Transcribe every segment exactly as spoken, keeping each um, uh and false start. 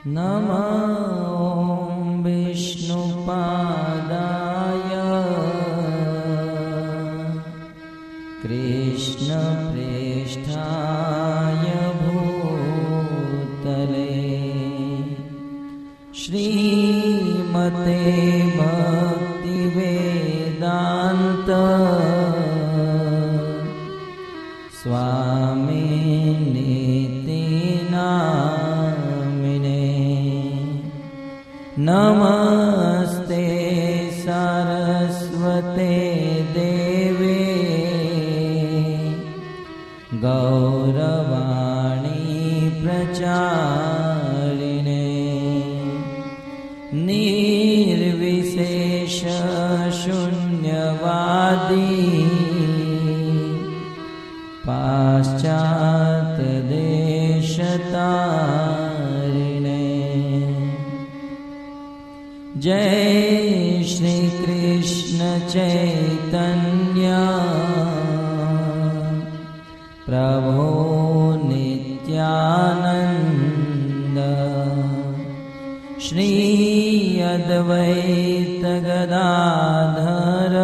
नमः ॐ विष्णुपादाय कृष्णप्रेष्ठाय भूतले श्रीमते भक्तिवेदान्त स्वामिनिति नामिने। नमस्ते सरस्वते देवे गौरवाणी प्रचारिणे निर्विशेष शून्यवादी पाश्चात देशतारिणे। जय श्री कृष्ण चैतन्य प्रभो नित्यानंद श्री अद्वैत गदाधर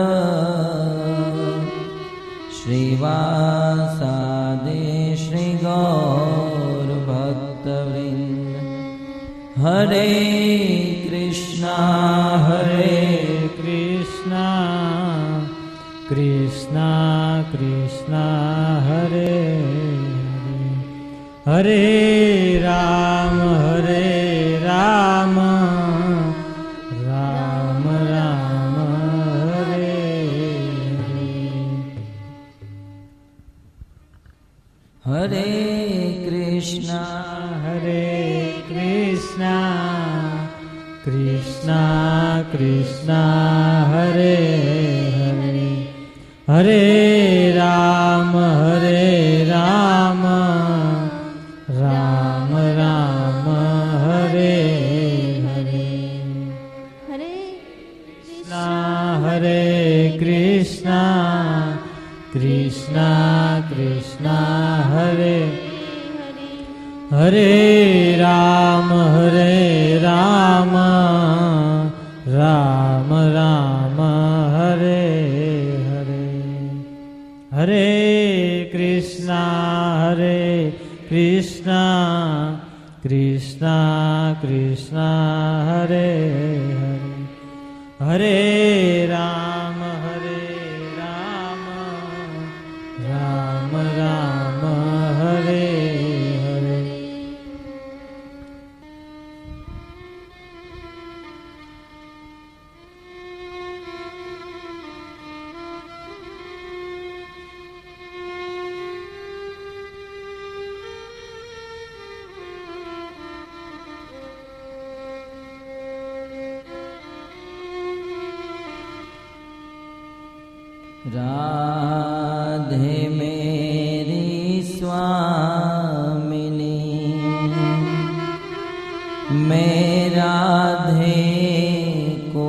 श्रीवासादि श्री गौर भक्तवृंद। हरे कृष्णा हरे कृष्णा कृष्णा कृष्णा हरे हरे, हरे राम हरे राम राम राम हरे हरे। हरे कृष्णा हरे कृष्णा कृष्णा कृष्णा हरे हरे, हरे राम हरे राम राम राम हरे हरे, हरे कृष्णा हरे कृष्णा कृष्णा कृष्णा हरे हरे राम हरे राम राम राम हरे हरे, हरे कृष्णा हरे कृष्णा कृष्णा कृष्णा हरे हरे, हरे राम हरे राम राम राम हरे हरे। राधे मेरी स्वामिनी मैं राधे को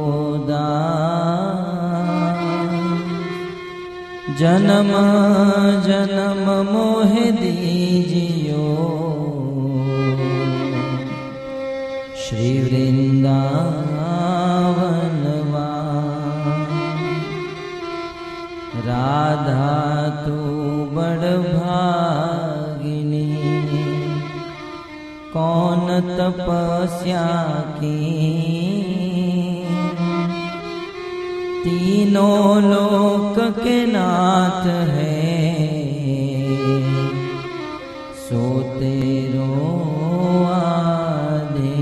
दास, जन्म जन्म मोह दीजियो श्री वृंदावन राधा तू बड़ भागिनी कौन तपस्या की तीनों लोक के नाथ है सो तेरो आधे।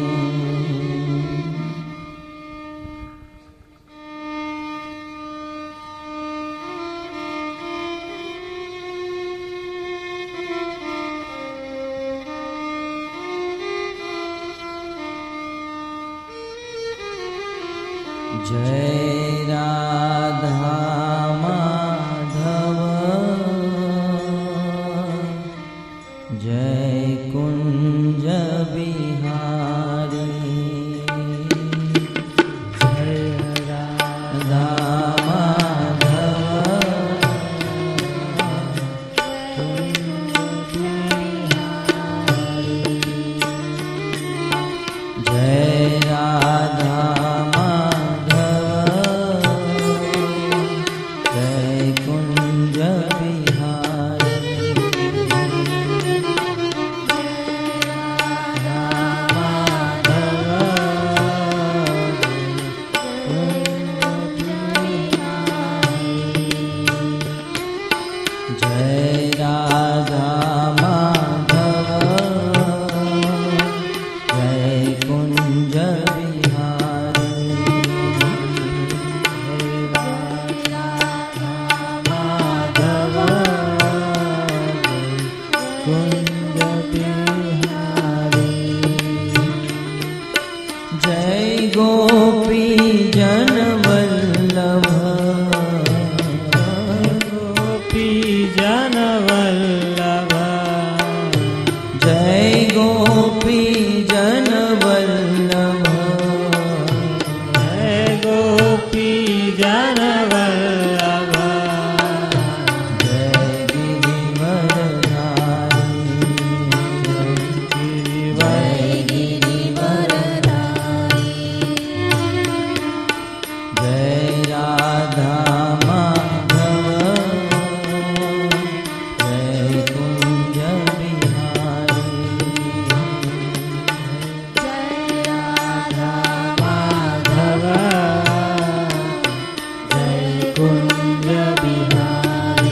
जय राधा माधव जय कुंज बिहारी, जय राधा माधव कुंज बिहारी। गोपी जन वल्लभ गोपी जन वल्लभ जय गोपी जन वल्लभ जय गोपी जन वल्लभ जय गिरिवरधारी जय गिरिवरधारी जय राधा माधव जय कुंज बिहारी जय राधा माधव जय कुंज बिहारी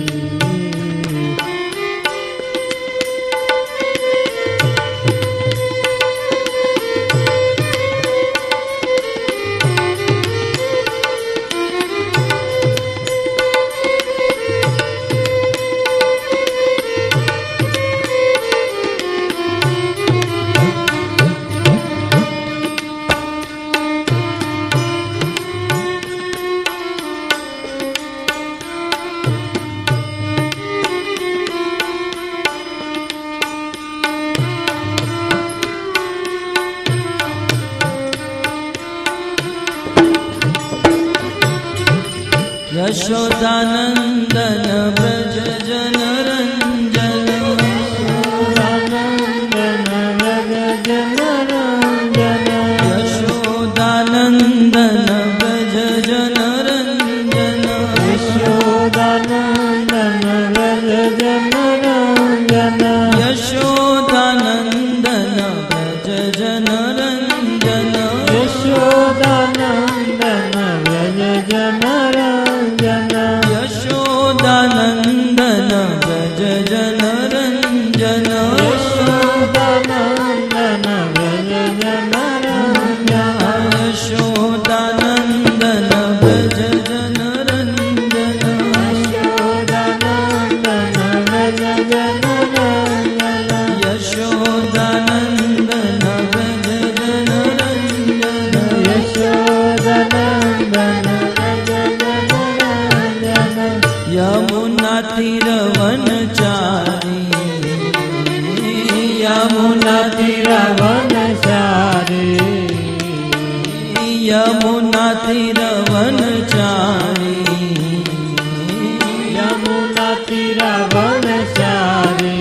यशोदानंदन ब्रज जन रंजन यशोदानंदन ब्रज जन रंजन यशोदानंदन व्रज जन रंजन यशोदानंदन ब्रज जन रंजन यशोदानंदन व्रज जन रंजन यशोदानंदन ब्रज जन रंजन यशोदानंदन व्रज जन रंजन यशोदानंदन ब्रज जन रंजन यशोदानंदन व्रज जन रंजन यशोदानंदन ब्रज जन रंजन यशोदानंदन व्रज जन रंजन यमुना तीरवनचारी यमुना तीरवनचारी यमुना तीरवनचारी यमुना तीरवनचारी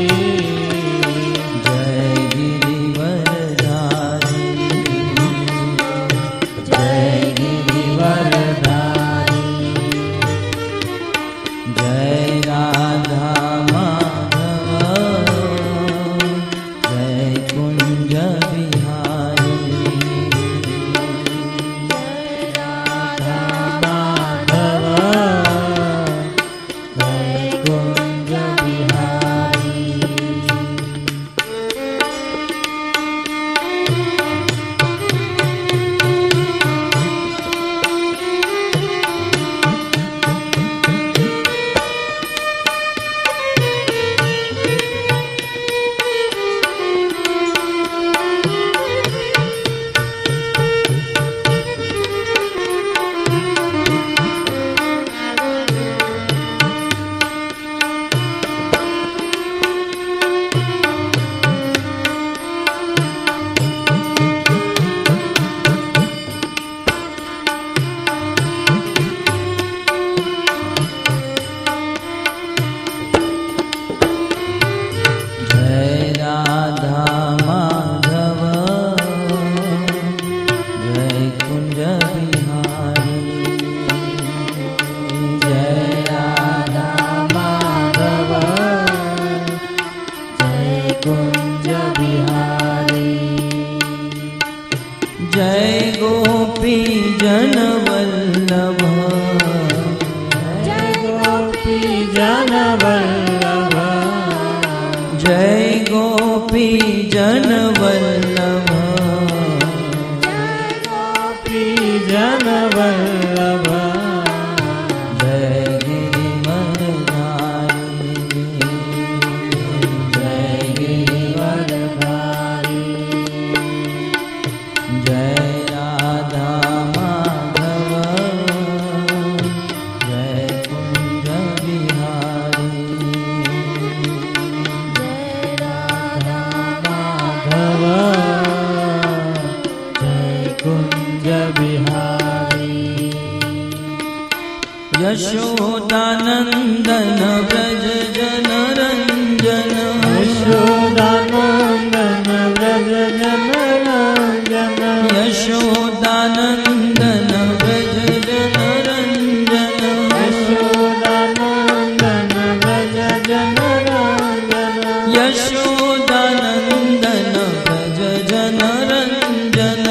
जय गिरिवरधारी जय गिरिवरधारी जय राधा माधव जय कुंज बिहारी माधव जय कुंज बिहारी जय राधा माधव जय कुंज बिहारी जय राधा माधव जय कुंज बिहारी जय गोपी जन वल्लभ जय गोपी जन वल्लभ जय गोपी जन वल्लभ जय गोपी जन वल्लभ जय गिरिवरधारी जय गिरिवरधारी जय राधा यशोदानन्दन व्रज जनरञ्जन यशोदानन्दन व्रज जनरञ्जन यशोदानन्दन व्रज जनरञ्जन यशोदानन्दन व्रज जनरञ्जन यशोदानन्दन व्रज जनरञ्जन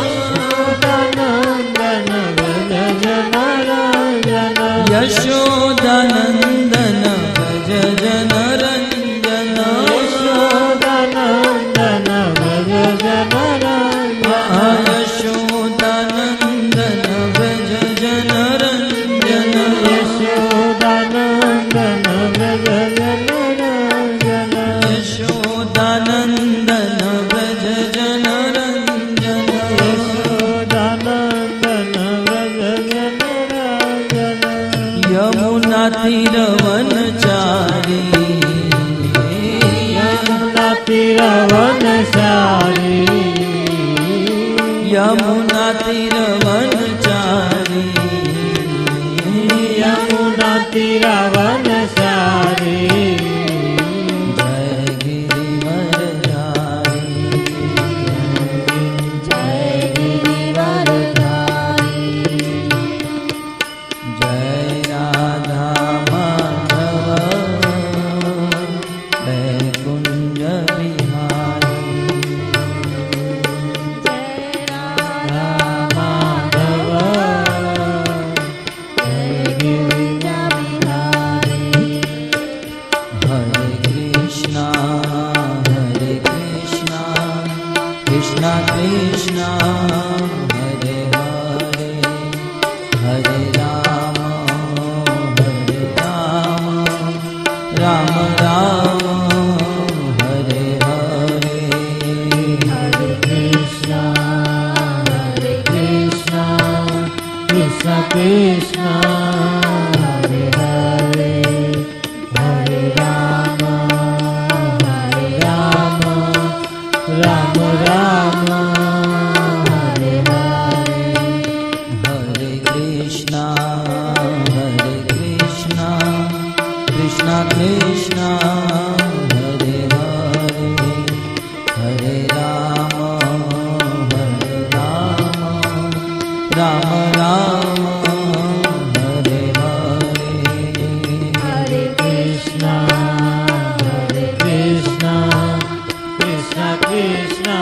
यशोदानन्दन व्रज जनरञ्जन यशोदानन्दन व्रज जनरञ्जन यशोदानन्दन व्रज जनरञ्जन यशोदानन्दन व्रज जनरञ्जन यशोदानन्दन व्रज जनरञ्जन यशोदानन्दन व्रज जनरञ्जन यमुना तीरवनचारी यमुना तीरवनचारी यमुना तीरवनचारी यमुना तीरवनचारी जय गिरिवरधारी जय गिरिवरधारी जय राधा माधव वैकुंज बिहारी माधव हरे कृष्णा हरे कृष्णा कृष्णा कृष्णा हरे हरे हरे राम हरे राम राम राम हरे हरे हरे कृष्णा हरे कृष्णा कृष्णा कृष्णा हरे हरे हरे राम हरे राम राम राम हरे हरे हरे कृष्णा हरे कृष्णा कृष्णा कृष्णा हरे हरे हरे राम हरे राम राम राम हरे हरे हरे कृष्णा हरे कृष्णा कृष्णा कृष्णा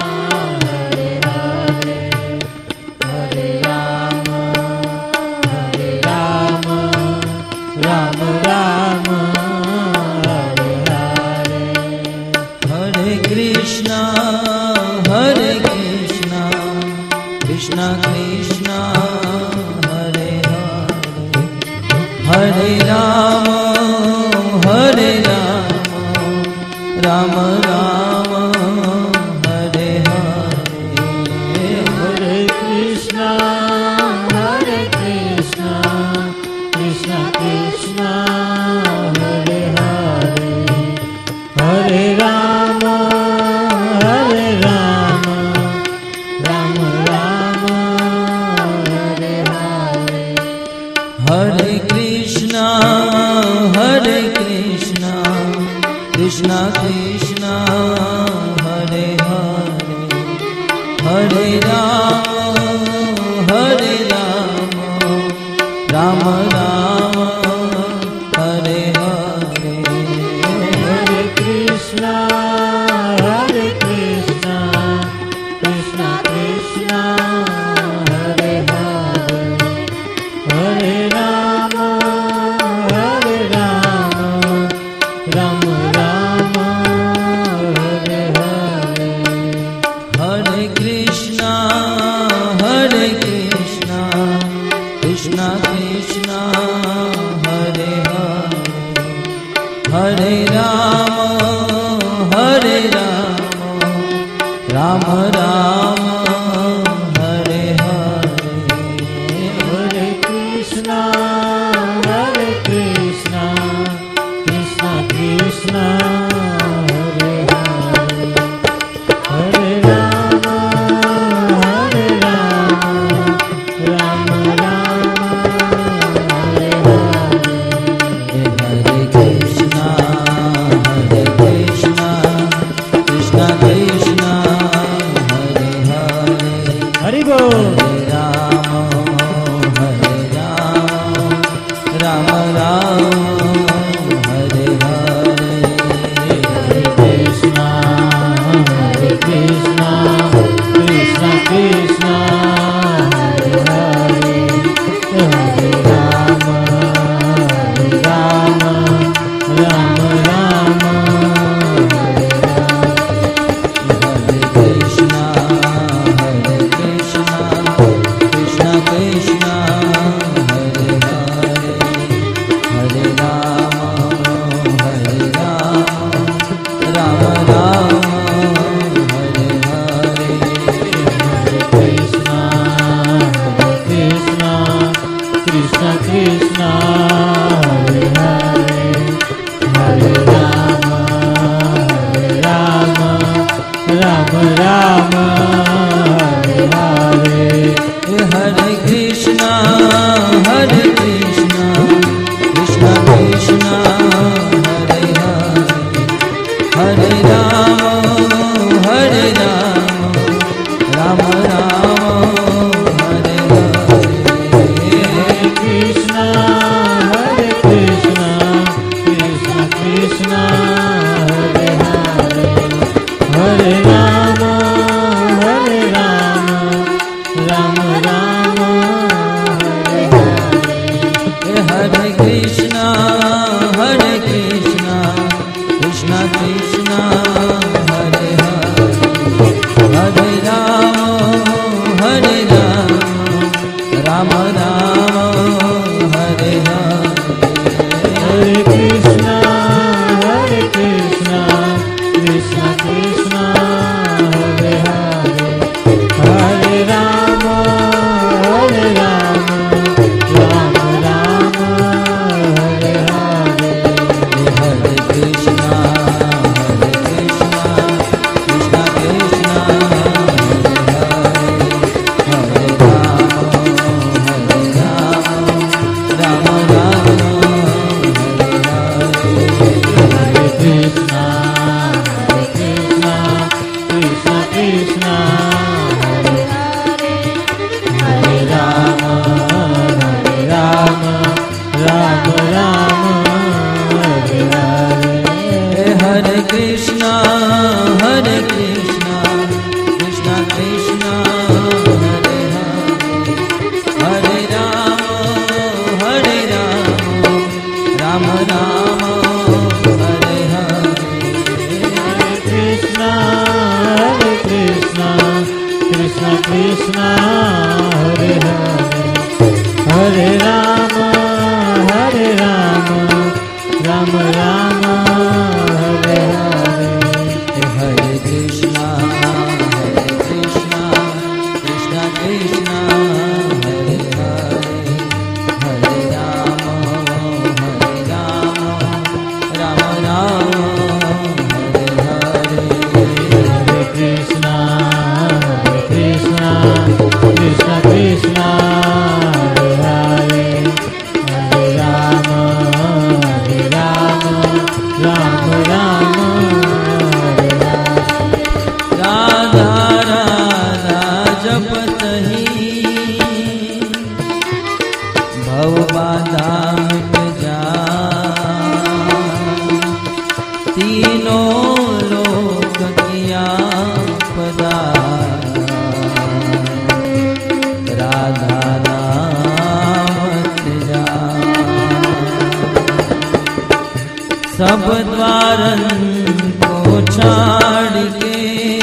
हरे हरे हरे राम हरे राम राम राम हरे हरे हरे कृष्णा हरे कृष्णा कृष्णा कृष्णा हरे हरे हरे राम हरे राम राम राम हरे हरे हरे कृष्णा हरे कृष्णा कृष्णा कृष्णा हरे हरे हरे राम हरे राम राम राम हरे हरे हरे कृष्णा हरे कृष्णा कृष्णा कृष्णा हरे हरे हरे राम हरे राम राम राम हरे हरे हरे कृष्णा हरे कृष्णा कृष्णा कृष्णा हरे हरे हरे राम हरे राम राम राम हरे हरे हरे कृष्णा हरे कृष्णा कृष्णा कृष्णा हरे हरे हरे राम हरे राम राम राम हरे हरे हरे कृष्णा हरे कृष्णा कृष्णा कृष्णा हरे हरे हरे राम हरे राम राम राम हरे Krishna, Krishna Krishna, Hare Hare, Hare Rama, Hare Rama, Rama Rama, Hare Hare Krishna, Hare Krishna, Krishna Krishna, Hare Hare, Hare Rama, Hare Rama, Rama Rama, Hare Hare. Krishna, Hare Krishna, Krishna Krishna, Hare Hare, Hare Rama, Hare Rama, Rama Rama, Hare Hare. Hare Krishna, Hare Krishna, Krishna Krishna, Hare Hare, Hare Rama, Hare Rama, Rama Rama, Hare Hare. Krishna, Hare Krishna, Krishna Krishna, Hare Hare, Hare Rama, Hare Rama, Rama Rama, Hare Hare. Hare Krishna, Hare Krishna, Krishna Krishna, Hare Hare, Hare Rama, Hare Rama, Rama Rama, Hare Hare. Hare Krishna, Hare Krishna, Krishna Krishna, Hare Hare, Hare Rama, Hare Rama, Rama Rama, Hare Hare. Hare Krishna, Hare Krishna, Krishna Krishna, Hare Hare, Hare Rama, Hare Rama, Rama Rama, Hare Hare. Hare Krishna, Hare Krishna, Krishna Krishna, Hare Hare, Hare Rama, Hare Rama, Rama Rama, Hare Hare. Hare Krishna, Hare Krishna, Krishna Krishna, Hare Hare, Hare Rama, Hare Rama, Rama Rama, Hare Hare. Hare Krishna, Hare Krishna, Krishna Krishna, Hare Hare, Hare Rama, Hare Rama, Rama Rama, Hare Hare. Hare Krishna, Hare Krishna, Krishna Krishna, Hare Hare, Hare Rama, Hare Rama, Rama Rama, Hare Hare. Hare Krishna, Hare Krishna, Krishna Krishna, Hare Hare, Hare Rama, Hare Rama, Rama Rama, Hare Hare. Radha Radha जपत ही भव बाधा मिट जाए, तीनों लोक किया पदा, राधा नाम तेरा। सब द्वारन को छाड़ के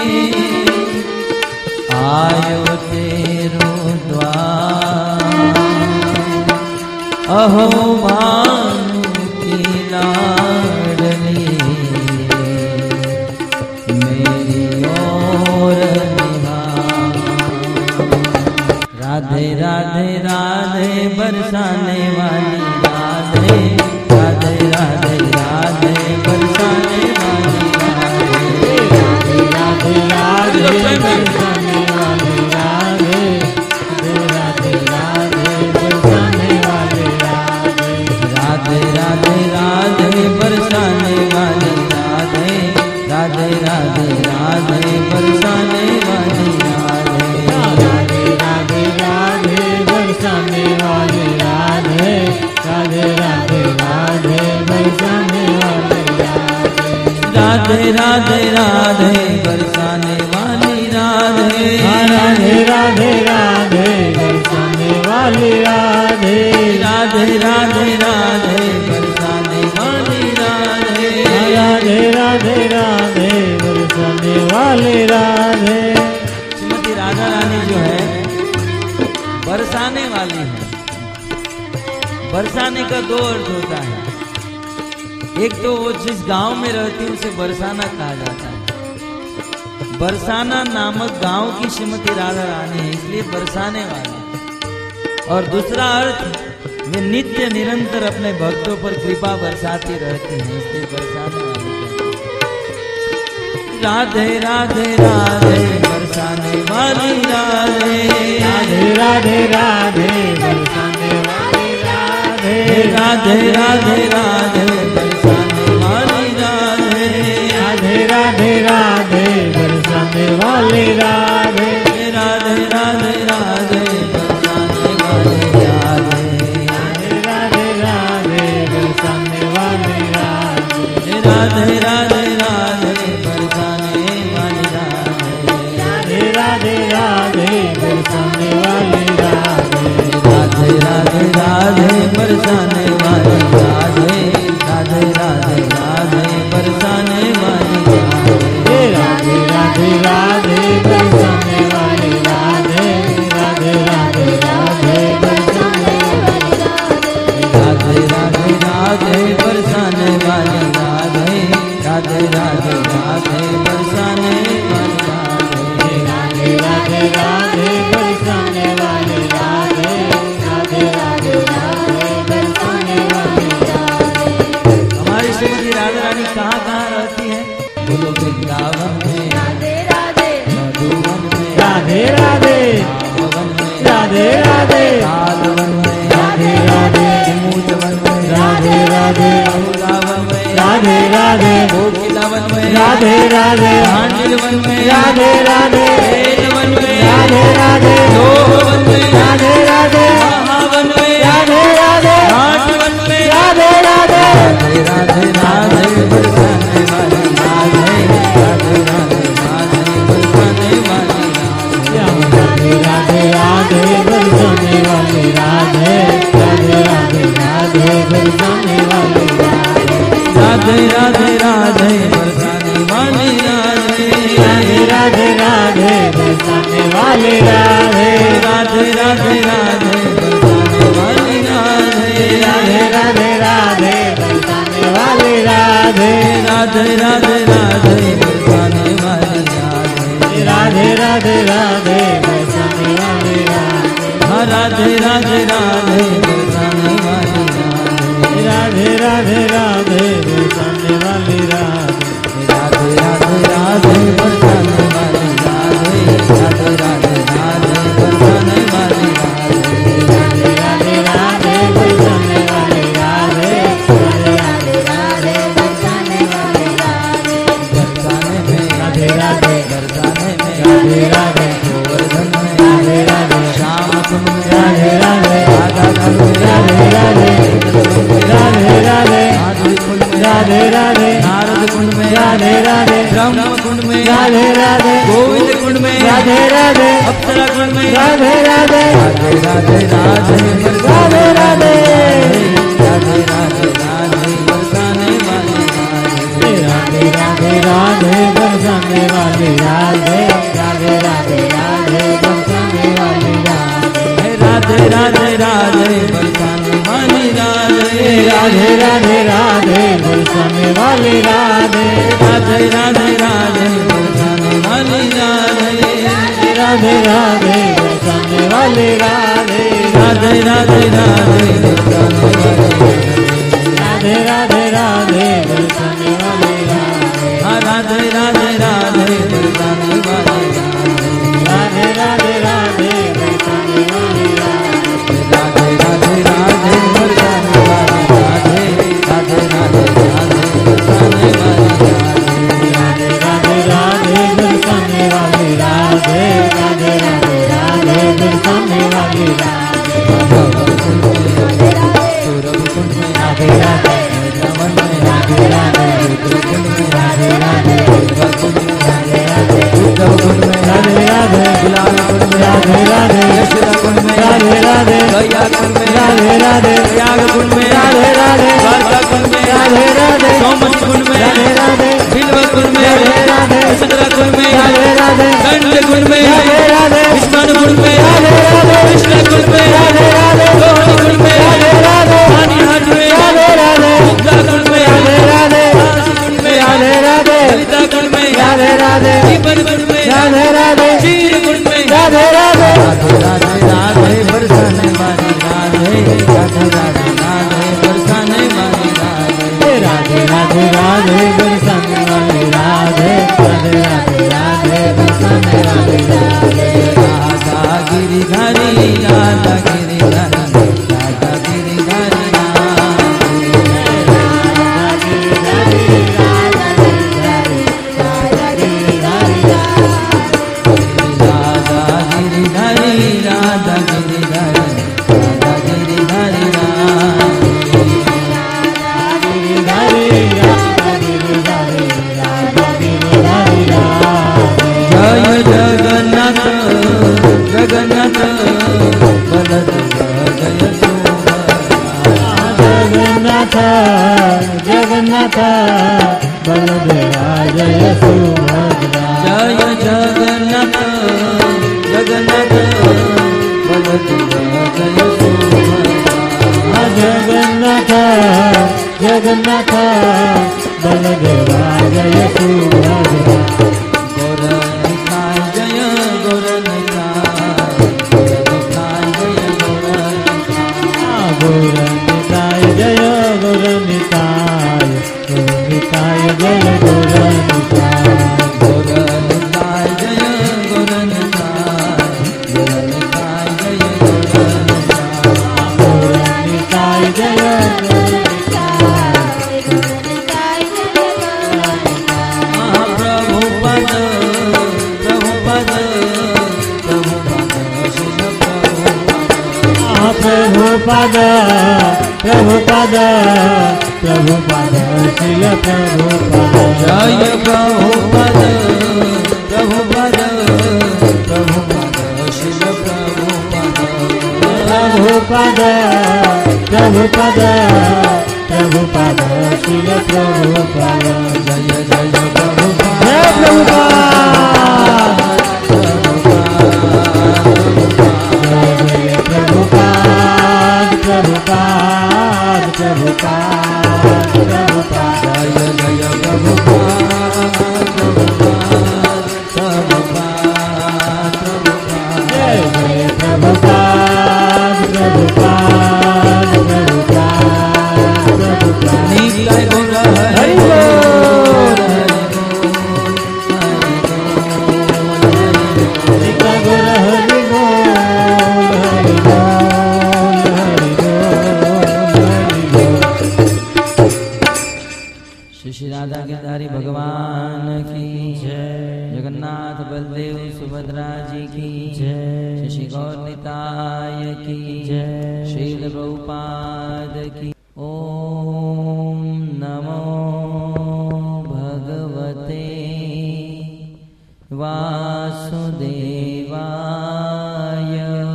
आयो तेरो द्वार, अहो भानु की लाडली मेरी ओर निहार। राधे राधे राधे बरसाने वाली राधे, राधे राधे राधे बरसाने वाली राधे, राधे राधे बरसाने वाली राधे, राधे राधे बरसाने वाली राधे, राधे राधे राधे बरसाने वाली राधे, राधे राधे राधे बरसाने वाली राधे, राधे राधे राधे बरसाने वाली राधे, राधे राधे राधे बरसाने वाली राधे, राधे राधे राधे बरसाने वाली बरसाने का दो अर्थ होता है। एक तो वो जिस गांव में रहती है उसे बरसाना कहा जाता है। बरसाना नामक गांव की श्रीमती राधा रानी है, इसलिए बरसाने वाले। और दूसरा अर्थ, वे नित्य निरंतर अपने भक्तों पर कृपा बरसाती रहती हैं, इसलिए बरसाने वाले। राधे राधे राधे बरसाने वाली राधे, राधे राधे राधे बरसाने वाली राधे, राधे राधे राधे बरसाने वाली राधे, राधे राधे राधे बरसाने वाली राधे, राधे राधे राधे बरसाने वाली राधे, राधे राधे बरसाने वाली राधे, राधे राधे राधे बरसाने वाली राधे, राधे राधे बरसाने वाली राधे, राधे राधे राधे बरसाने वाली राधे, राधे राधे राधे बरसाने वाली राधे, राधे राधे राधे बरसाने वाली राधे, राधे राधे राधे बरसाने वाली राधे राधे राधे बरसाने वाली राधे, राधे राधे राधे बरसाने वाली राधे, राधे राधे राधे बरसाने वाली राधे, राधे राधे राधे बरसाने वाली राधे। हमारी श्रीमती राधा रानी कहाँ कहाँ रहती है? बोलो वृंदावन में, राधे राधे मधुवन में, राधे राधे भवन में, राधे राधे कालवन में, राधे राधे मूलवन में, राधे राधे अमृतावन में, राधे राधे कोकिलावन में, राधे राधे भांडिलवन में, राधे राधे वेलवन में, राधे राधे लोहवन में, राधे राधे महावन में, राधे राधे घाटवन में, राधे राधे राधे राधे राधे बरसाने वाली राधे, राधे राधे राधे बरसाने वाली राधे, राधे राधे राधे बरसाने वाली राधे, राधे राधे राधे बरसाने वाली राधे, राधे राधे राधे बरसाने वाली राधे, राधे राधे राधे बरसाने वाली राधे, राधे राधे राधे बरसाने वाली राधे, राधे राधे राधे बरसाने वाली राधे, राधे राधे राधे बरसाने वाली राधे, राधे राधे राधे बरसाने वाली राधे, हाँ राधे राधे राधे बरसाने वाली राधे, राधे राधे राधे बरसाने वाली राधे, राधे राधे राधे बरसाने वाली राधे, राधे राधे राधे बरसाने वाली राधे, राधे राधे बरसाने वाली राधे, राधे राधे राधे बरसाने वाली राधे, बरसाने में राधे राधे बरसाने में राधे राधे गोवर्धन में, राधे राधे श्याम कुंड में, राधे राधे राधा कुंड में, राधे राधे राधे राधे माधुरी कुंड में, राधे राधे नारद कुंड में, राधे राधे ब्रह्म कुंड में, राधे राधे गोविंद कुंड में, राधे राधे अप्सरा कुंड में, राधे राधे राधे राधे राधे राधे राधे राधे राधे राधे बरसाने वाली राधे, राधे राधे राधे बरसाने वाली राधे, राधे राधे राधे बरसाने वाली राधे, राधे राधे राधे बरसाने वाली राधे, राधे राधे राधे बरसाने वाली राधे, राधे राधे राधे बरसाने वाली राधे, राधे राधे बरसाने वाली राधे, राधे राधे राधे बरसाने वाली राधे राधे राधे बरसाने वाली राधे, हाँ राधे राधे राधे बरसाने वाली राधे, राधे राधे राधे बरसाने वाली राधे, राधे राधे राधे बरसाने वाली राधे, राधे राधे राधे बरसाने वाली राधे, राधे राधे राधे बरसाने वाली राधे, राधे राधे राधे बरसाने वाली राधे, सूरभ कुंड में, राधे राधे रमन में, राधे राधे रुद्र कुंड में, राधे राधे देवा कुंड में, राधे राधे उद्धव कुंड में, राधे राधे गुलाल कुंड में, राधे राधे यशोदा कुंड में, राधे राधे गया कुंड में, राधे राधे प्रयाग कुंड में, राधे राधे द्वारका कुंड में, राधे राधे सोमन कुंड में, राधे राधे बिल्व कुंड में, राधे राधे सुंदरा कुंड में, राधे राधे दंड कुंड में, राधे राधे विष्णु कुंड में, राधे राधे कृष्ण कुंड में, राधे राधे रोहन कुंड में, राधे राधे पानी राधे बरसाने वाली राधे राधे राधे राधे बरसाने वाली राधे राधा गिरिधारी राधा गिरिधारी राधा गिरिधारी जगन्नाथ बलदेव जय जगन्नाथ जगन्नाथ बलदेवा जय सुभद्रा जय जगन्नाथ जगन्नाथ बलदेव जय सुभद्रा जगन्नाथ जगन्नाथ बलदेवा जय सुभद्रा गौरनिताय जय गौरनिताय गौरनिताय जय गौरनिताय गौरनिताय जय गौरनिताय गौरनिताय जय गौरनिताय गौरनिताय जय गौरनिताय गौरनिताय जय महाप्रभुपद प्रभुपद प्रभुपद शिल प्रभुपद प्रभुपद प्रभुपद शिल प्रभुपद जय प्रभुपद प्रभुपद प्रभुपद शिल प्रभुपद प्रभुपद प्रभुपद प्रभुपद शिल प्रभुपद जय जय प्रभुपद जय प्रभुपद जय प्रभुपद प्रभुपद प्रभुपद प्रभुपद जय जय प्रभुपद प्रभुपद प्रभुपद प्रभुपद जय जय प्रभुपद प्रभुपद प्रभुपद प्रभुपद नित्य गौर हरि हरि बोल नित्य गौर हरि बोल हरि बोल हरि बोल हरि बोल श्री श्री राधा गिरधारी भगवान की जय जगन्नाथ बलदेव सुभद्रा जी की जय श्री श्री गौर निताय की जय श्रील प्रभुपाद की ओम नमो भगवते वासुदेवाय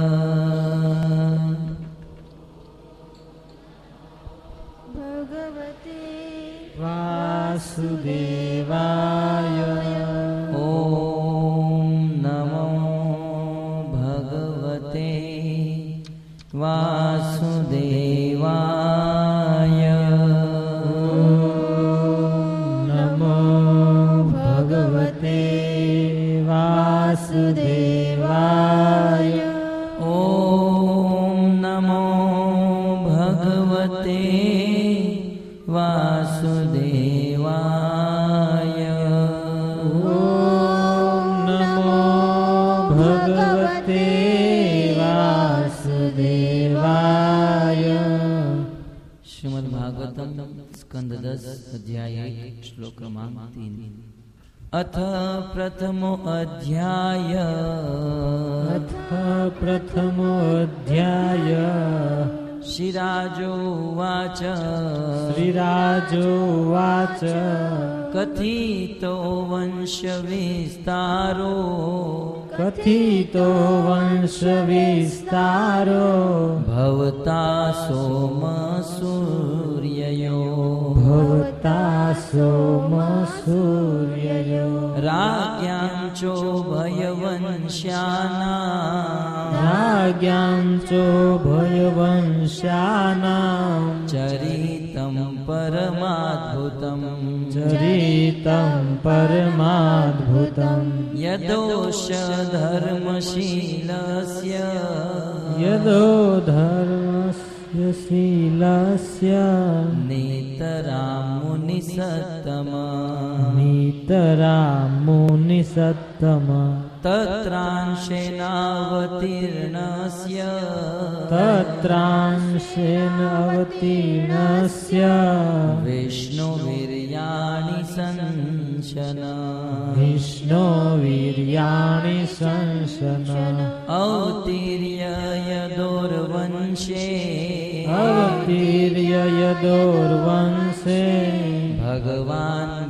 भगवते वासुदेवाय ओम नमो भगवते वासुदेवाय नमो भगवते वासुदेवाय ओम नमो भगवते वासुदेवाय ओम नमो भगवते वासुदेवाय श्रीमद् भागवतम स्कंद दस अध्याय श्लोक क्रमांक तीन अथ प्रथमो अध्याय अथ प्रथमोऽध्याय श्रीराजोवाच श्रीराजोवाच कथितो वंशविस्तारो कथितो वंशविस्तारो भवता सोमसूर्ययो भवता सोमसूर्ययो राज्ञां चोभयवंश्यानां राज्ञां चोभयवंश्यानां चरितं परमाद्भुतम् चरितं परमाद्भुतम् यदोष धर्मशीलस्य यदो धर्म शीलस्य नेतरां मुनिसत्तम नितरां मुनिसत्तम तत्रांशेनावतीर्णस्य तत्रांशेन अवतीर्णस्य विष्णुवीर्याणि संशन विष्णुवीर्याणि संशन अवतीर्य यदोर्वंशे अवतीर्य यदोर्वंशे भगवान्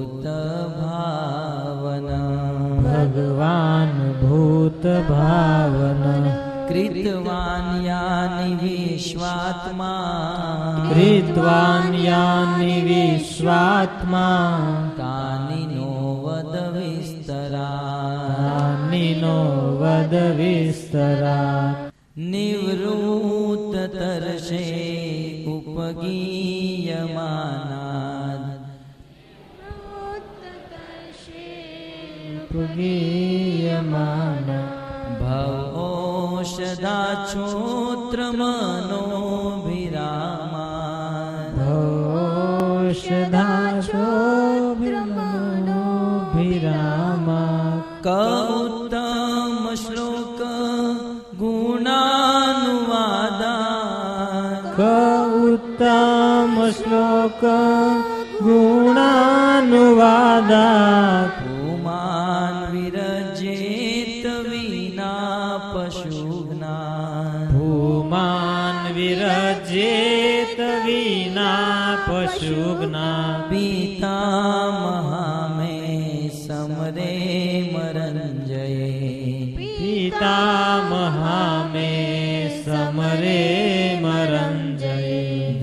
भूतभावना भगवान् भूतभावना कृतवान् यानि विश्वात्मा कृतवान् यानि विश्वात्मा तानि नो वद विस्तरात् तानि नो वद विस्तरात् निवृत्ततर्षे उपगीयमानात् उपगीयमाना भवोषधाचोत्रमनोभिरामात् भवोषधाचोभिरामात् क उत्तम श्लोक गुणानुवादात् क उत्तम श्लोक गुणानुवादात् पुमान् विरजेत विना पशुघ्नात् भूमान् विरजेत विना पशुघ्ना पितामहा मे समरे मरञ्जये पितामहा मे समरे मरञ्जये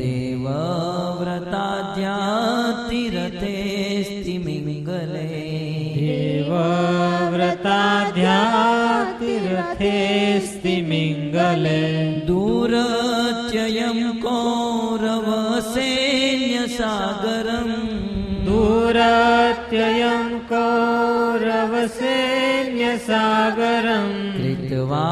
देवव्रताद्यातिरथेऽस्तिमिङ्गले देवव्रताद्यातिरथेऽस्तिमिङ्गले दूरत्ययं कौरवसैन्यसागरम् दूरत्ययं कौरवसैन्यसागरम् कृत्वा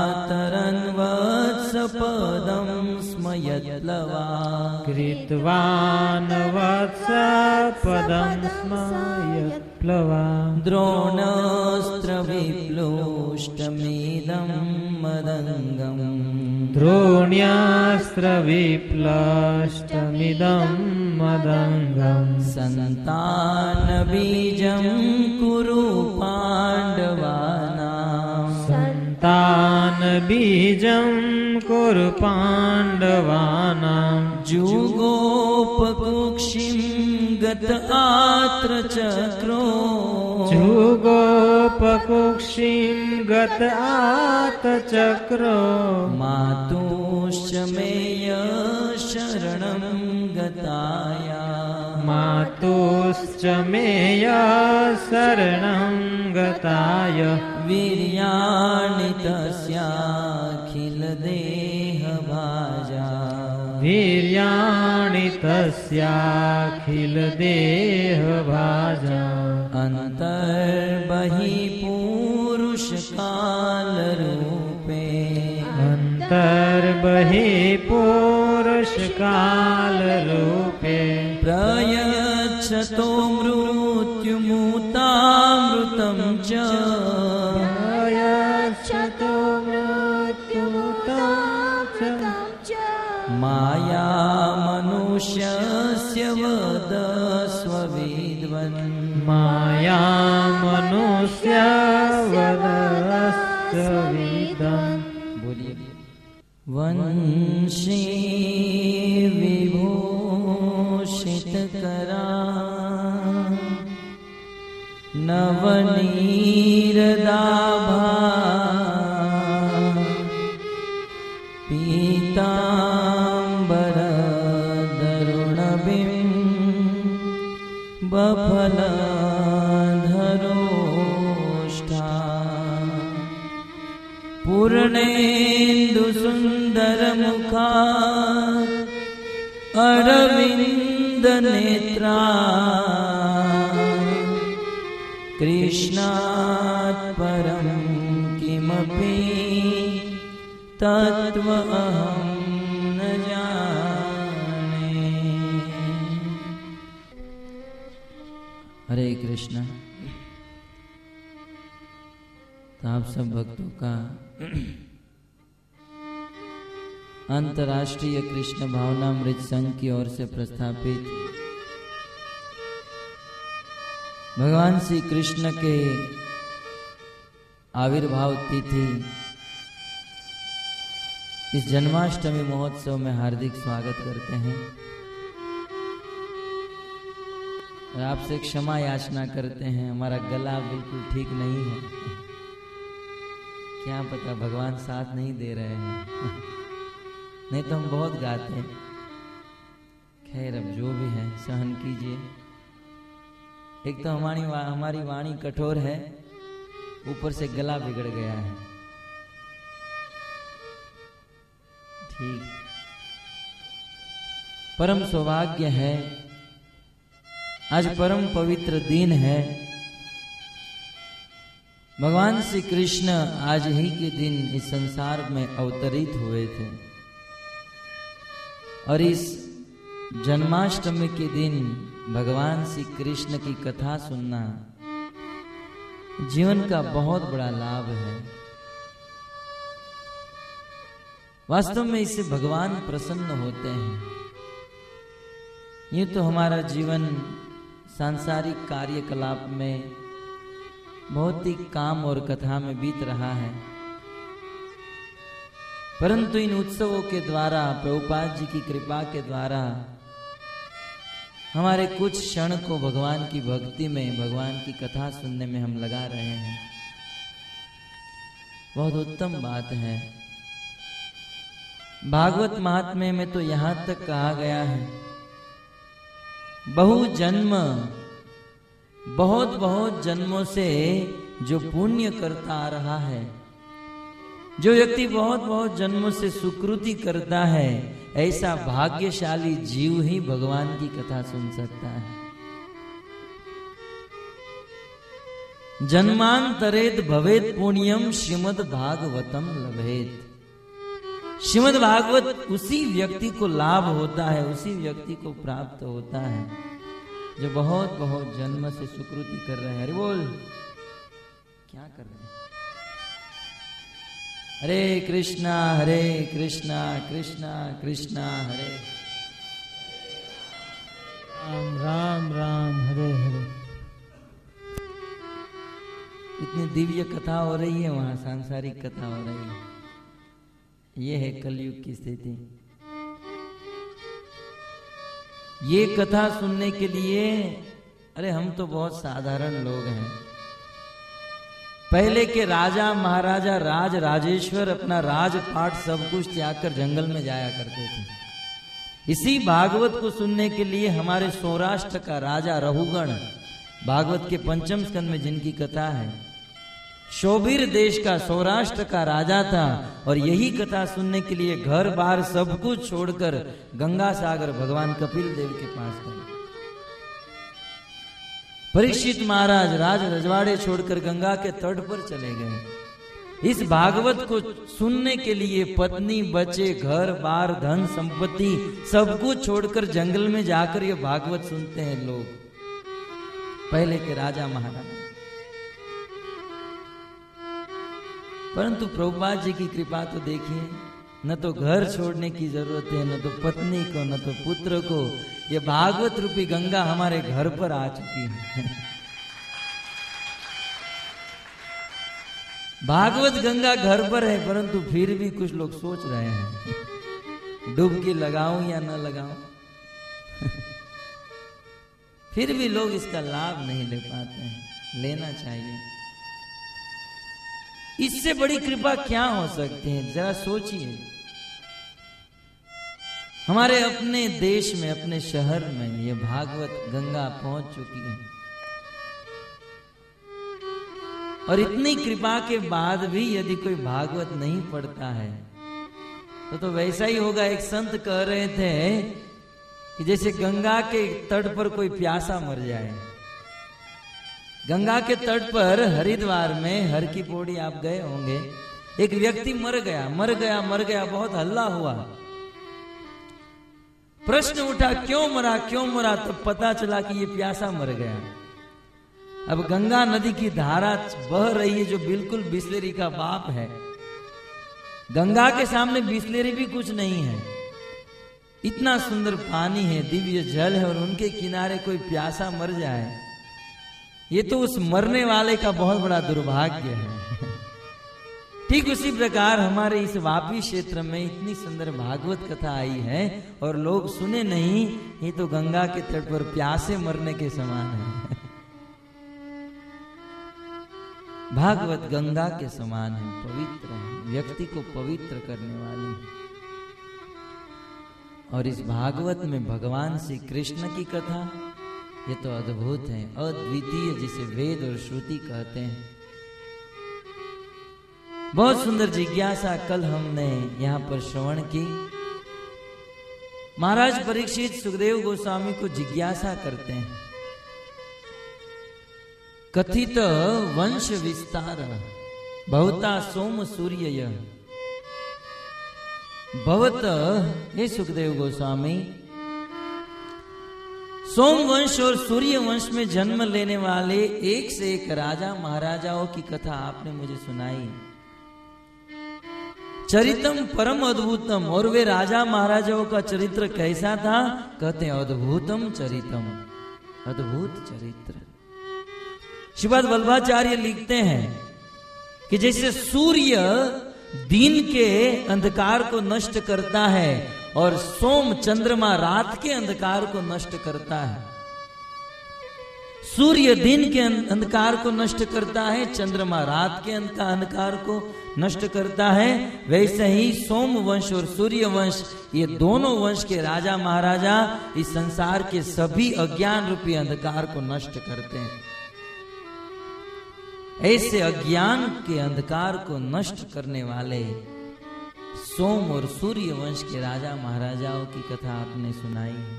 तरन्वत्सपदं स्मयत्लवा कृतवान् वत्सपदं स्मयत्प्लवा द्रोणस्त्रविप्लोष्टमिदं मदङ्गम् द्रोण्यास्त्रविप्लष्टमिदं मदङ्गम् सन्तानबीजं कुरु पाण्डवानां सन्तानबीजं कुरु पाण्डवानां जुगोपकुक्षिं गत आत्र चक्रो जुगोपकुक्षिं गत आतचक्रो मातुश्च मेय शरणं गताया मातुश्च मेय शरणं गताय वीर्याणि तस्याखिलदेहभाजा वीर्याणि तस्याखिलदेहभाजा अन्तर्बहिः पुरुषकालरूपे अन्तर्बहिः पुरुषकालरूपे प्रयच्छतो मृत्युमुतामृतं च प्रयच्छतो मृत्युमुतं च माया मनुष्यस्य वदस्व विद्वन् माया मनुष्य वदस्विदम् बोलिए वंशी विभूषितकरा नवनीरदाभा पीताम्बरदरुणबिम्ब बफलधरोष्ठा पूर्णेन्दुसुन्दरमुखा अरविन्दनेत्रा कृष्णात् परं किमपि तत्त्वमहं न जाने। कृष्ण। तो आप सब भक्तों का अंतर्राष्ट्रीय कृष्ण भावनामृत संघ की ओर से प्रस्थापित भगवान श्री कृष्ण के आविर्भाव तिथि इस जन्माष्टमी महोत्सव में हार्दिक स्वागत करते हैं और आपसे क्षमा याचना करते हैं। हमारा गला बिल्कुल ठीक नहीं है, क्या पता भगवान साथ नहीं दे रहे हैं नहीं तो हम बहुत गाते हैं। खैर अब जो भी है सहन कीजिए। एक तो हमारी वा, हमारी वाणी कठोर है, ऊपर से गला बिगड़ गया है। ठीक, परम सौभाग्य है, आज परम पवित्र दिन है। भगवान श्री कृष्ण आज ही के दिन इस संसार में अवतरित हुए थे और इस जन्माष्टमी के दिन भगवान श्री कृष्ण की कथा सुनना जीवन का बहुत बड़ा लाभ है। वास्तव में इससे भगवान प्रसन्न होते हैं। यूं तो हमारा जीवन सांसारिक कार्यकलाप में भौतिक काम और कथा में बीत रहा है, परंतु इन उत्सवों के द्वारा प्रभुपाद जी की कृपा के द्वारा हमारे कुछ क्षण को भगवान की भक्ति में, भगवान की कथा सुनने में हम लगा रहे हैं। बहुत उत्तम बात है। भागवत महात्म्य में तो यहां तक कहा गया है, बहु जन्म, बहुत बहुत जन्मों से जो पुण्य करता आ रहा है, जो व्यक्ति बहुत बहुत जन्मों से सुकृति करता है, ऐसा भाग्यशाली जीव ही भगवान की कथा सुन सकता है। जन्मांतरेत भवेत पुण्यम श्रीमद् भागवतम लभेत। श्रीमद् भागवत उसी व्यक्ति को लाभ होता है, उसी व्यक्ति को प्राप्त होता है जो बहुत बहुत जन्म से सुकृति कर रहे हैं। हरि बोल। क्या कर रहे हैं? हरे कृष्णा हरे कृष्णा कृष्णा कृष्णा हरे राम राम राम हरे हरे। इतनी दिव्य कथा हो रही है, वहां सांसारिक कथा हो रही है। ये है कलयुग की स्थिति। ये कथा सुनने के लिए, अरे हम तो बहुत साधारण लोग हैं। पहले के राजा महाराजा राज राजेश्वर अपना राजपाट सब कुछ त्याग कर जंगल में जाया करते थे। इसी भागवत को सुनने के लिए हमारे सौराष्ट्र का राजा रहुगण, भागवत के पंचम स्कंद में जिनकी कथा है, शोभिर देश का सौराष्ट्र का राजा था और यही कथा सुनने के लिए घर बार सब कुछ छोड़कर गंगा सागर भगवान कपिल देव के पास गए। परीक्षित महाराज राज रजवाड़े छोड़कर गंगा के तट पर चले गए। इस भागवत को सुनने के लिए पत्नी, बच्चे, घर बार, धन संपत्ति सब कुछ छोड़कर जंगल में जाकर ये भागवत सुनते हैं लोग, पहले के राजा महाराजा। परंतु प्रभुपाद जी की कृपा तो देखिए, न तो घर छोड़ने की जरूरत है, न तो पत्नी को, न तो पुत्र को। ये भागवत रूपी गंगा हमारे घर पर आ चुकी है। भागवत गंगा घर पर है, परंतु फिर भी कुछ लोग सोच रहे हैं डुबकी लगाऊं या न लगाऊं। फिर भी लोग इसका लाभ नहीं ले पाते हैं। लेना चाहिए। इससे बड़ी कृपा क्या हो सकती है? जरा सोचिए। हमारे अपने देश में, अपने शहर में ये भागवत गंगा पहुंच चुकी है और इतनी कृपा के बाद भी यदि कोई भागवत नहीं पढ़ता है तो तो वैसा ही होगा। एक संत कह रहे थे कि जैसे गंगा के तट पर कोई प्यासा मर जाए। गंगा के तट पर हरिद्वार में, हर की पौड़ी आप गए होंगे, एक व्यक्ति मर गया मर गया मर गया बहुत हल्ला हुआ। प्रश्न उठा क्यों मरा क्यों मरा? तब पता चला कि ये प्यासा मर गया। अब गंगा नदी की धारा बह रही है जो बिल्कुल बिस्लेरी का बाप है। गंगा के सामने बिस्लेरी भी कुछ नहीं है। इतना सुंदर पानी है, दिव्य जल है, और उनके किनारे कोई प्यासा मर जाए, ये तो उस मरने वाले का बहुत बड़ा दुर्भाग्य है। ठीक उसी प्रकार हमारे इस वापी क्षेत्र में इतनी सुंदर भागवत कथा आई है और लोग सुने नहीं, ये तो गंगा के तट पर प्यासे मरने के समान है। भागवत गंगा के समान है, पवित्र है, व्यक्ति को पवित्र करने वाली है। और इस भागवत में भगवान श्री कृष्ण की कथा, ये तो अद्भुत है, अद्वितीय, जिसे वेद और श्रुति कहते हैं। बहुत सुंदर जिज्ञासा कल हमने यहाँ पर श्रवण की। महाराज परीक्षित सुखदेव गोस्वामी को जिज्ञासा करते हैं, कथित वंश विस्तार बहुता सोम सूर्य भवत। हे सुखदेव गोस्वामी, सोम वंश और सूर्य वंश में जन्म लेने वाले एक से एक राजा महाराजाओं की कथा आपने मुझे सुनाई। चरितम परम अद्भुतम, और वे राजा महाराजाओं का चरित्र कैसा था? कहते हैं अद्भुतम चरितम, अद्भुत चरित्र। श्रीपाद वल्लभाचार्य लिखते हैं कि जैसे सूर्य दिन के अंधकार को नष्ट करता है और सोम चंद्रमा रात के अंधकार को नष्ट करता है। सूर्य दिन के अंधकार को नष्ट करता है, चंद्रमा रात के अंधकार को नष्ट करता है। वैसे ही सोम वंश और सूर्य वंश, ये दोनों वंश के राजा महाराजा इस संसार के सभी अज्ञान रूपी अंधकार को नष्ट करते हैं। ऐसे अज्ञान के अंधकार को नष्ट करने वाले सोम और सूर्य वंश के राजा महाराजाओं की कथा आपने सुनाई है।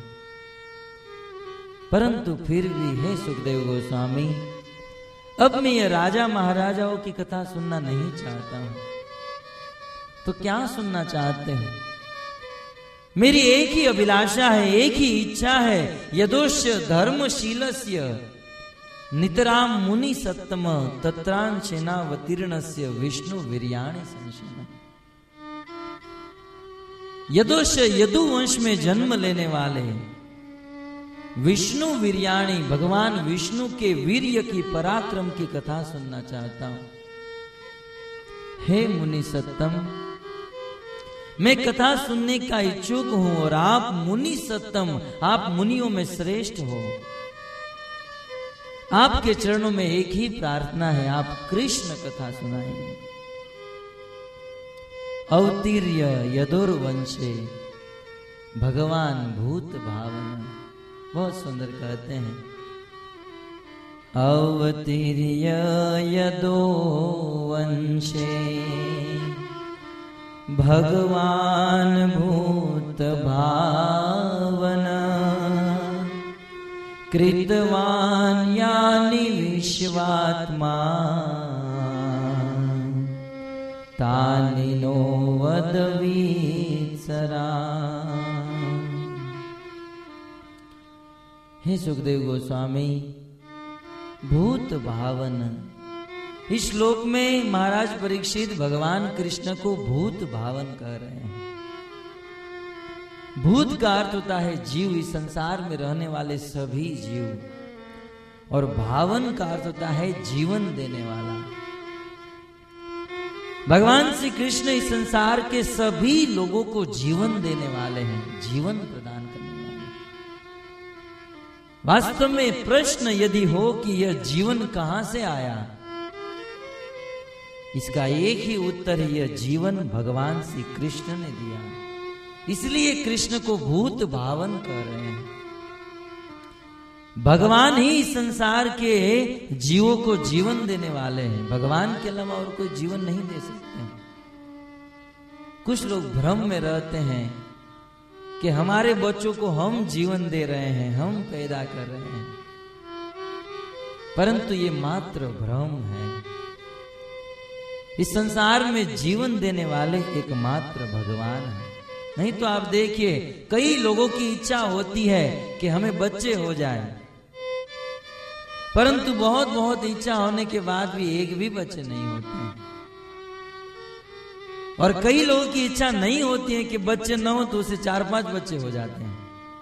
परंतु फिर भी हे सुखदेव गोस्वामी, अब मैं ये राजा महाराजाओं की कथा सुनना नहीं चाहता हूं। तो क्या सुनना चाहते हैं? मेरी एक ही अभिलाषा है, एक ही इच्छा है, यदोश्य धर्मशीलस्य नितराम मुनि सत्तम तत्रांशेनावतीर्णस्य विष्णु वीर्याणि संशयः। यदोश यदु वंश में जन्म लेने वाले विष्णु वीर्याणि, भगवान विष्णु के वीर्य की पराक्रम की कथा सुनना चाहता हूं। हे मुनि सत्तम, मैं कथा सुनने का इच्छुक हूं, और आप मुनि सत्तम, आप मुनियों में श्रेष्ठ हो। आपके चरणों में एक ही प्रार्थना है, आप कृष्ण कथा सुनाएंगे। अवतीर्य यदुर्वंशे भगवान भूत भावन, बहुत सुंदर कहते हैं। अवतीर्य यदो वंशे भगवान भूत भावन कृतवान यानि विश्वात्मा तानि नो वद वीत्सरा। हे सुखदेव गोस्वामी, भूत भावन, इस श्लोक में महाराज परीक्षित भगवान कृष्ण को भूत भावन कह रहे हैं। भूत का अर्थ होता है जीव, इस संसार में रहने वाले सभी जीव, और भावन का अर्थ होता है जीवन देने वाला। भगवान श्री कृष्ण इस संसार के सभी लोगों को जीवन देने वाले हैं, जीवन प्रदान करने वाले। वास्तव में प्रश्न यदि हो कि यह जीवन कहां से आया, इसका एक ही उत्तर है, यह जीवन भगवान श्री कृष्ण ने दिया। इसलिए कृष्ण को भूत भावन कह रहे हैं। भगवान ही इस संसार के जीवों को जीवन देने वाले हैं, भगवान के अलावा और कोई जीवन नहीं दे सकते। कुछ लोग भ्रम में रहते हैं कि हमारे बच्चों को हम जीवन दे रहे हैं, हम पैदा कर रहे हैं, परंतु ये मात्र भ्रम है। इस संसार में जीवन देने वाले एकमात्र भगवान है। नहीं तो आप देखिए, कई लोगों की इच्छा होती है कि हमें बच्चे हो जाएं, परंतु बहुत बहुत इच्छा होने के बाद भी एक भी बच्चे नहीं होते हैं। और कई लोगों की इच्छा नहीं होती है कि बच्चे न हो तो उसे चार पांच बच्चे हो जाते हैं।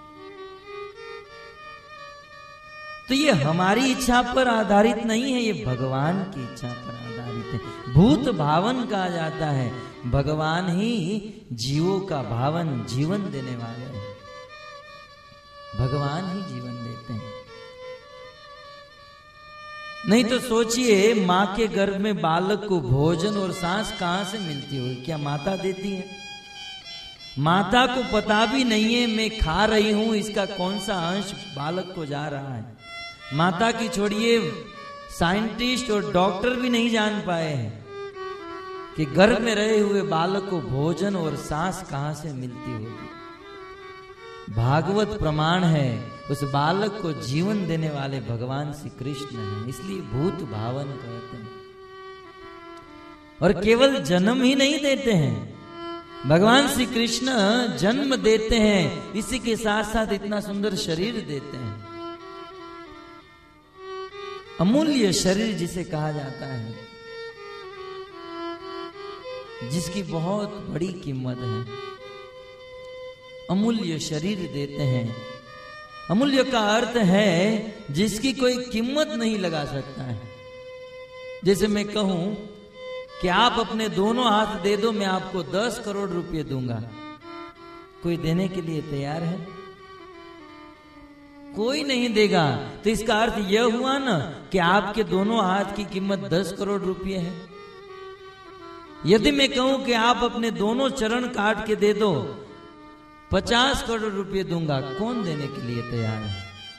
तो ये हमारी इच्छा पर आधारित नहीं है, ये भगवान की इच्छा पर आधारित है। भूत भावन कहा जाता है, भगवान ही जीवों का भावन जीवन देने वाले हैं। भगवान ही जीवन देते हैं। नहीं तो सोचिए, माँ के गर्भ में बालक को भोजन और सांस कहां से मिलती होगी? क्या माता देती है? माता को पता भी नहीं है मैं खा रही हूं, इसका कौन सा अंश बालक को जा रहा है। माता की छोड़िए, साइंटिस्ट और डॉक्टर भी नहीं जान पाए हैं कि गर्भ में रहे हुए बालक को भोजन और सांस कहां से मिलती होगी। भागवत प्रमाण है, उस बालक को जीवन देने वाले भगवान श्री कृष्ण हैं, इसलिए भूत भावन कहते हैं। और केवल जन्म ही नहीं देते हैं, भगवान श्री कृष्ण जन्म देते हैं, इसी के साथ साथ इतना सुंदर शरीर देते हैं। अमूल्य शरीर जिसे कहा जाता है, जिसकी बहुत बड़ी कीमत है। अमूल्य शरीर देते हैं। अमूल्य का अर्थ है जिसकी कोई कीमत नहीं लगा सकता है। जैसे मैं कहूं कि आप अपने दोनों हाथ दे दो, मैं आपको दस करोड़ रुपए दूंगा, कोई देने के लिए तैयार है? कोई नहीं देगा। तो इसका अर्थ यह हुआ ना कि आपके दोनों हाथ की कीमत दस करोड़ रुपए है। यदि मैं कहूं कि आप अपने दोनों चरण काट के दे दो, पचास करोड़ रुपए दूंगा, कौन देने के लिए तैयार है?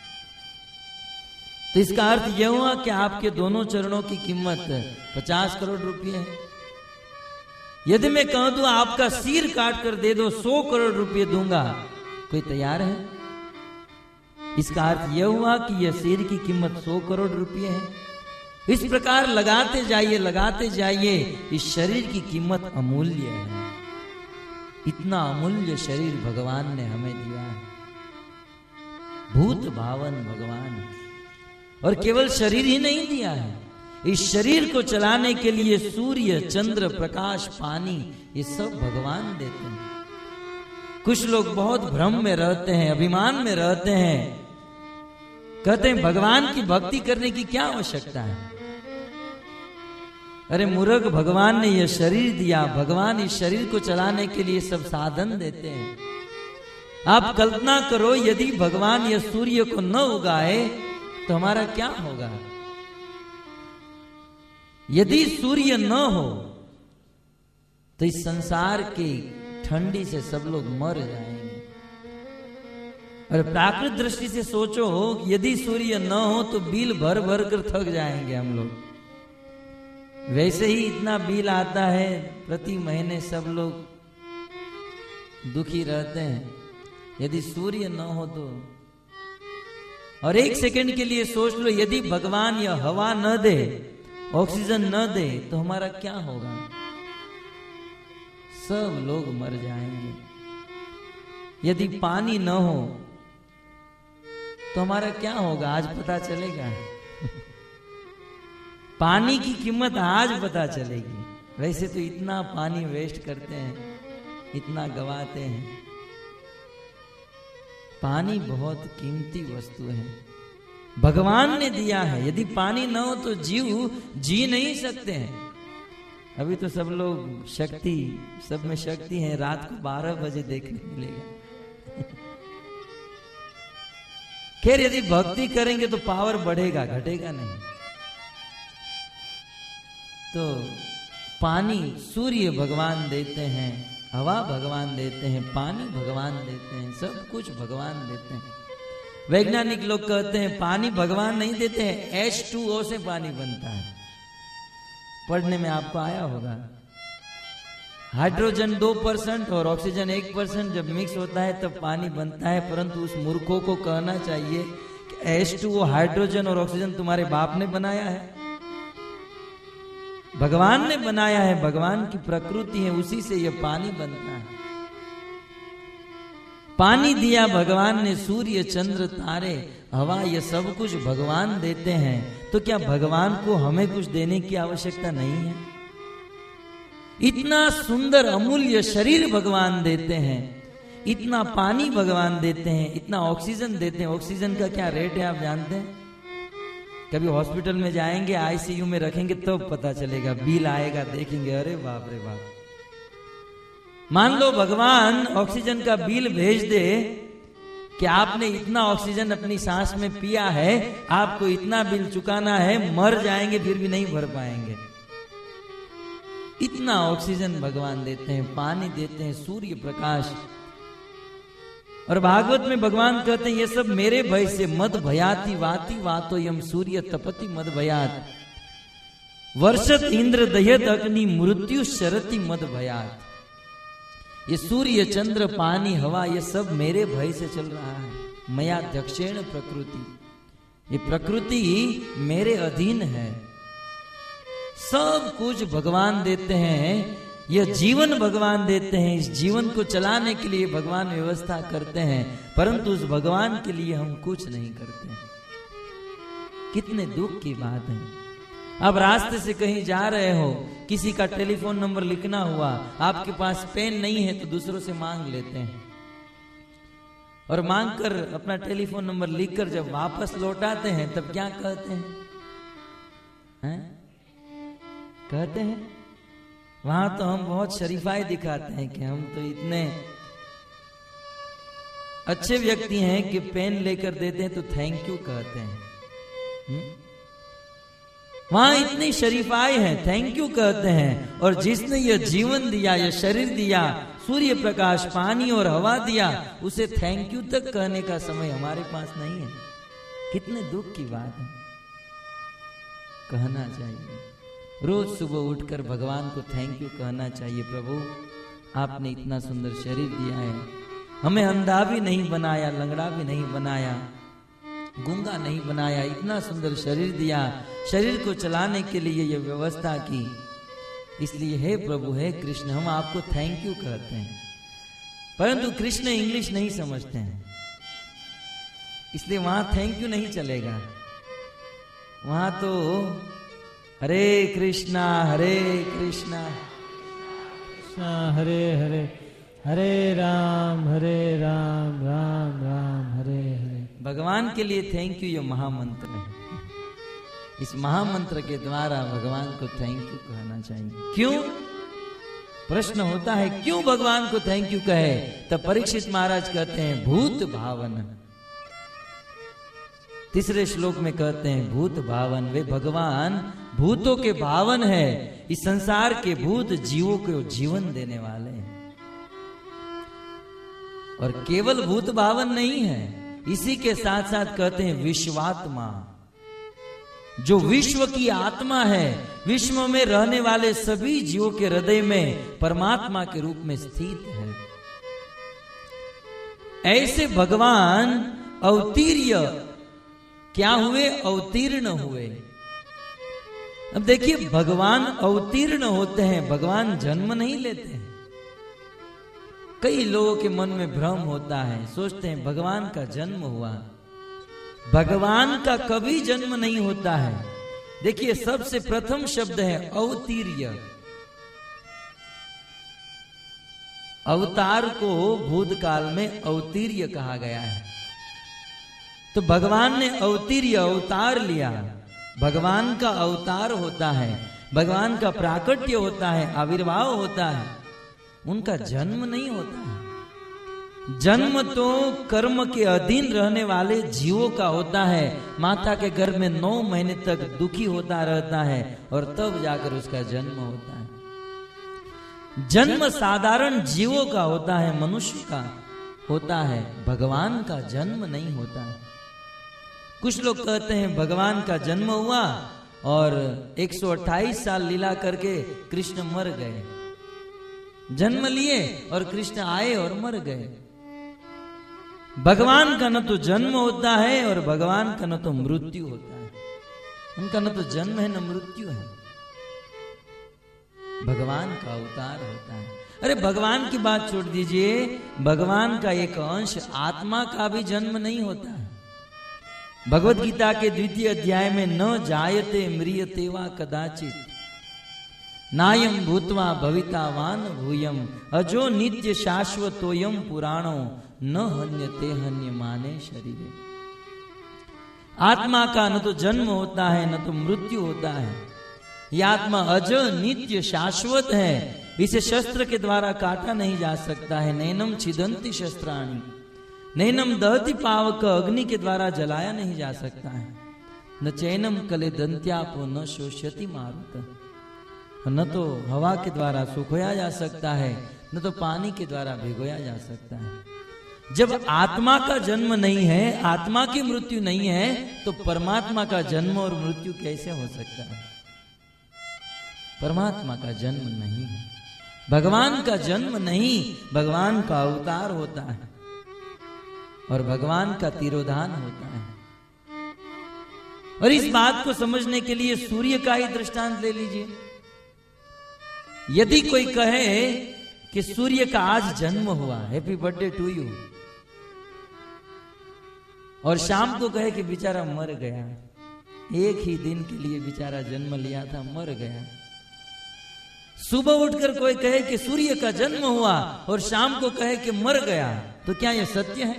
तो इसका अर्थ यह हुआ कि आपके दोनों चरणों की कीमत पचास करोड़ रुपए है। यदि मैं कहूं तो आपका सिर काट कर दे दो, सौ करोड़ रुपए दूंगा, कोई तैयार है? इसका अर्थ यह हुआ कि यह सिर की कीमत सौ करोड़ रुपए है। इस प्रकार लगाते जाइए लगाते जाइए, इस शरीर की कीमत अमूल्य है। इतना अमूल्य शरीर भगवान ने हमें दिया है। भूत भावन भगवान। और केवल शरीर ही नहीं दिया है, इस शरीर को चलाने के लिए सूर्य, चंद्र, प्रकाश, पानी, ये सब भगवान देते हैं। कुछ लोग बहुत भ्रम में रहते हैं, अभिमान में रहते हैं, कहते हैं भगवान की भक्ति करने की क्या आवश्यकता है। अरे मूर्ख, भगवान ने यह शरीर दिया, भगवान इस शरीर को चलाने के लिए सब साधन देते हैं। आप कल्पना करो, यदि भगवान यह सूर्य को न उगाए तो हमारा क्या होगा? यदि सूर्य न हो तो इस संसार की ठंडी से सब लोग मर जाएंगे। और प्राकृत दृष्टि से सोचो, यदि सूर्य न हो तो बिल भर भर कर थक जाएंगे हम लोग। वैसे ही इतना बिल आता है प्रति महीने, सब लोग दुखी रहते हैं। यदि सूर्य न हो तो, और एक सेकंड के लिए सोच लो, यदि भगवान यह हवा न दे, ऑक्सीजन न दे, तो हमारा क्या होगा? सब लोग मर जाएंगे। यदि पानी न हो तो हमारा क्या होगा? आज पता चलेगा। पानी की कीमत आज पता चलेगी। वैसे तो इतना पानी वेस्ट करते हैं, इतना गवाते हैं। पानी बहुत कीमती वस्तु है, भगवान ने दिया है। यदि पानी न हो तो जीव जी नहीं सकते हैं। अभी तो सब लोग शक्ति, सब में शक्ति है, रात को बारह बजे देखने मिलेगा। खैर, यदि भक्ति करेंगे तो पावर बढ़ेगा, घटेगा नहीं। तो पानी सूर्य भगवान देते हैं, हवा भगवान देते हैं, पानी भगवान देते हैं, सब कुछ भगवान देते हैं। वैज्ञानिक लोग कहते हैं पानी भगवान नहीं देते हैं, एच टू ओ से पानी बनता है। पढ़ने में आपको आया होगा, हाइड्रोजन दो परसेंट और ऑक्सीजन एक परसेंट जब मिक्स होता है तब पानी बनता है। परंतु उस मूर्खों को कहना चाहिए कि एच टू ओ हाइड्रोजन और ऑक्सीजन तुम्हारे बाप ने बनाया है? भगवान ने बनाया है, भगवान की प्रकृति है, उसी से यह पानी बनता है। पानी दिया भगवान ने, सूर्य चंद्र तारे हवा, ये सब कुछ भगवान देते हैं, तो क्या भगवान को हमें कुछ देने की आवश्यकता नहीं है? इतना सुंदर अमूल्य शरीर भगवान देते हैं, इतना पानी भगवान देते हैं, इतना ऑक्सीजन देते हैं। ऑक्सीजन का क्या रेट है आप जानते हैं? कभी हॉस्पिटल में जाएंगे, आईसीयू में रखेंगे तो पता चलेगा, बिल आएगा, देखेंगे, अरे बाप रे बाप। मान लो भगवान ऑक्सीजन का बिल भेज दे कि आपने इतना ऑक्सीजन अपनी सांस में पिया है, आपको इतना बिल चुकाना है, मर जाएंगे फिर भी नहीं भर पाएंगे। इतना ऑक्सीजन भगवान देते हैं, पानी देते हैं, सूर्य प्रकाश। और भागवत में भगवान कहते हैं ये सब मेरे भय से, मद भयाति वाति वातो यम सूर्य तपति मद भयात, वर्षत इंद्र दयत अग्नि मृत्यु शरति मद भयात। ये सूर्य चंद्र पानी हवा ये सब मेरे भय से चल रहा है। मया दक्षिण प्रकृति, ये प्रकृति मेरे अधीन है। सब कुछ भगवान देते हैं, यह जीवन भगवान देते हैं, इस जीवन को चलाने के लिए भगवान व्यवस्था करते हैं, परंतु उस भगवान के लिए हम कुछ नहीं करते हैं। कितने दुख की बात है। अब रास्ते से कहीं जा रहे हो, किसी का टेलीफोन नंबर लिखना हुआ, आपके पास पेन नहीं है तो दूसरों से मांग लेते हैं, और मांगकर अपना टेलीफोन नंबर लिखकर जब वापस लौटाते हैं तब क्या कहते हैं, हैं? कहते हैं वहां तो हम बहुत शरीफाई दिखाते हैं कि हम तो इतने अच्छे व्यक्ति हैं कि पेन लेकर देते हैं तो थैंक यू कहते हैं। हुँ? वहां इतनी शरीफाई है, थैंक यू कहते हैं। और जिसने ये जीवन दिया, ये शरीर दिया, सूर्य प्रकाश, पानी और हवा दिया, उसे थैंक यू तक कहने का समय हमारे पास नहीं है। कितने दुख की बात है। कहना चाहिए, रोज सुबह उठकर भगवान को थैंक यू कहना चाहिए। प्रभु आपने इतना सुंदर शरीर दिया है, हमें अंधा भी नहीं बनाया, लंगड़ा भी नहीं बनाया, गूंगा नहीं बनाया, इतना सुंदर शरीर दिया, शरीर को चलाने के लिए ये व्यवस्था की। इसलिए हे प्रभु, हे कृष्ण, हम आपको थैंक यू कहते हैं। परंतु कृष्ण इंग्लिश नहीं समझते हैं, इसलिए वहां थैंक यू नहीं चलेगा। वहां तो हरे कृष्णा हरे कृष्णा कृष्णा हरे हरे, हरे राम हरे राम, राम राम हरे हरे। भगवान के लिए थैंक यू ये महामंत्र है। इस महामंत्र के द्वारा भगवान को थैंक यू कहना चाहिए। क्यों? प्रश्न होता है क्यों भगवान को थैंक यू कहे? तब परीक्षित महाराज कहते हैं भूत भावन। तीसरे श्लोक में कहते हैं भूत भावन, वे भगवान भूतों के भावन है। इस संसार के भूत जीवों को जीवन देने वाले हैं। और केवल भूत भावन नहीं है, इसी के साथ साथ कहते हैं विश्वात्मा, जो विश्व की आत्मा है, विश्व में रहने वाले सभी जीवों के हृदय में परमात्मा के रूप में स्थित है। ऐसे भगवान अवतीर्य क्या हुए? अवतीर्ण हुए। अब देखिए, भगवान अवतीर्ण होते हैं, भगवान जन्म नहीं लेते हैं। कई लोगों के मन में भ्रम होता है, सोचते हैं भगवान का जन्म हुआ। भगवान का कभी जन्म नहीं होता है। देखिए, सबसे प्रथम शब्द है अवतीर्य। अवतार को भूतकाल में अवतीर्य कहा गया है। तो भगवान ने अवतीर्य अवतार लिया। भगवान का अवतार होता है, भगवान का प्राकट्य होता है, आविर्भाव होता है, उनका जन्म नहीं होता है। जन्म तो कर्म के अधीन रहने वाले जीवों का होता है। माता के गर्भ में नौ महीने तक दुखी होता रहता है और तब जाकर उसका जन्म होता है। जन्म साधारण जीवों का होता है, मनुष्य का होता है, भगवान का जन्म नहीं होता है। कुछ लोग कहते हैं भगवान का जन्म हुआ और एक सौ अट्ठाईस साल लीला करके कृष्ण मर गए। जन्म लिए और कृष्ण आए और मर गए। भगवान का न तो जन्म होता है और भगवान का न तो मृत्यु होता है। उनका न तो जन्म है न मृत्यु है। भगवान का अवतार होता है। अरे भगवान की बात छोड़ दीजिए, भगवान का एक अंश आत्मा का भी जन्म नहीं होता है। भगवत गीता के द्वितीय अध्याय में न जायते म्रियते वा कदाचित नायम भूतवा भवितावान भूयम अजो नित्य शाश्वतोयम पुराणो न हन्यते हन्य माने शरीरे। आत्मा का न तो जन्म होता है न तो मृत्यु होता है। यह आत्मा अज नित्य शाश्वत है, इसे शस्त्र के द्वारा काटा नहीं जा सकता है। नैनम छिदंती शस्त्राणि नैनम दहति पावक, अग्नि के द्वारा जलाया नहीं जा सकता है। न चैनम कले दंत्यापो न शोष्यति मारुत, न तो हवा के द्वारा सुखोया जा सकता है न तो पानी के द्वारा भिगोया जा सकता है। जब आत्मा का जन्म नहीं है, आत्मा की मृत्यु नहीं है, तो परमात्मा का जन्म और मृत्यु कैसे हो सकता है? परमात्मा का जन्म नहीं है, भगवान का जन्म नहीं, भगवान का अवतार होता है और भगवान का तिरोधान होता है। और इस बात को समझने के लिए सूर्य का ही दृष्टांत ले लीजिए। यदि कोई कहे कि सूर्य का आज जन्म हुआ, हैप्पी बर्थडे टू यू, और शाम को कहे कि बेचारा मर गया, एक ही दिन के लिए बेचारा जन्म लिया था, मर गया। सुबह उठकर कोई कहे कि सूर्य का जन्म हुआ और शाम को कहे कि मर गया, तो क्या यह सत्य है?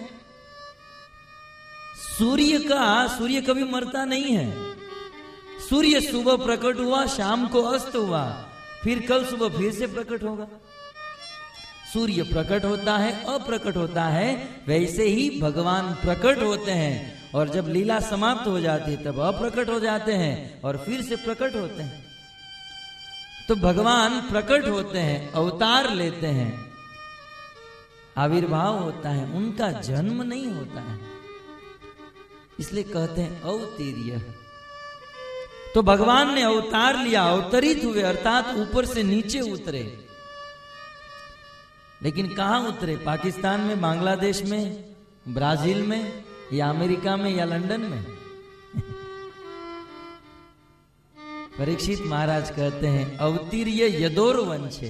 सूर्य का सूर्य कभी मरता नहीं है। सूर्य सुबह प्रकट हुआ, शाम को अस्त हुआ, फिर कल सुबह फिर से प्रकट होगा। सूर्य प्रकट होता है, अप्रकट होता है, वैसे ही भगवान प्रकट होते हैं और जब लीला समाप्त हो जाती है तब अप्रकट हो जाते हैं और फिर से प्रकट होते हैं। तो भगवान प्रकट होते हैं, अवतार लेते हैं, आविर्भाव होता है, उनका जन्म नहीं होता है, इसलिए कहते हैं अवतीर्य। तो भगवान ने अवतार लिया, अवतरित हुए, अर्थात ऊपर से नीचे उतरे। लेकिन कहां उतरे? पाकिस्तान में, बांग्लादेश में, ब्राजील में, या अमेरिका में, या लंदन में? परीक्षित महाराज कहते हैं अवतीर्य यदोर वंशे।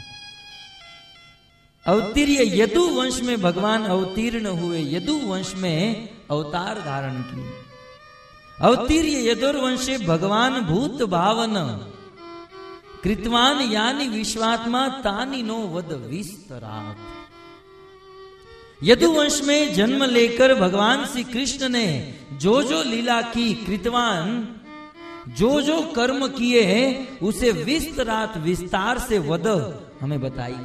अवतीर्य यदु वंश में भगवान अवतीर्ण हुए, यदु वंश में अवतार धारण किए। अवतीर्य यदुर वंशे भगवान भूत भावन कृतवान यानी विश्वात्मा तानी नो वद विस्तरात। यदुवंश में जन्म लेकर भगवान श्री कृष्ण ने जो जो लीला की, कृतवान जो जो कर्म किए हैं, उसे विस्तरात विस्तार से वद हमें बताइए।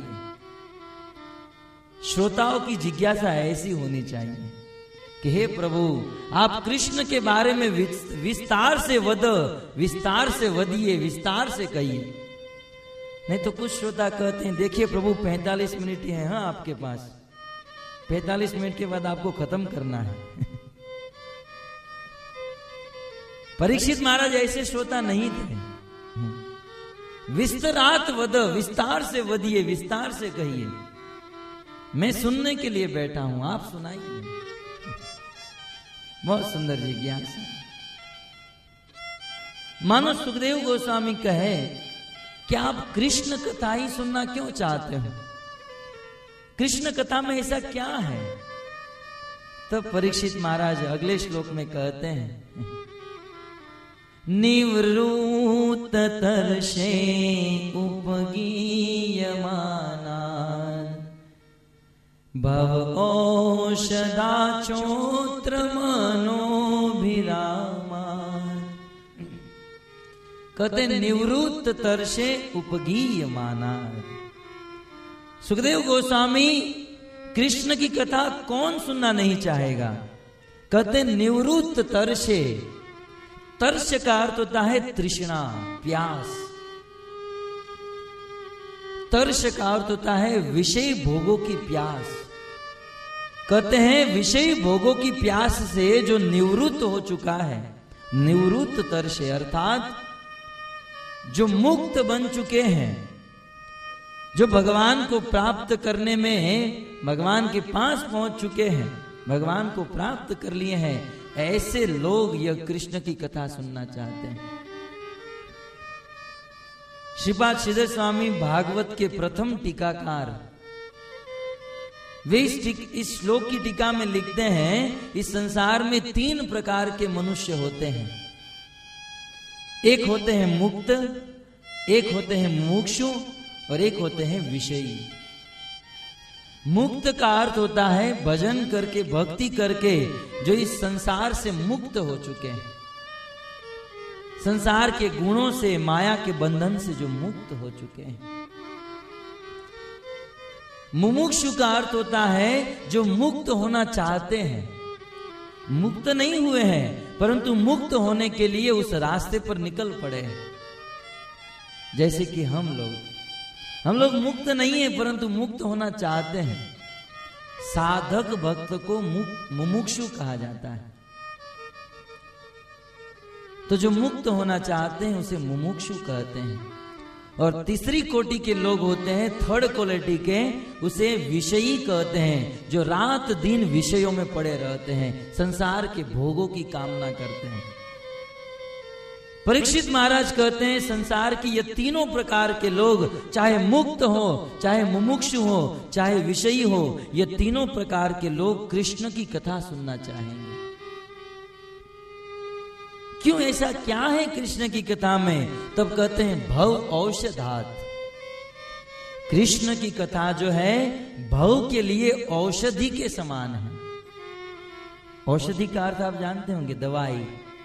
श्रोताओं की जिज्ञासा ऐसी होनी चाहिए कि हे प्रभु, आप कृष्ण के बारे में विस्तार से वद, विस्तार से वदिए, विस्तार से कहिए। नहीं तो कुछ श्रोता कहते हैं देखिए प्रभु पैंतालीस मिनट ही है हाँ आपके पास, पैंतालीस मिनट के बाद आपको खत्म करना है। परीक्षित महाराज ऐसे श्रोता नहीं थे। विस्तरात वद, विस्तार से वदिए, विस्तार से कहिए, मैं सुनने के लिए बैठा हूं, आप सुनाइए। बहुत सुंदर जिज्ञासा। मानो सुखदेव गोस्वामी कहे क्या आप कृष्ण कथा ही सुनना क्यों चाहते हो? कृष्ण कथा में ऐसा क्या है? तब परीक्षित महाराज अगले श्लोक में कहते हैं निवृत्त तरशे उपगीयमाना भव औषधाचोत्र मनोभिरामा। कहते निवृत्त तरशे उपगीयमाना। सुखदेव गोस्वामी कृष्ण की कथा कौन सुनना नहीं चाहेगा? कहते निवृत्त तरशे, तर्श का अर्थ होता है तृष्णा, प्यास। तर्श का अर्थ होता है विषय भोगों की प्यास। कहते हैं विषय भोगों की प्यास से जो निवृत्त हो चुका है, निवृत्त तर्श अर्थात जो मुक्त बन चुके हैं, जो भगवान को प्राप्त करने में भगवान के पास पहुंच चुके हैं, भगवान को प्राप्त कर लिए हैं, ऐसे लोग यह कृष्ण की कथा सुनना चाहते हैं। श्रीपाद श्रीधर स्वामी भागवत के प्रथम टीकाकार, वे इस, इस श्लोक की टीका में लिखते हैं, इस संसार में तीन प्रकार के मनुष्य होते हैं। एक होते हैं मुक्त, एक होते हैं मुमुक्षु और एक होते हैं विषयी। मुक्त का अर्थ होता है भजन करके, भक्ति करके जो इस संसार से मुक्त हो चुके हैं, संसार के गुणों से, माया के बंधन से जो मुक्त हो चुके हैं। मुमुक्षु का अर्थ होता है जो मुक्त होना चाहते हैं, मुक्त नहीं हुए हैं परंतु मुक्त होने के लिए उस रास्ते पर निकल पड़े हैं। जैसे कि हम लोग हम लोग मुक्त नहीं है परंतु मुक्त होना चाहते हैं। साधक भक्त को मुमुक्षु कहा जाता है। तो जो मुक्त होना चाहते हैं उसे मुमुक्षु कहते हैं। और तीसरी कोटि के लोग होते हैं, थर्ड क्वालिटी के, उसे विषयी कहते हैं, जो रात दिन विषयों में पड़े रहते हैं, संसार के भोगों की कामना करते हैं। परीक्षित महाराज कहते हैं संसार की ये तीनों प्रकार के लोग, चाहे मुक्त हो, चाहे मुमुक्षु हो, चाहे विषयी हो, ये तीनों प्रकार के लोग कृष्ण की कथा सुनना चाहेंगे। क्यों, ऐसा क्या है कृष्ण की कथा में? तब कहते हैं भव औषधात। कृष्ण की कथा जो है भव के लिए औषधि के समान है। औषधि का अर्थ आप जानते होंगे, दवाई।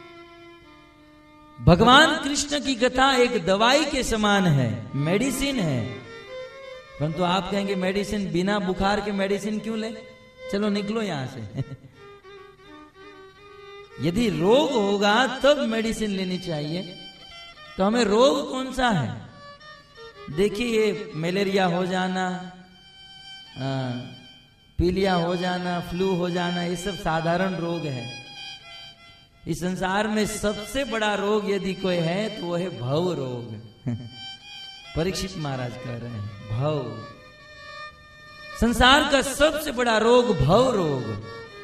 भगवान कृष्ण की कथा एक दवाई के समान है, मेडिसिन है। परंतु आप कहेंगे मेडिसिन, बिना बुखार के मेडिसिन क्यों ले? चलो निकलो यहां से। यदि रोग होगा तब मेडिसिन लेनी चाहिए। तो हमें रोग कौन सा है? देखिए, ये मलेरिया हो जाना, पीलिया हो जाना, फ्लू हो जाना, ये सब साधारण रोग है। इस संसार में सबसे बड़ा रोग यदि कोई है तो वो है भव रोग। परीक्षित महाराज कह रहे हैं भव, संसार का सबसे बड़ा रोग भव रोग,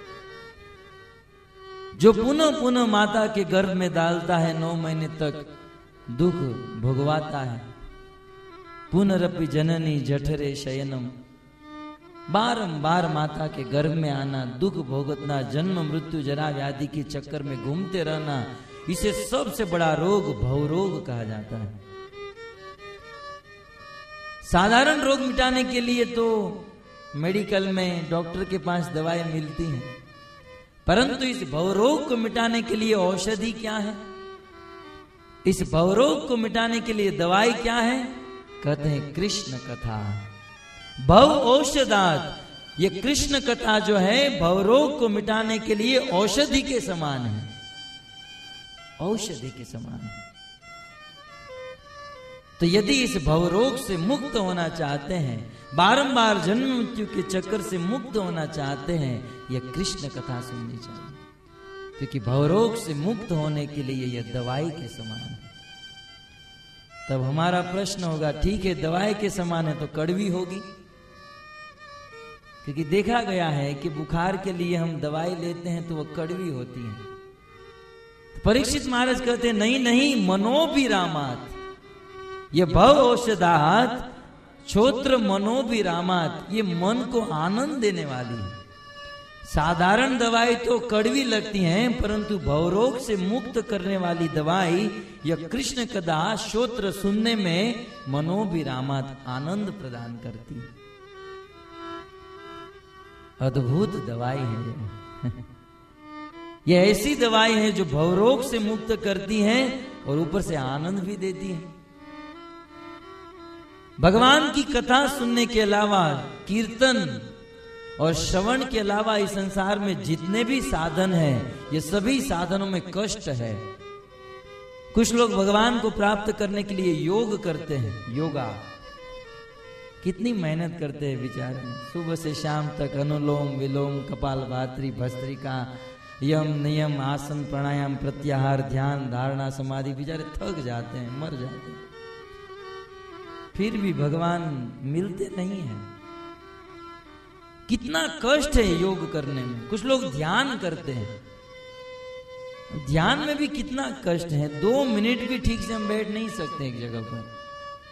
जो पुनः पुनः माता के गर्भ में डालता है, नौ महीने तक दुख भोगवाता है। पुनरपि जननी जठरे शयनम, बारंबार माता के गर्भ में आना, दुख भोगतना, जन्म मृत्यु जरा व्याधि के चक्कर में घूमते रहना, इसे सबसे बड़ा रोग भवरोग कहा जाता है। साधारण रोग मिटाने के लिए तो मेडिकल में डॉक्टर के पास दवाई मिलती है, परंतु इस भवरोग को मिटाने के लिए औषधि क्या है? इस भवरोग को मिटाने के लिए दवाई क्या है? कहते हैं कृष्ण कथा। भव औषधात, ये कृष्ण कथा जो है भवरोग को मिटाने के लिए औषधि के समान है, औषधि के समान है। तो यदि इस भवरोग से मुक्त होना चाहते हैं, बारंबार जन्म मृत्यु के चक्कर से मुक्त होना चाहते हैं, यह कृष्ण कथा सुननी चाहिए, क्योंकि भवरोग से मुक्त होने के लिए यह दवाई के समान है। तब हमारा प्रश्न होगा, ठीक है दवाई के समान है तो कड़वी होगी, क्योंकि देखा गया है कि बुखार के लिए हम दवाई लेते हैं तो वह कड़वी होती है। तो परीक्षित महाराज कहते हैं नहीं नहीं, मनोभिरामात, ये भव औषधात छोत्र मनोभिरामात, ये मन को आनंद देने वाली है। साधारण दवाई तो कड़वी लगती हैं, परंतु भवरोग से मुक्त करने वाली दवाई यह कृष्ण कथा श्रोत्र सुनने में मनोभिरामात, आनंद प्रदान करती है। अद्भुत दवाई है ये ऐसी दवाई है जो भवरोग से मुक्त करती है और ऊपर से आनंद भी देती है। भगवान की कथा सुनने के अलावा, कीर्तन और श्रवण के अलावा इस संसार में जितने भी साधन हैं, ये सभी साधनों में कष्ट है। कुछ लोग भगवान को प्राप्त करने के लिए योग करते हैं, योगा कितनी मेहनत करते हैं बेचारे, सुबह से शाम तक अनुलोम विलोम, कपालभाति, भस्त्रिका, यम नियम, आसन प्राणायाम, प्रत्याहार, ध्यान, धारणा, समाधि, बेचारे थक जाते हैं, मर जाते हैं, फिर भी भगवान मिलते नहीं हैं। कितना कष्ट है योग करने में। कुछ लोग ध्यान करते हैं, ध्यान में भी कितना कष्ट है, दो मिनट भी ठीक से हम बैठ नहीं सकते एक जगह पर।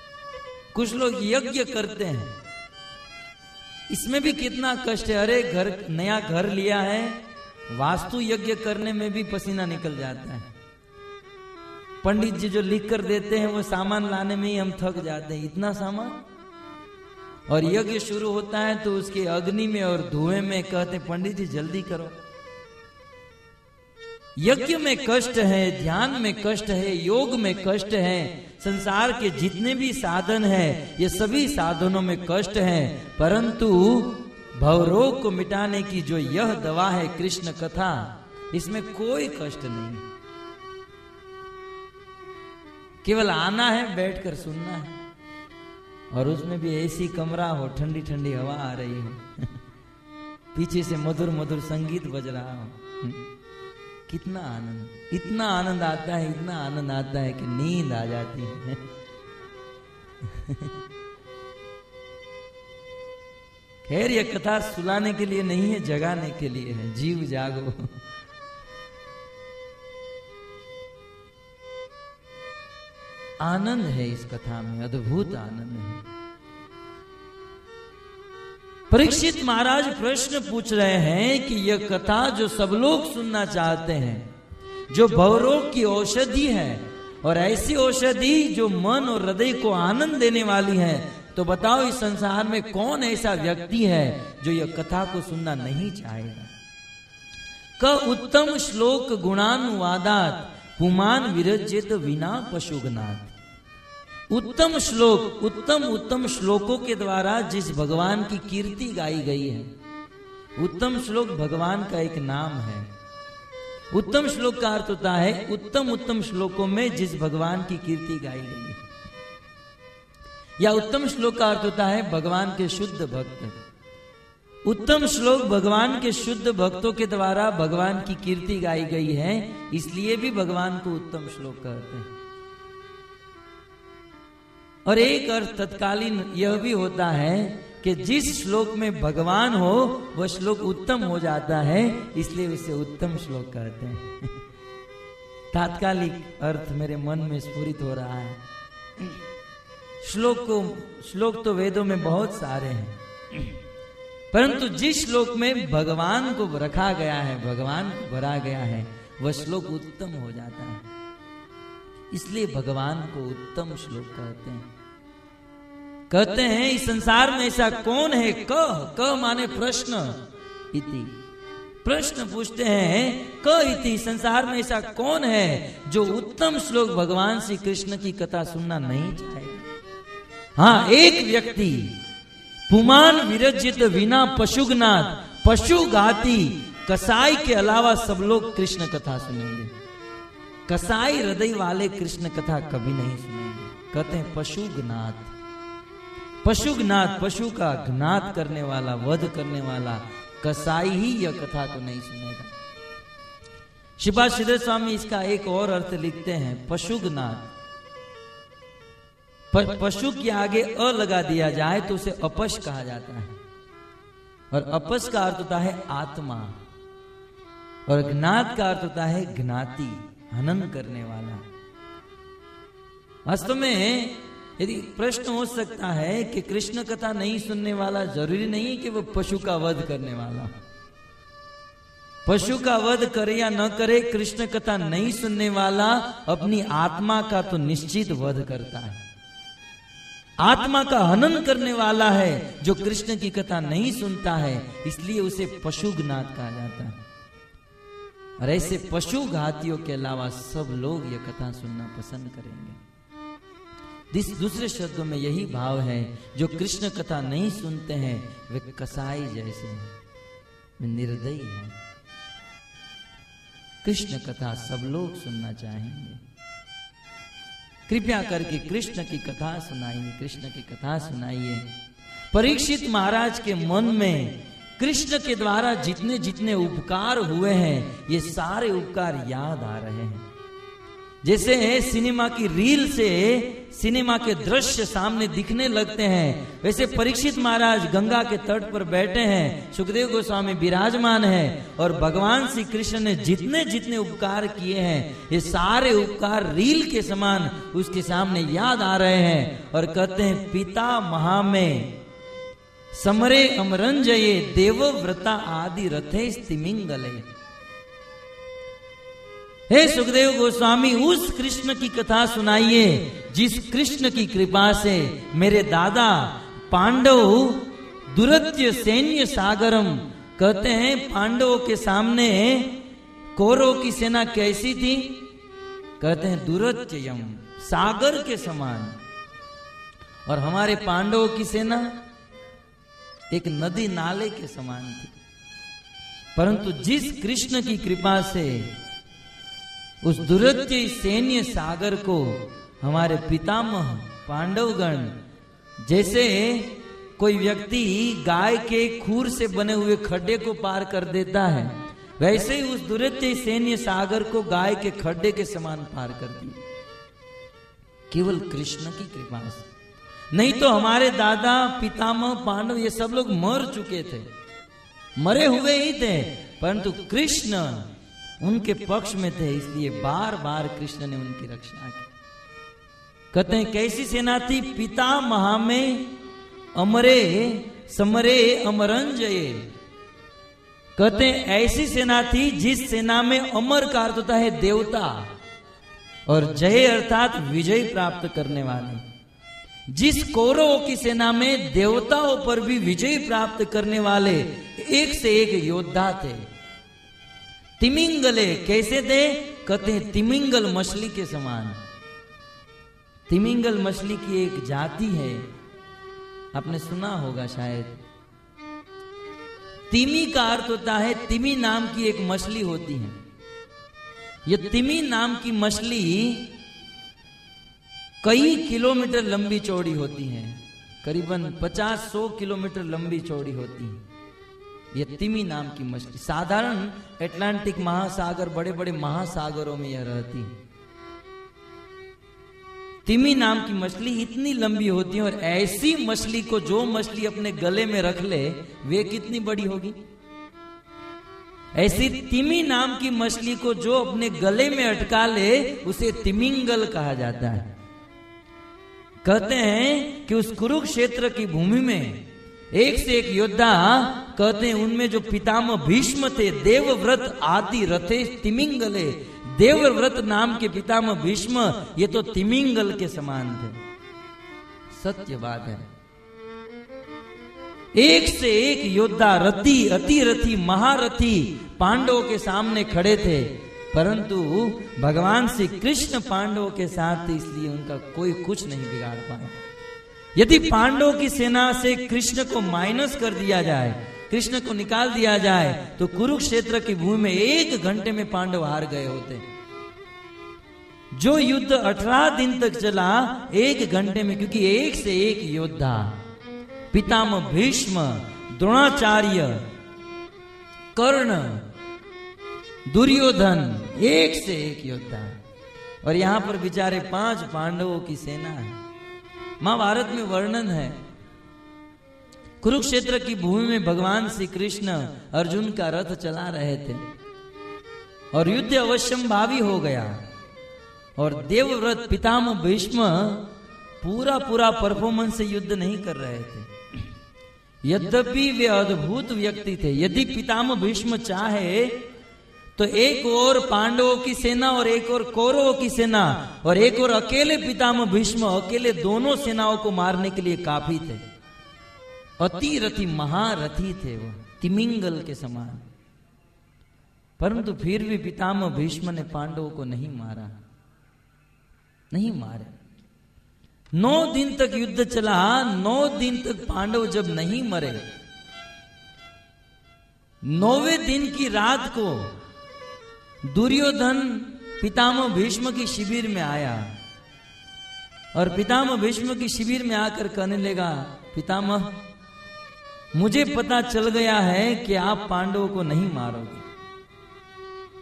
कुछ लोग यज्ञ करते हैं, इसमें भी कितना कष्ट है। अरे घर, नया घर लिया है, वास्तु यज्ञ करने में भी पसीना निकल जाता है। पंडित जी जो लिख कर देते हैं वो सामान लाने में ही हम थक जाते हैं, इतना सामान। और यज्ञ शुरू होता है तो उसके अग्नि में और धुएं में कहते पंडित जी जल्दी करो। यज्ञ में कष्ट है, ध्यान में कष्ट है, योग में कष्ट है, संसार के जितने भी साधन है ये सभी साधनों में कष्ट है। परंतु भवरोग को मिटाने की जो यह दवा है कृष्ण कथा, इसमें कोई कष्ट नहीं। केवल आना है, बैठकर सुनना है, और उसमें भी ऐसी कमरा हो, ठंडी ठंडी हवा आ रही हो, पीछे से मधुर मधुर संगीत बज रहा हो, कितना आनंद, इतना आनंद आता है, इतना आनंद आता है कि नींद आ जाती है। खैर यह कथा सुलाने के लिए नहीं है, जगाने के लिए है। जीव जागो। आनंद है इस कथा में, अद्भुत आनंद है। परीक्षित महाराज प्रश्न पूछ रहे हैं कि यह कथा जो सब लोग सुनना चाहते हैं, जो भवरोग की औषधि है, और ऐसी औषधि जो मन और हृदय को आनंद देने वाली है, तो बताओ इस संसार में कौन ऐसा व्यक्ति है जो यह कथा को सुनना नहीं चाहेगा। क उत्तम श्लोक गुणानुवादात पुमान विरजित विना पशुगनाथ। उत्तम श्लोक, उत्तम उत्तम श्लोकों के द्वारा जिस भगवान की कीर्ति गाई गई है। उत्तम श्लोक भगवान का एक नाम है। उत्तम श्लोक का अर्थ होता है उत्तम उत्तम श्लोकों में जिस भगवान की कीर्ति गाई गई है, या उत्तम श्लोक का अर्थ होता है भगवान के शुद्ध भक्त। उत्तम श्लोक भगवान के शुद्ध भक्तों के द्वारा भगवान की कीर्ति गाई गई है, इसलिए भी भगवान को उत्तम श्लोक कहते हैं। और एक अर्थ तत्कालीन यह भी होता है कि जिस श्लोक में भगवान हो वह श्लोक उत्तम हो जाता है, इसलिए उसे उत्तम श्लोक कहते हैं। तात्कालिक अर्थ मेरे मन में स्फुरित हो रहा है। श्लोक को श्लोक तो वेदों में बहुत सारे हैं, परंतु जिस श्लोक में भगवान को रखा गया है, भगवान को भरा गया है, वह श्लोक उत्तम हो जाता है, इसलिए भगवान को उत्तम श्लोक कहते हैं। कहते हैं इस संसार में ऐसा कौन है, कह कह माने प्रश्न, इति प्रश्न पूछते हैं, क इति संसार में ऐसा कौन है जो उत्तम श्लोक भगवान श्री कृष्ण की कथा सुनना नहीं चाहेगा। हाँ, एक व्यक्ति, पुमान विरजित विना पशुगनाथ, पशु घाती कसाई के अलावा सब लोग कृष्ण कथा सुनेंगे। कसाई हृदय वाले कृष्ण कथा कभी नहीं सुनेंगे। कहते हैं पशुगनाथ, पशुगनाथ, पशु का घनात करने वाला, वध करने वाला कसाई ही यह कथा को नहीं सुनेगा। शिपा श्रीधर स्वामी इसका एक और अर्थ लिखते हैं, पशुगनाथ, पशु के आगे अ लगा दिया जाए तो उसे अपश कहा जाता है, और अपश का अर्थ होता है आत्मा, और ज्ञात का अर्थ होता है ज्ञाति, हनन करने वाला। वास्तव में यदि प्रश्न हो सकता है कि कृष्ण कथा नहीं सुनने वाला जरूरी नहीं कि वो पशु का वध करने वाला। पशु का वध करे या न करे, कृष्ण कथा नहीं सुनने वाला अपनी आत्मा का तो निश्चित वध करता है। आत्मा का हनन करने वाला है जो कृष्ण की कथा नहीं सुनता है, इसलिए उसे पशुघ्नात कहा जाता है। और ऐसे पशु घातियों के अलावा सब लोग यह कथा सुनना पसंद करेंगे। दूसरे शब्दों में यही भाव है, जो कृष्ण कथा नहीं सुनते हैं वे कसाई जैसे हैं, वे निर्दयी हैं। कृष्ण कथा सब लोग सुनना चाहेंगे। कृपया करके कृष्ण की कथा सुनाइए, कृष्ण की कथा सुनाइए। परीक्षित महाराज के मन में कृष्ण के द्वारा जितने जितने उपकार हुए हैं, ये सारे उपकार याद आ रहे हैं। जैसे सिनेमा की रील से सिनेमा के दृश्य सामने दिखने लगते हैं, वैसे परीक्षित महाराज गंगा के तट पर बैठे हैं, सुखदेव गोस्वामी विराजमान है, और भगवान श्री कृष्ण ने जितने जितने उपकार किए हैं ये सारे उपकार रील के समान उसके सामने याद आ रहे हैं। और कहते हैं पिता महा में समरे अमरंजये देवव्रता आदि रथे स्तिमिंगले। हे सुखदेव गोस्वामी, उस कृष्ण की कथा सुनाइए जिस कृष्ण की कृपा से मेरे दादा पांडव दुरत्य सैन्य सागरम, कहते हैं पांडवों के सामने कौरवों की सेना कैसी थी, कहते हैं दुरत्ययम, सागर के समान, और हमारे पांडवों की सेना एक नदी नाले के समान थी। परंतु जिस कृष्ण की कृपा से उस दुरत्य सैन्य सागर को हमारे पितामह पांडवगण, जैसे कोई व्यक्ति गाय के खूर से बने हुए खड्डे को पार कर देता है, वैसे ही उस दुरत्य सैन्य सागर को गाय के खड्डे के समान पार कर दिया, केवल कृष्ण की कृपा से। नहीं तो हमारे दादा पितामह पांडव ये सब लोग मर चुके थे, मरे हुए ही थे, परंतु कृष्ण उनके पक्ष में थे, इसलिए बार बार कृष्ण ने उनकी रक्षा की। कहते हैं कैसी सेना थी, पिता महा में अमरे समरे अमरंजये, कहते हैं ऐसी सेना थी जिस सेना में अमर का अर्थ होता है देवता, और जय अर्थात विजय प्राप्त करने वाले। जिस कौरवों की सेना में देवताओं पर भी विजय प्राप्त करने वाले एक से एक योद्धा थे। तिमिंगले कैसे थे, कहते हैं तिमिंगल मछली के समान। तिमिंगल मछली की एक जाति है, आपने सुना होगा शायद। तिमी का अर्थ होता है, तिमी नाम की एक मछली होती है। यह तिमी नाम की मछली कई किलोमीटर लंबी चौड़ी होती है, करीबन पचास सौ किलोमीटर लंबी चौड़ी होती है। यह तिमी नाम की मछली साधारण अटलांटिक महासागर, बड़े बड़े महासागरों में यह रहती है। तिमी नाम की मछली इतनी लंबी होती है, और ऐसी मछली को जो मछली अपने गले में रख ले वे कितनी बड़ी होगी। ऐसी तिमी नाम की मछली को जो अपने गले में अटका ले उसे तिमिंगल कहा जाता है। कहते हैं कि उस कुरुक्षेत्र की भूमि में एक से एक योद्धा, कहते हैं उनमें जो पितामह भीष्म थे, देवव्रत आदि रथे तिमिंगले, देवव्रत नाम के पितामह भीष्म ये तो तिमिंगल के समान थे। सत्य बात है, एक से एक योद्धा रथी अतिरथी महारथी पांडवों के सामने खड़े थे, परंतु भगवान श्री कृष्ण पांडवों के साथ थे, इसलिए उनका कोई कुछ नहीं बिगाड़ पाया। यदि पांडवों की सेना से कृष्ण को माइनस कर दिया जाए, कृष्ण को निकाल दिया जाए, तो कुरुक्षेत्र की भूमि में एक घंटे में पांडव हार गए होते। जो युद्ध अठारह दिन तक चला, एक घंटे में, क्योंकि एक से एक योद्धा, पितामह भीष्म, द्रोणाचार्य, कर्ण, दुर्योधन, एक से एक योद्धा, और यहां पर बेचारे पांच पांडवों की सेना है। महाभारत में वर्णन है, कुरुक्षेत्र की भूमि में भगवान श्री कृष्ण अर्जुन का रथ चला रहे थे, और युद्ध अवश्यंभावी हो गया, और देवव्रत पितामह भीष्म पूरा पूरा परफॉर्मेंस से युद्ध नहीं कर रहे थे। यद्यपि वे अद्भुत व्यक्ति थे, यदि पितामह भीष्म चाहे तो एक और पांडवों की सेना और एक और कौरवों की सेना और एक और अकेले पितामह भीष्म, अकेले दोनों सेनाओं को मारने के लिए काफी थे। अतिरथी महारथी थे वो, तिमिंगल के समान। परंतु फिर भी पितामह भीष्म ने पांडवों को नहीं मारा, नहीं मारे। नौ दिन तक युद्ध चला, नौ दिन तक पांडव जब नहीं मरे, नौवें दिन की रात को दुर्योधन पितामह भीष्म की शिविर में आया, और पितामह भीष्म की शिविर में आकर कहने लगा, पितामह मुझे पता चल गया है कि आप पांडवों को नहीं मारोगे।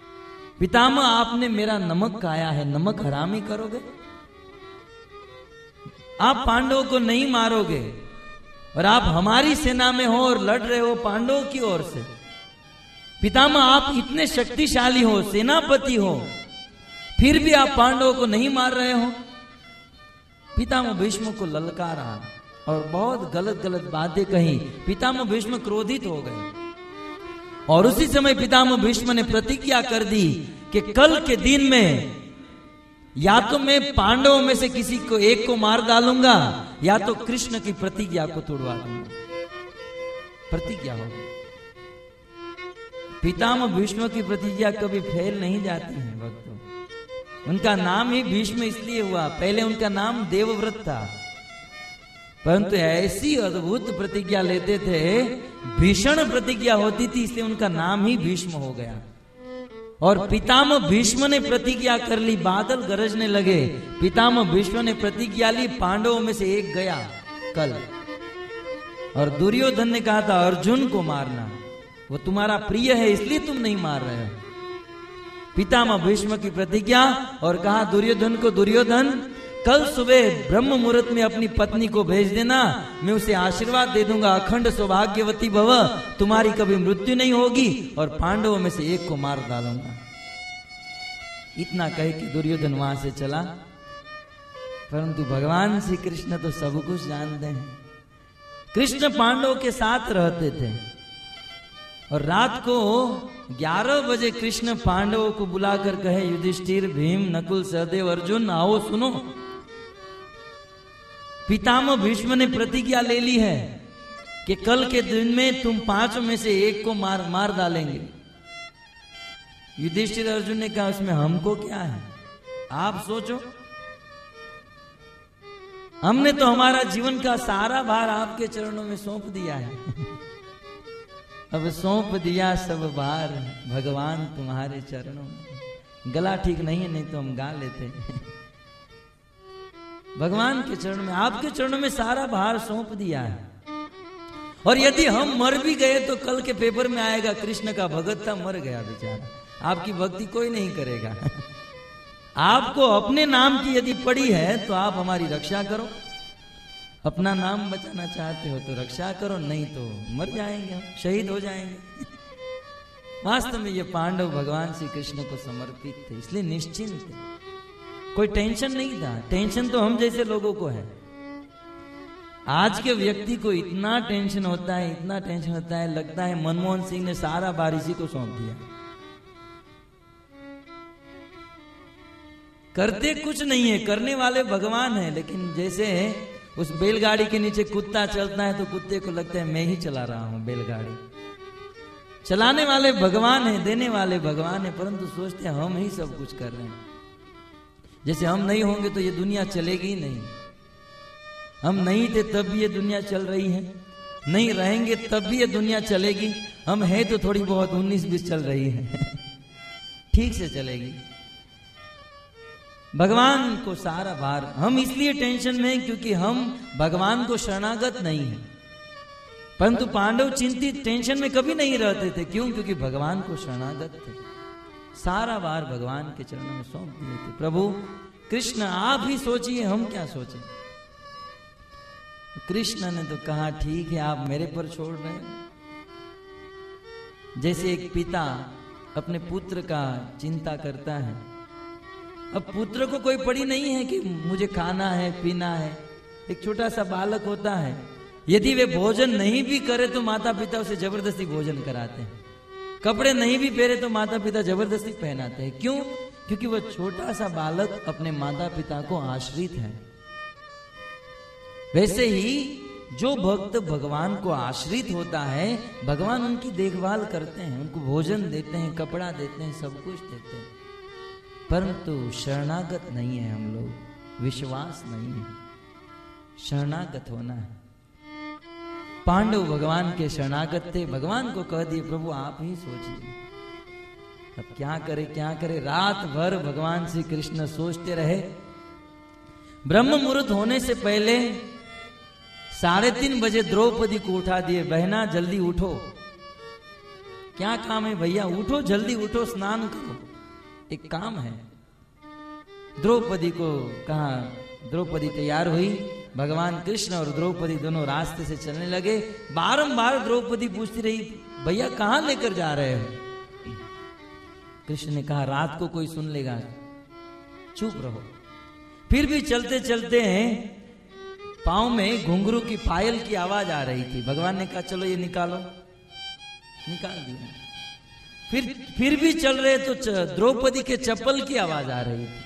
पितामह आपने मेरा नमक खाया है, नमक हरामी करोगे? आप पांडवों को नहीं मारोगे और आप हमारी सेना में हो और लड़ रहे हो पांडवों की ओर से। पितामह आप इतने शक्तिशाली हो, सेनापति हो, फिर भी आप पांडवों को नहीं मार रहे हो। पितामह भीष्म को ललकारा और बहुत गलत गलत बातें कही। पितामह भीष्म क्रोधित हो गए और उसी समय पितामह भीष्म ने प्रतिज्ञा कर दी कि कल के दिन में या तो मैं पांडवों में से किसी को एक को मार डालूंगा या तो कृष्ण की प्रतिज्ञा को तोड़वा दूंगा। प्रतिज्ञा हो गई। पितामह भीष्म की प्रतिज्ञा कभी फेल नहीं जाती है भक्तों। उनका नाम ही भीष्म इसलिए हुआ, पहले उनका नाम देवव्रत था, परंतु ऐसी अद्भुत प्रतिज्ञा लेते थे, भीषण प्रतिज्ञा होती थी, इसलिए उनका नाम ही भीष्म हो गया। और पितामह भीष्म ने प्रतिज्ञा कर ली, बादल गरजने लगे। पितामह भीष्म ने प्रतिज्ञा ली, पांडवों में से एक गया कल, और दुर्योधन ने कहा था अर्जुन को मारना, वो तुम्हारा प्रिय है इसलिए तुम नहीं मार रहे हो। पितामह भीष्म की प्रतिज्ञा और कहा दुर्योधन को, दुर्योधन कल सुबह ब्रह्म मुहूर्त में अपनी पत्नी को भेज देना, मैं उसे आशीर्वाद दे दूंगा, अखंड सौभाग्यवती भव, तुम्हारी कभी मृत्यु नहीं होगी और पांडवों में से एक को मार डालूंगा। इतना कह के दुर्योधन वहां से चला, परंतु भगवान श्री कृष्ण तो सब कुछ जानते हैं। कृष्ण पांडवों के साथ रहते थे और रात को ग्यारह बजे कृष्ण पांडवों को बुलाकर कहे, युधिष्ठिर, भीम, नकुल, सहदेव, अर्जुन, आओ सुनो, पितामह भीष्म ने प्रतिज्ञा ले ली है कि कल के दिन में तुम पांचों में से एक को मार मार डालेंगे। युधिष्ठिर अर्जुन ने कहा, उसमें हमको क्या है, आप सोचो, हमने तो हमारा जीवन का सारा भार आपके चरणों में सौंप दिया है। अब सौंप दिया सब भार भगवान तुम्हारे चरणों में। गला ठीक नहीं है, नहीं तो हम गा लेते। भगवान के चरणों में, आपके चरणों में सारा भार सौंप दिया है। और यदि हम मर भी गए तो कल के पेपर में आएगा कृष्ण का भगत था, मर गया बेचारा, आपकी भक्ति कोई नहीं करेगा। आपको अपने नाम की यदि पड़ी है तो आप हमारी रक्षा करो, अपना नाम बचाना चाहते हो तो रक्षा करो, नहीं तो मर जाएंगे, शहीद हो जाएंगे। वास्तव में ये पांडव भगवान श्री कृष्ण को समर्पित थे, इसलिए निश्चिंत थे, कोई टेंशन नहीं था। टेंशन तो हम जैसे लोगों को है। आज के व्यक्ति को इतना टेंशन होता है, इतना टेंशन होता है, लगता है मनमोहन सिंह ने सारा बार इसी को सौंप दिया। करते कुछ नहीं है, करने वाले भगवान है। लेकिन जैसे उस बैलगाड़ी के नीचे कुत्ता चलता है तो कुत्ते को लगता है मैं ही चला रहा हूं बैलगाड़ी। चलाने वाले भगवान है, देने वाले भगवान है, परंतु सोचते हैं हम ही सब कुछ कर रहे हैं। जैसे हम नहीं होंगे तो ये दुनिया चलेगी ही नहीं। हम नहीं थे तब भी ये दुनिया चल रही है, नहीं रहेंगे तब भी ये दुनिया चलेगी। हम है तो थोड़ी बहुत उन्नीस बीस चल रही है, ठीक से चलेगी। भगवान को सारा भार, हम इसलिए टेंशन में हैं क्योंकि हम भगवान को शरणागत नहीं है। परंतु पांडव चिंतित, टेंशन में कभी नहीं रहते थे। क्यों? क्योंकि भगवान को शरणागत थे। सारा भार भगवान के चरणों में सौंप दिए थे। प्रभु कृष्ण आप ही सोचिए, हम क्या सोचें। कृष्ण ने तो कहा ठीक है, आप मेरे पर छोड़ रहे हैं। जैसे एक पिता अपने पुत्र का चिंता करता है। अब पुत्र को कोई पड़ी नहीं है कि मुझे खाना है, पीना है। एक छोटा सा बालक होता है, यदि वे भोजन नहीं भी करे तो माता पिता उसे जबरदस्ती भोजन कराते हैं। कपड़े नहीं भी पहने तो माता पिता जबरदस्ती पहनाते हैं। क्यों? क्योंकि वह छोटा सा बालक अपने माता पिता को आश्रित है। वैसे ही जो भक्त भगवान को आश्रित होता है, भगवान उनकी देखभाल करते हैं, उनको भोजन देते हैं, कपड़ा देते हैं, सब कुछ देते हैं। परंतु शरणागत नहीं है हम लोग, विश्वास नहीं है। शरणागत होना है। पांडव भगवान के शरणागत थे। भगवान को कह दिए प्रभु आप ही सोचिए, अब क्या करे क्या करे। रात भर भगवान श्री कृष्ण सोचते रहे। ब्रह्म मुहूर्त होने से पहले साढ़े तीन बजे द्रौपदी को उठा दिए, बहना जल्दी उठो, क्या काम है भैया, उठो जल्दी उठो, स्नान करो, एक काम है। द्रौपदी को कहा, द्रौपदी तैयार हुई भगवान कृष्ण और द्रौपदी दोनों रास्ते से चलने लगे। बारंबार द्रौपदी पूछती रही, भैया कहां लेकर जा रहे हो? कृष्ण ने कहा, रात को कोई सुन लेगा, चुप रहो। फिर भी चलते चलते हैं, पांव में घुंघरू की पायल की आवाज आ रही थी। भगवान ने कहा, चलो ये निकालो, निकाल दिया। फिर फिर भी चल रहे तो द्रौपदी के चप्पल की आवाज आ रही थी।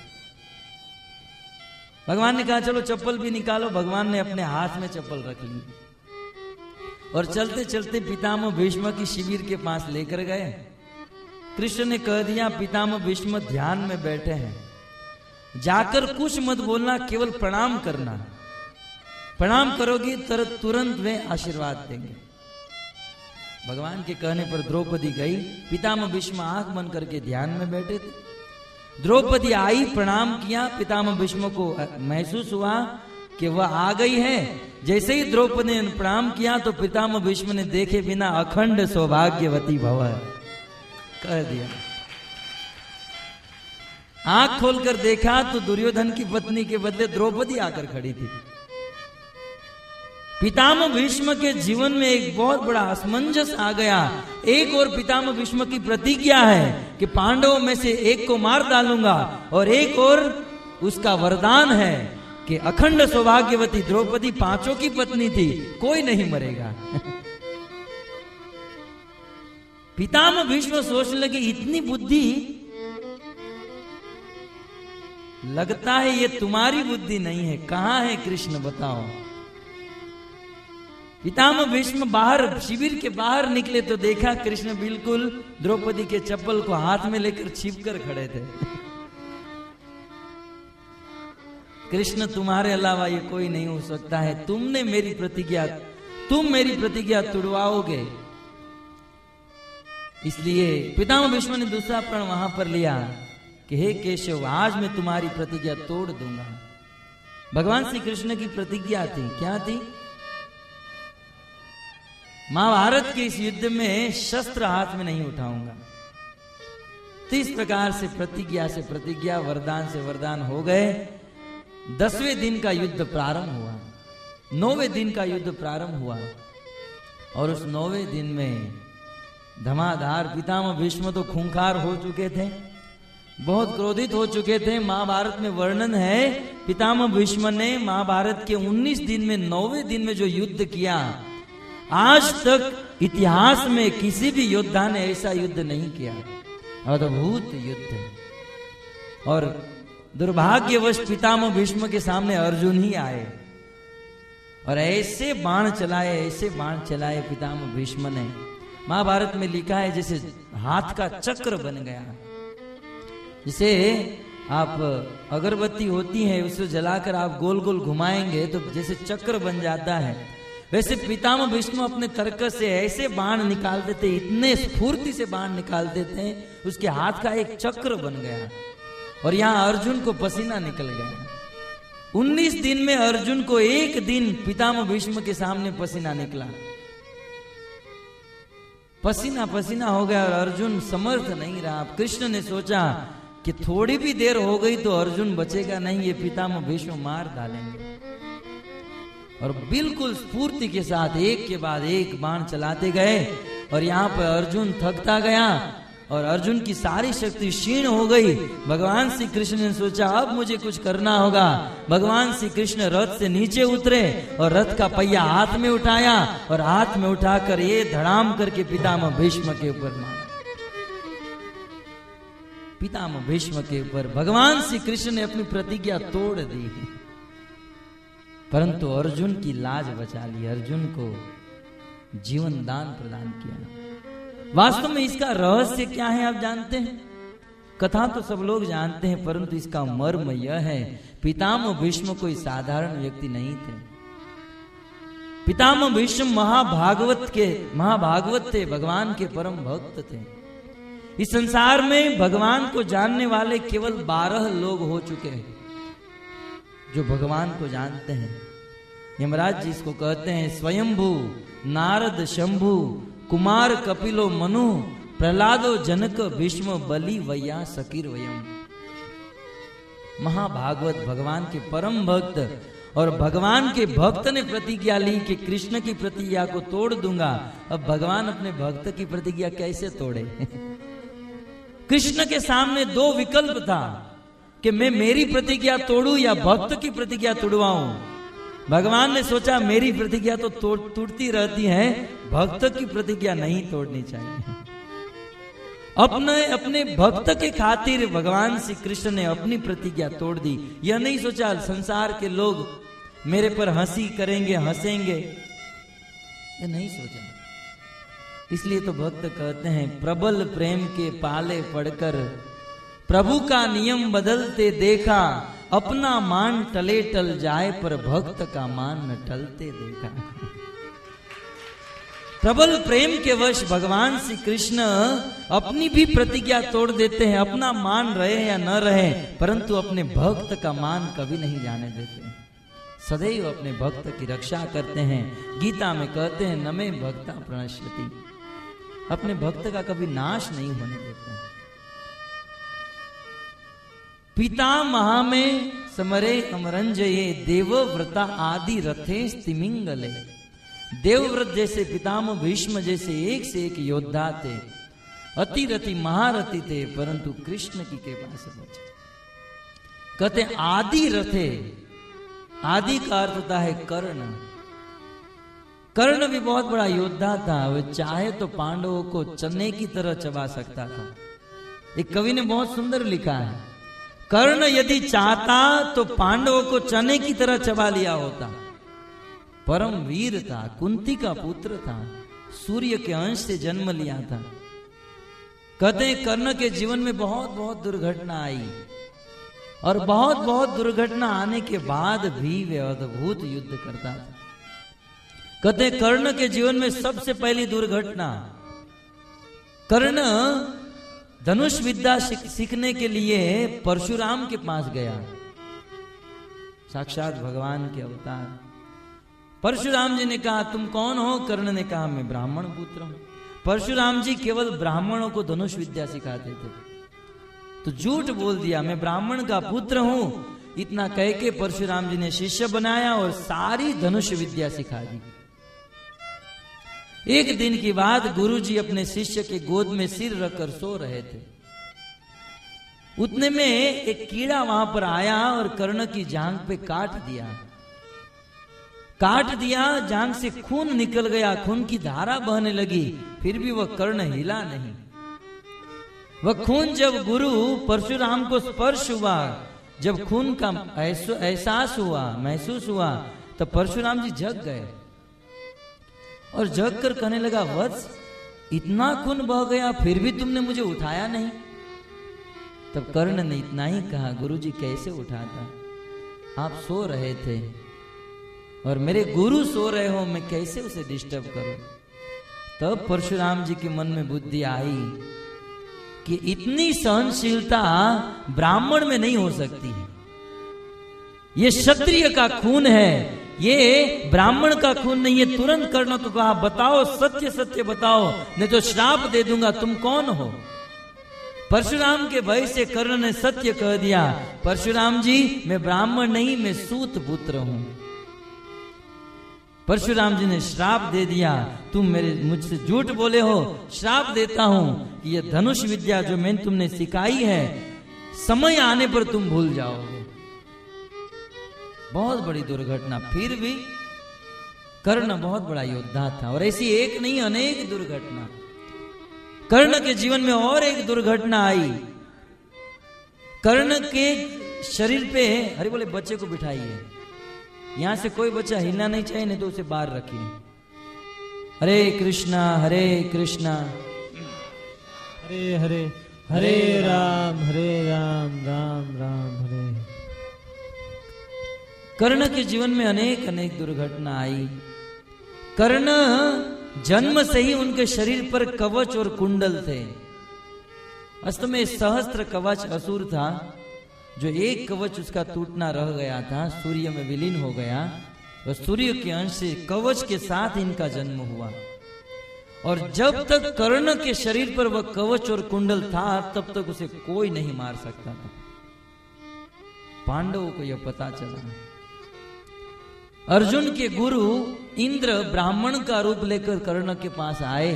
भगवान ने कहा, चलो चप्पल भी निकालो। भगवान ने अपने हाथ में चप्पल रख ली और चलते चलते पितामह भीष्म की शिविर के पास लेकर गए। कृष्ण ने कह दिया, पितामह भीष्म ध्यान में बैठे हैं, जाकर कुछ मत बोलना, केवल प्रणाम करना। प्रणाम करोगी तर तुरंत वे आशीर्वाद देंगे। भगवान के कहने पर द्रौपदी गई। पितामह भीष्म आंख बंद करके ध्यान में बैठे थे। द्रौपदी आई, प्रणाम किया। पितामह भीष्म को महसूस हुआ कि वह आ गई है। जैसे ही द्रौपदी ने प्रणाम किया तो पितामह भीष्म ने देखे बिना अखंड सौभाग्यवती भव कह दिया। आंख खोलकर देखा तो दुर्योधन की पत्नी के बदले द्रौपदी आकर खड़ी थी। पितामह भीष्म के जीवन में एक बहुत बड़ा असमंजस आ गया। एक और पितामह भीष्म की प्रतिज्ञा है कि पांडवों में से एक को मार डालूंगा, और एक और उसका वरदान है कि अखंड सौभाग्यवती द्रौपदी पांचों की पत्नी थी, कोई नहीं मरेगा। पितामह भीष्म सोचने लगे, इतनी बुद्धि, लगता है ये तुम्हारी बुद्धि नहीं है, कहां है कृष्ण बताओ। पितामह भीष्म बाहर शिविर के बाहर निकले तो देखा कृष्ण बिल्कुल द्रौपदी के चप्पल को हाथ में लेकर छिपकर खड़े थे। कृष्ण, तुम्हारे अलावा ये कोई नहीं हो सकता है, तुमने मेरी प्रतिज्ञा तुम मेरी प्रतिज्ञा तुड़वाओगे। इसलिए पितामह भीष्म ने दूसरा प्रण वहां पर लिया कि हे केशव, आज मैं तुम्हारी प्रतिज्ञा तोड़ दूंगा। भगवान श्री कृष्ण की प्रतिज्ञा थी, क्या थी? महाभारत के इस युद्ध में शस्त्र हाथ में नहीं उठाऊंगा। तो इस प्रकार से प्रतिज्ञा से प्रतिज्ञा, वरदान से वरदान हो गए। दसवें दिन का युद्ध प्रारंभ हुआ, नौवें दिन का युद्ध प्रारंभ हुआ, और उस नौवें दिन में धमाधार पितामह भीष्म तो खूंखार हो चुके थे, बहुत क्रोधित हो चुके थे। महाभारत में वर्णन है, पितामह भीष्म ने महाभारत के उन्नीस दिन में नौवें दिन में जो युद्ध किया, आज तक इतिहास में किसी भी योद्धा ने ऐसा युद्ध नहीं किया। अद्भुत युद्ध है। और दुर्भाग्यवश पितामह भीष्म के सामने अर्जुन ही आए और ऐसे बाण चलाए, ऐसे बाण चलाए पितामह भीष्म ने। महाभारत में लिखा है जैसे हाथ का चक्र बन गया। जिसे आप अगरबत्ती होती है उसे जलाकर आप गोल गोल घुमाएंगे तो जैसे चक्र बन जाता है, वैसे पितामह भीष्म अपने तर्कस से ऐसे बाण निकालते थे, इतने स्फूर्ति से बाण निकालते थे, उसके हाथ का एक चक्र बन गया। और यहाँ अर्जुन को पसीना निकल गया। उन्नीस दिन में अर्जुन को एक दिन पितामह भीष्म के सामने पसीना निकला, पसीना पसीना हो गया और अर्जुन समर्थ नहीं रहा। कृष्ण ने सोचा कि थोड़ी भी देर हो गई तो अर्जुन बचेगा नहीं, ये पितामह भीष्म मार डालेंगे। और बिल्कुल स्फूर्ति के साथ एक के बाद एक बाण चलाते गए और यहाँ पर अर्जुन थकता गया और अर्जुन की सारी शक्ति क्षीण हो गई। भगवान श्री कृष्ण ने सोचा अब मुझे कुछ करना होगा। भगवान श्री कृष्ण रथ से नीचे उतरे और रथ का पहिया हाथ में उठाया और हाथ में उठाकर ये धड़ाम करके पितामह भीष्म के ऊपर मारा। पितामह भीष्म के ऊपर भगवान श्री कृष्ण ने अपनी प्रतिज्ञा तोड़ दी, परंतु अर्जुन की लाज बचा ली, अर्जुन को जीवन दान प्रदान किया। वास्तव में इसका रहस्य क्या है आप जानते हैं? कथा तो सब लोग जानते हैं, परंतु इसका मर्म यह है, पितामह भीष्म कोई साधारण व्यक्ति नहीं थे। पितामह भीष्म महाभागवत के महाभागवत थे, भगवान के परम भक्त थे। इस संसार में भगवान को जानने वाले केवल बारह लोग हो चुके हैं जो भगवान को जानते हैं। यमराज जी इसको कहते हैं स्वयंभू, नारद, शंभु, कुमार, कपिलो, मनु, प्रहलादो, जनक, भीष्म, बलि, वैया, सकीर, वयम। महाभागवत भगवान के परम भक्त और भगवान के भक्त ने प्रतिज्ञा ली कि कृष्ण की प्रतिज्ञा को तोड़ दूंगा। अब भगवान अपने भक्त की प्रतिज्ञा कैसे तोड़े? कृष्ण के सामने दो विकल्प था कि मैं मेरी प्रतिज्ञा तोड़ूं या भक्त की प्रतिज्ञा तोड़वाऊं। भगवान ने सोचा मेरी प्रतिज्ञा तो तोड़ टूटती रहती है, भक्त की प्रतिज्ञा नहीं तोड़नी चाहिए। अपने अपने भक्त के खातिर भगवान श्री कृष्ण ने अपनी प्रतिज्ञा तोड़ दी। यह नहीं सोचा संसार के लोग मेरे पर हंसी करेंगे, हंसेंगे, यह नहीं सोचा। इसलिए तो भक्त कहते हैं प्रबल प्रेम के पाले पड़कर प्रभु का नियम बदलते देखा, अपना मान टले टल जाए पर भक्त का मान न टलते देखा। प्रबल प्रेम के वश भगवान श्री कृष्ण अपनी भी प्रतिज्ञा तोड़ देते हैं, अपना मान रहे या न रहे, परंतु अपने भक्त का मान कभी नहीं जाने देते। सदैव अपने भक्त की रक्षा करते हैं। गीता में कहते हैं न मे भक्ता प्रणश्यति, अपने भक्त का कभी नाश नहीं होने देते हैं। पितामह में समरे अमरंजये देवव्रता आदि रथे स्तिमिंगले। देवव्रत जैसे पितामह भीष्म जैसे एक से एक योद्धा थे, अतिरथी महारथी थे, परंतु कृष्ण की कृपा से बचे। कहते आदि रथे, आदि का अर्थ होता है कर्ण। कर्ण भी बहुत बड़ा योद्धा था, वह चाहे तो पांडवों को चने की तरह चबा सकता था। एक कवि ने बहुत सुंदर लिखा है, कर्ण यदि चाहता तो पांडवों को चने की तरह चबा लिया होता। परम वीर था, कुंती का पुत्र था, सूर्य के अंश से जन्म लिया था। कहते हैं कर्ण के जीवन में बहुत बहुत दुर्घटना आई, और बहुत बहुत दुर्घटना आने के बाद भी वे अद्भुत युद्ध करता था। कहते हैं कर्ण के जीवन में सबसे पहली दुर्घटना, कर्ण धनुष विद्या सीखने के लिए परशुराम के पास गया। साक्षात भगवान के अवतार परशुराम जी ने कहा तुम कौन हो? कर्ण ने कहा मैं ब्राह्मण पुत्र हूं। परशुराम जी केवल ब्राह्मणों को धनुष विद्या सिखाते थे, तो झूठ बोल दिया मैं ब्राह्मण का पुत्र हूं। इतना कह के परशुराम जी ने शिष्य बनाया और सारी धनुष विद्या सिखा दी। एक दिन की बात, गुरुजी अपने शिष्य के गोद में सिर रखकर सो रहे थे। उतने में एक कीड़ा वहां पर आया और कर्ण की जांघ पे काट दिया। काट दिया, जांघ से खून निकल गया, खून की धारा बहने लगी, फिर भी वह कर्ण हिला नहीं। वह खून जब गुरु परशुराम को स्पर्श हुआ, जब खून का एहसास हुआ, महसूस हुआ, तो परशुराम जी जग गए और जग कर कहने लगा वत्स इतना खून बह गया फिर भी तुमने मुझे उठाया नहीं। तब कर्ण ने इतना ही कहा गुरुजी कैसे उठाता, आप सो रहे थे और मेरे गुरु सो रहे हो, मैं कैसे उसे डिस्टर्ब करूं। तब परशुराम जी के मन में बुद्धि आई कि इतनी सहनशीलता ब्राह्मण में नहीं हो सकती है, ये क्षत्रिय का खून है, ये ब्राह्मण का खून नहीं है। तुरंत कर्ण को कहा बताओ, सत्य सत्य बताओ, नहीं तो श्राप दे दूंगा, तुम कौन हो? परशुराम के भय से कर्ण ने सत्य कह दिया, परशुराम जी मैं ब्राह्मण नहीं, मैं सूत पुत्र हूं। परशुराम जी ने श्राप दे दिया, तुम मेरे मुझसे झूठ बोले हो, श्राप देता हूं कि यह धनुष विद्या जो मैंने तुमने सिखाई है, समय आने पर तुम भूल जाओगे। बहुत बड़ी दुर्घटना। फिर भी कर्ण बहुत बड़ा योद्धा था, और ऐसी एक नहीं अनेक दुर्घटना। कर्ण के जीवन में और एक दुर्घटना आई। कर्ण के शरीर पे, अरे बोले बच्चे को बिठाइए, यहां से कोई बच्चा हिलना नहीं चाहिए, नहीं तो उसे बाहर रखिए। हरे कृष्णा हरे कृष्णा हरे हरे हरे राम हरे राम राम राम हरे। कर्ण के जीवन में अनेक अनेक दुर्घटना आई। कर्ण जन्म से ही उनके शरीर पर कवच और कुंडल थे। अस्त में सहस्त्र कवच असुर था, जो एक कवच उसका टूटना रह गया था, सूर्य में विलीन हो गया, और सूर्य के अंश से कवच के साथ इनका जन्म हुआ। और जब तक कर्ण के शरीर पर वह कवच और कुंडल था, तब तक उसे कोई नहीं मार सकता था। पांडवों को यह पता चला, अर्जुन के गुरु इंद्र ब्राह्मण का रूप लेकर कर्ण के पास आए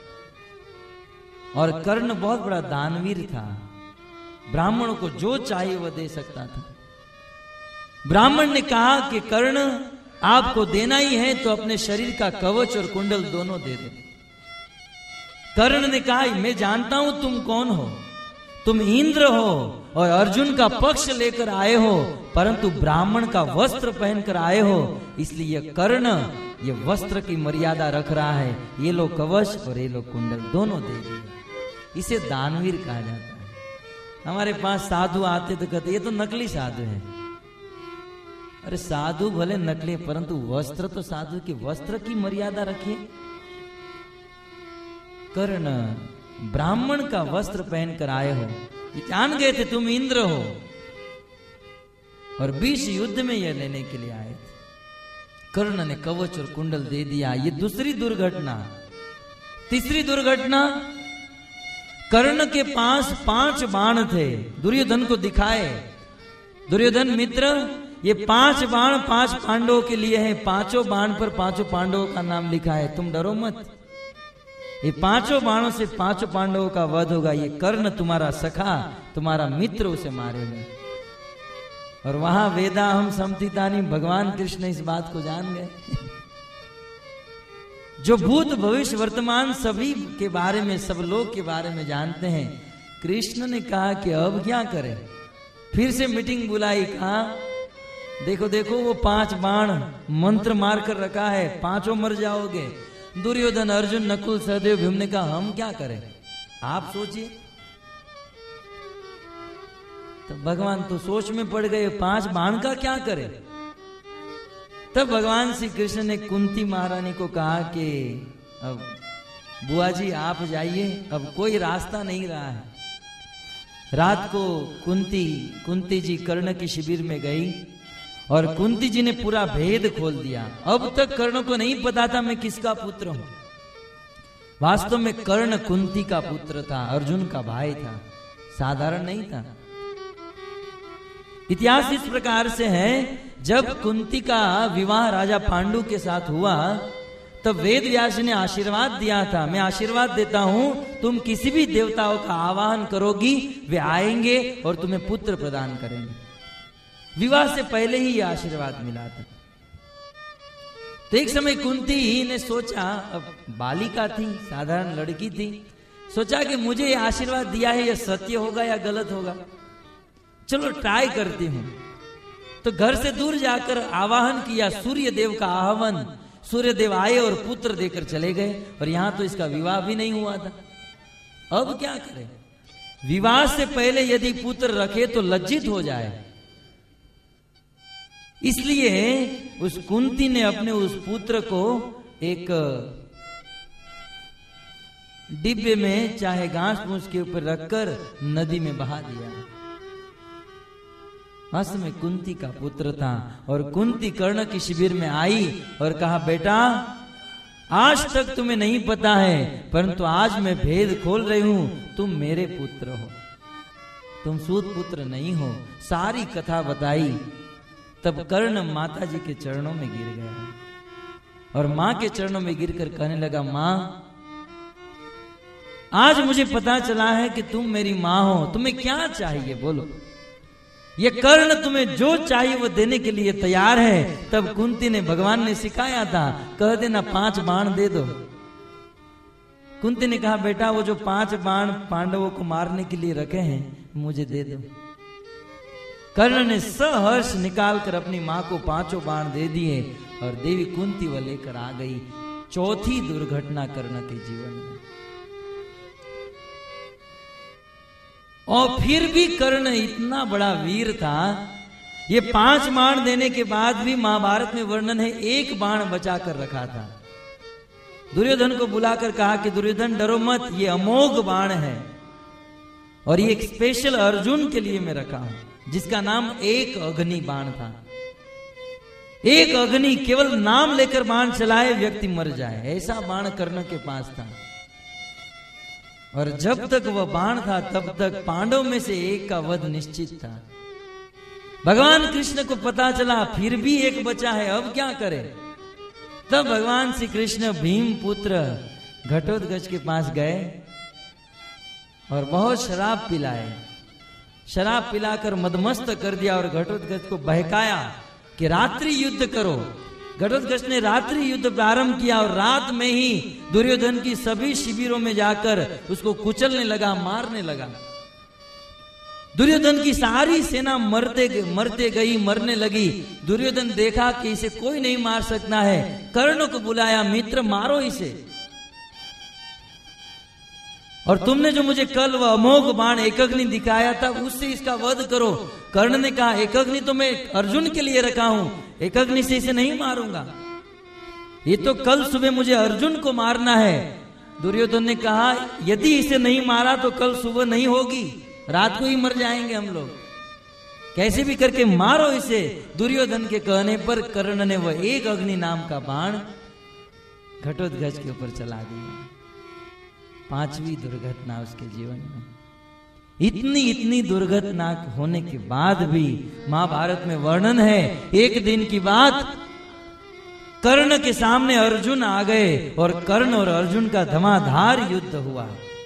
और कर्ण बहुत बड़ा दानवीर था, ब्राह्मणों को जो चाहिए वह दे सकता था। ब्राह्मण ने कहा कि कर्ण आपको देना ही है तो अपने शरीर का कवच और कुंडल दोनों दे दो। कर्ण ने कहा मैं जानता हूं तुम कौन हो, तुम इंद्र हो और अर्जुन का पक्ष लेकर आए हो, परंतु ब्राह्मण का वस्त्र पहनकर आए हो, इसलिए ये कर्ण ये वस्त्र की मर्यादा रख रहा है, ये लो कवच और ये लो कुंडल दोनों दे दिए। इसे दानवीर कहा जाता है। हमारे पास साधु आते तो कहते ये तो नकली साधु है। अरे साधु भले नकली परंतु वस्त्र तो साधु के वस्त्र की मर्यादा रखिए। कर्ण ब्राह्मण का वस्त्र पहनकर आए हो, ये जान गए थे तुम इंद्र हो और बीच युद्ध में यह लेने के लिए आए थे। कर्ण ने कवच और कुंडल दे दिया। ये दूसरी दुर्घटना। तीसरी दुर्घटना, कर्ण के पास पांच बाण थे, दुर्योधन को दिखाए। दुर्योधन मित्र ये पांच बाण पांच पांडवों के लिए हैं, पांचों बाण पर पांचों पांडवों का नाम लिखा है, तुम डरो मत, ये पांचों बाणों से पांचों पांडवों का वध होगा। ये कर्ण तुम्हारा सखा, तुम्हारा मित्र उसे मारेगा। और वहां वेदा हम समतितानी, भगवान कृष्ण इस बात को जान गए। जो भूत भविष्य वर्तमान सभी के बारे में, सब लोग के बारे में जानते हैं। कृष्ण ने कहा कि अब क्या करें, फिर से मीटिंग बुलाई। कहा देखो देखो वो पांच बाण मंत्र मार कर रखा है, पांचों मर जाओगे। दुर्योधन, अर्जुन, नकुल, सहदेव, भीम ने कहा हम क्या करें, आप सोचिए। तो भगवान तो सोच में पड़ गए, पांच बाण का क्या करें। तब भगवान श्री कृष्ण ने कुंती महारानी को कहा कि अब बुआ जी आप जाइए, अब कोई रास्ता नहीं रहा है। रात को कुंती कुंती जी कर्ण की शिविर में गई और कुंती जी ने पूरा भेद खोल दिया। अब तक कर्ण को नहीं पता था मैं किसका पुत्र हूं। वास्तव में कर्ण कुंती का पुत्र था, अर्जुन का भाई था, साधारण नहीं था। इतिहास इस प्रकार से है, जब कुंती का विवाह राजा पांडु के साथ हुआ तब वेद व्यास ने आशीर्वाद दिया था, मैं आशीर्वाद देता हूं तुम किसी भी देवताओं का आवाहन करोगी वे आएंगे और तुम्हें पुत्र प्रदान करेंगे। विवाह से पहले ही यह आशीर्वाद मिला था। तो एक समय कुंती ने सोचा, अब बालिका थी, साधारण लड़की थी, सोचा कि मुझे यह आशीर्वाद दिया है, यह सत्य होगा या गलत होगा, चलो ट्राई करती हूं। तो घर से दूर जाकर आवाहन किया, सूर्य देव का आह्वान, सूर्य देव आए और पुत्र देकर चले गए। और यहां तो इसका विवाह भी नहीं हुआ था। अब क्या करें, विवाह से पहले यदि पुत्र रखे तो लज्जित हो जाए, इसलिए उस कुंती ने अपने उस पुत्र को एक डिब्बे में चाहे घास फूस के ऊपर रखकर नदी में बहा दिया। वास्तव में कुंती का पुत्र था। और कुंती कर्ण की शिविर में आई और कहा बेटा आज तक तुम्हें नहीं पता है परंतु आज मैं भेद खोल रही हूं, तुम मेरे पुत्र हो, तुम सूत पुत्र नहीं हो। सारी कथा बताई। तब कर्ण माता जी के चरणों में गिर गया और मां के चरणों में गिरकर कहने लगा, मां आज मुझे पता चला है कि तुम मेरी मां हो, तुम्हें क्या चाहिए बोलो। ये कर्ण तुम्हें जो चाहिए वो देने के लिए तैयार है। तब कुंती ने, भगवान ने सिखाया था, कह देना पांच बाण दे दो। कुंती ने कहा बेटा वो जो पांच बाण पांडवों को मारने के लिए रखे हैं मुझे दे दो। कर्ण ने सहर्ष निकालकर अपनी मां को पांचों बाण दे दिए और देवी कुंती वह लेकर आ गई। चौथी दुर्घटना कर्ण के जीवन में। और फिर भी कर्ण इतना बड़ा वीर था, ये पांच बाण देने के बाद भी महाभारत में वर्णन है एक बाण बचा कर रखा था। दुर्योधन को बुलाकर कहा कि दुर्योधन डरो मत, ये अमोघ बाण है और ये एक स्पेशल अर्जुन के लिए मैं रखा हूं, जिसका नाम एक अग्नि बाण था। एक अग्नि, केवल नाम लेकर बाण चलाए व्यक्ति मर जाए, ऐसा बाण कर्ण के पास था। और जब तक वह बाण था तब तक पांडव में से एक का वध निश्चित था। भगवान कृष्ण को पता चला फिर भी एक बचा है, अब क्या करे। तब भगवान श्री कृष्ण भीम पुत्र घटोत्कच के पास गए और बहुत शराब पिलाए। शराब पिलाकर मदमस्त कर दिया और घटोत्कच को बहकाया कि रात्रि युद्ध करो। घटोत्कच ने रात्रि युद्ध प्रारंभ किया और रात में ही दुर्योधन की सभी शिविरों में जाकर उसको कुचलने लगा, मारने लगा। दुर्योधन की सारी सेना मरते मरते गई, मरने लगी। दुर्योधन देखा कि इसे कोई नहीं मार सकता है, कर्ण को बुलाया, मित्र मारो इसे। और तुमने जो मुझे कल वह अमोघ बाण एकअग्नि दिखाया था, उससे इसका वध करो। कर्ण ने कहा, एकअग्नि तो मैं अर्जुन के लिए रखा हूं, एकअग्नि से इसे नहीं मारूंगा, ये तो कल सुबह मुझे अर्जुन को मारना है। दुर्योधन ने कहा, यदि इसे नहीं मारा तो कल सुबह नहीं होगी, रात को ही मर जाएंगे हम लोग, कैसे भी करके मारो इसे। दुर्योधन के कहने पर कर्ण ने वह एक अग्नि नाम का बाण घटोत्कच के ऊपर चला दिया। पांचवी दुर्घटना उसके जीवन में। इतनी इतनी दुर्घटना होने के बाद भी महाभारत में वर्णन है, एक दिन की बात, कर्ण के सामने अर्जुन आ गए और कर्ण और अर्जुन का धमाधार युद्ध हुआ।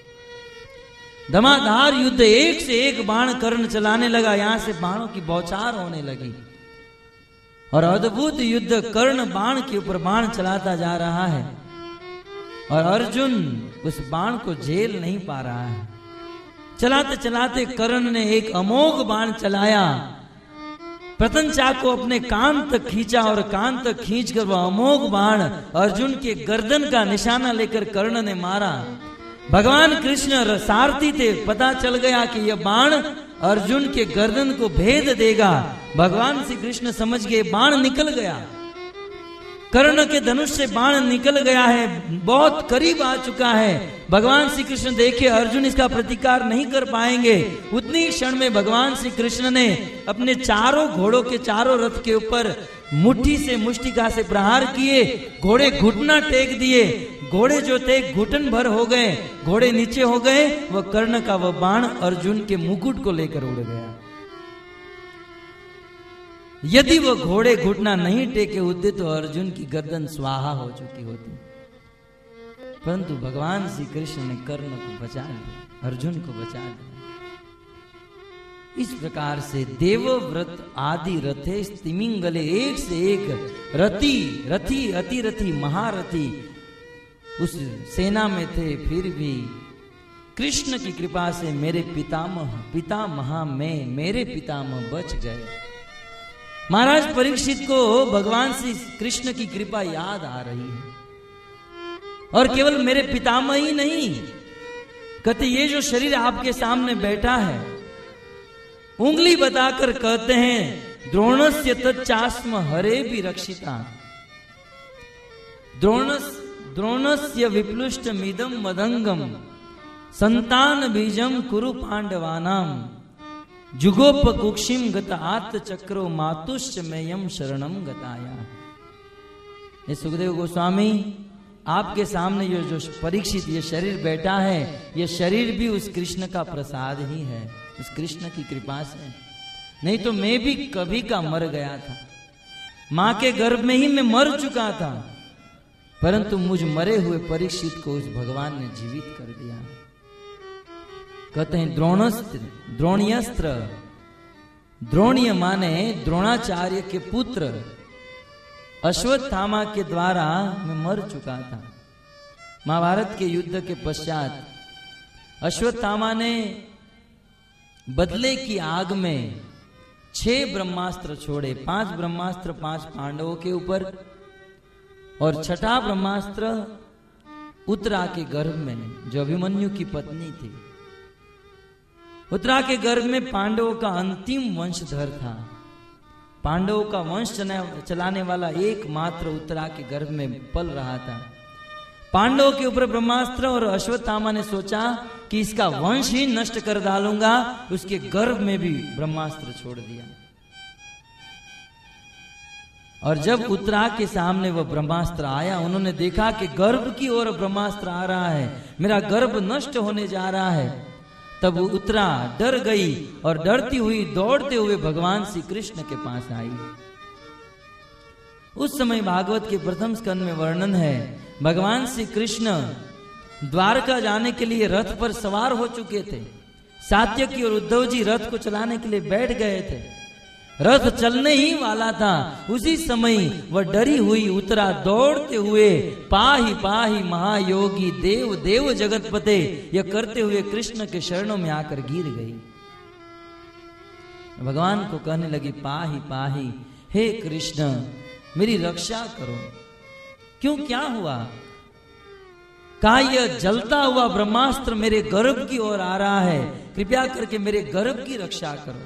धमाधार युद्ध, एक से एक बाण कर्ण चलाने लगा, यहां से बाणों की बौछार होने लगी और अद्भुत युद्ध, कर्ण बाण के ऊपर बाण चलाता जा रहा है और अर्जुन उस बाण को झेल नहीं पा रहा है। चलाते चलाते कर्ण ने एक अमोघ बाण चलाया, प्रतंचा को अपने कान तक खींचा और कान तक खींचकर वह अमोघ बाण अर्जुन के गर्दन का निशाना लेकर कर्ण ने मारा। भगवान कृष्ण सारथी थे, पता चल गया कि यह बाण अर्जुन के गर्दन को भेद देगा। भगवान श्री कृष्ण समझ गए, बाण निकल गया, कर्ण के धनुष से बाण निकल गया है, बहुत करीब आ चुका है। भगवान श्री कृष्ण देखे अर्जुन इसका प्रतिकार नहीं कर पाएंगे। उतनी क्षण में भगवान श्री कृष्ण ने अपने चारों घोड़ों के चारों रथ के ऊपर मुट्ठी से मुष्टिका से प्रहार किए, घोड़े घुटना टेक दिए, घोड़े जो थे घुटन भर हो गए, घोड़े नीचे हो गए, वह कर्ण का वह बाण अर्जुन के मुकुट को लेकर उड़ गया। यदि वो घोड़े घुटना नहीं टेके होते तो अर्जुन की गर्दन स्वाहा हो चुकी होती, परंतु भगवान श्री कृष्ण ने कर्ण को बचा लिया, अर्जुन को बचा लिया। इस प्रकार से देवव्रत आदि रथे स्तिमिंगले, एक से एक रति रथी अतिरथी महारथी उस सेना में थे, फिर भी कृष्ण की कृपा से मेरे पितामह पितामहा में मेरे पितामह बच गए। महाराज परीक्षित को भगवान श्री कृष्ण की कृपा याद आ रही है, और केवल मेरे पितामह ही नहीं, कहते ये जो शरीर आपके सामने बैठा है, उंगली बताकर कहते हैं द्रोणस्य तच्चास्म हरे भी रक्षिता, द्रोणस द्रोणस्य विप्लुष्ट मिदम मदंगम संतान बीजम कुरु पांडवानाम जुगोप कुक्षिम गत आत्त चक्रो मातुश्च मेयम शरणम गताया। ये सुखदेव गोस्वामी, आपके सामने ये जो परीक्षित ये शरीर बैठा है, ये शरीर भी उस कृष्ण का प्रसाद ही है, उस कृष्ण की कृपा से, नहीं तो मैं भी कभी का मर गया था, मां के गर्भ में ही मैं मर चुका था, परंतु मुझ मरे हुए परीक्षित को उस भगवान ने जीवित कर दिया। कहते हैं द्रोणस्त्र द्रोणियस्त्र, द्रोणीय माने द्रोणाचार्य के पुत्र, अश्वत्थामा के द्वारा मैं मर चुका था। महाभारत के युद्ध के पश्चात अश्वत्थामा ने बदले की आग में छह ब्रह्मास्त्र छोड़े, पांच ब्रह्मास्त्र पांच पांडवों के ऊपर और छठा ब्रह्मास्त्र उत्तरा के गर्भ में, जो अभिमन्यु की पत्नी थी। उत्तरा के गर्भ में पांडवों का अंतिम वंशधर था, पांडवों का वंश चलाने वाला एकमात्र उत्तरा के गर्भ में पल रहा था। पांडवों के ऊपर ब्रह्मास्त्र, और अश्वत्थामा ने सोचा कि इसका वंश ही नष्ट कर डालूंगा, उसके गर्भ में भी ब्रह्मास्त्र छोड़ दिया। और जब उत्तरा के सामने वह ब्रह्मास्त्र आया, उन्होंने देखा कि गर्भ की ओर ब्रह्मास्त्र आ रहा है, मेरा गर्भ नष्ट होने जा रहा है। तब वो उत्तरा डर गई और डरती हुई दौड़ते हुए भगवान श्री कृष्ण के पास आई। उस समय भागवत के प्रथम स्कंद में वर्णन है, भगवान श्री कृष्ण द्वारका जाने के लिए रथ पर सवार हो चुके थे। सात्यकी और उद्धव जी रथ को चलाने के लिए बैठ गए थे। रथ चलने ही वाला था, उसी समय वह डरी हुई उत्तरा दौड़ते हुए पाही पाही महायोगी देव देव जगतपते यह करते हुए कृष्ण के शरणों में आकर गिर गई। भगवान को कहने लगी, पाही पाही, हे कृष्ण मेरी रक्षा करो। क्यों, क्या हुआ? कहा, यह जलता हुआ ब्रह्मास्त्र मेरे गर्भ की ओर आ रहा है, कृपया करके मेरे गर्भ की रक्षा करो।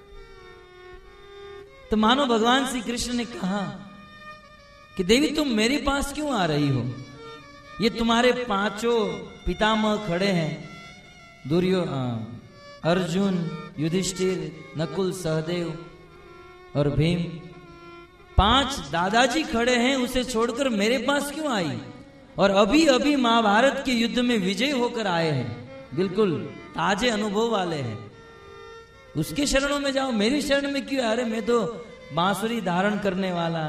तो मानो भगवान श्री कृष्ण ने कहा कि देवी तुम मेरे पास क्यों आ रही हो? ये तुम्हारे पांचों पितामह खड़े हैं, दुर्योधन, अर्जुन, युधिष्ठिर, नकुल, सहदेव और भीम, पांच दादाजी खड़े हैं, उसे छोड़कर मेरे पास क्यों आई? और अभी अभी महाभारत के युद्ध में विजय होकर आए हैं, बिल्कुल ताजे अनुभव वाले हैं, उसके शरणों में जाओ, मेरी शरण में क्यों? अरे मैं तो बांसुरी धारण करने वाला।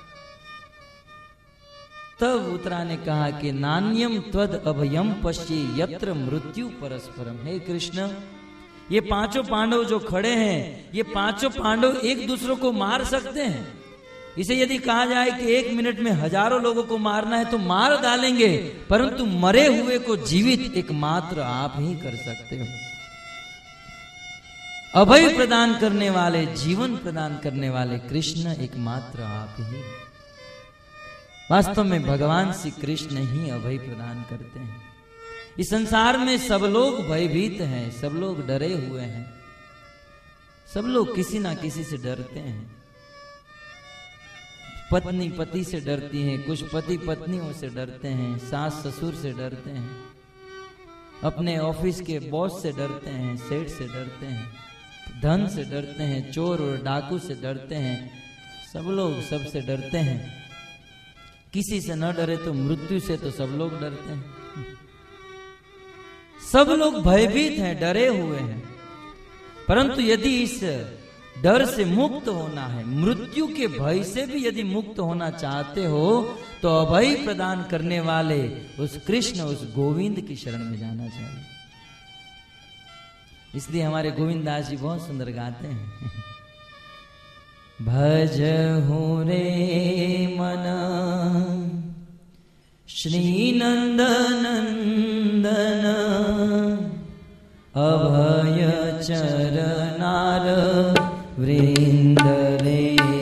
तब उत्तरा ने कहा कि नान्यम त्वद अभयम पश्ये यत्र मृत्यु परस्परम। हे कृष्ण, ये पांचों पांडव जो खड़े हैं, ये पांचों पांडव एक दूसरे को मार सकते हैं। इसे यदि कहा जाए कि एक मिनट में हजारों लोगों को मारना है तो मार डालेंगे, परंतु मरे हुए को जीवित एकमात्र आप ही कर सकते हो। अभय प्रदान करने वाले, जीवन प्रदान करने वाले कृष्ण एकमात्र आप ही। वास्तव में भगवान श्री कृष्ण ही अभय प्रदान करते हैं। इस संसार में सब लोग भयभीत हैं, सब लोग डरे हुए हैं, सब लोग किसी ना किसी से डरते हैं। पत्नी पति से डरती है, कुछ पति पत्नियों से डरते हैं, सास ससुर से डरते हैं, अपने ऑफिस के बॉस से डरते हैं, सेठ से डरते हैं, धन से डरते हैं, चोर और डाकू से डरते हैं, सब लोग सबसे डरते हैं। किसी से न डरे तो मृत्यु से तो सब लोग डरते हैं। सब लोग भयभीत हैं, डरे हुए हैं। परंतु यदि इस डर से मुक्त होना है, मृत्यु के भय से भी यदि मुक्त होना चाहते हो, तो अभय प्रदान करने वाले उस कृष्ण, उस गोविंद की शरण में जाना चाहिए। इसलिए हमारे गोविंद दास जी बहुत सुंदर गाते हैं, भजहु रे मन श्री नंदन नंदन अभय चरनार वृंद रे।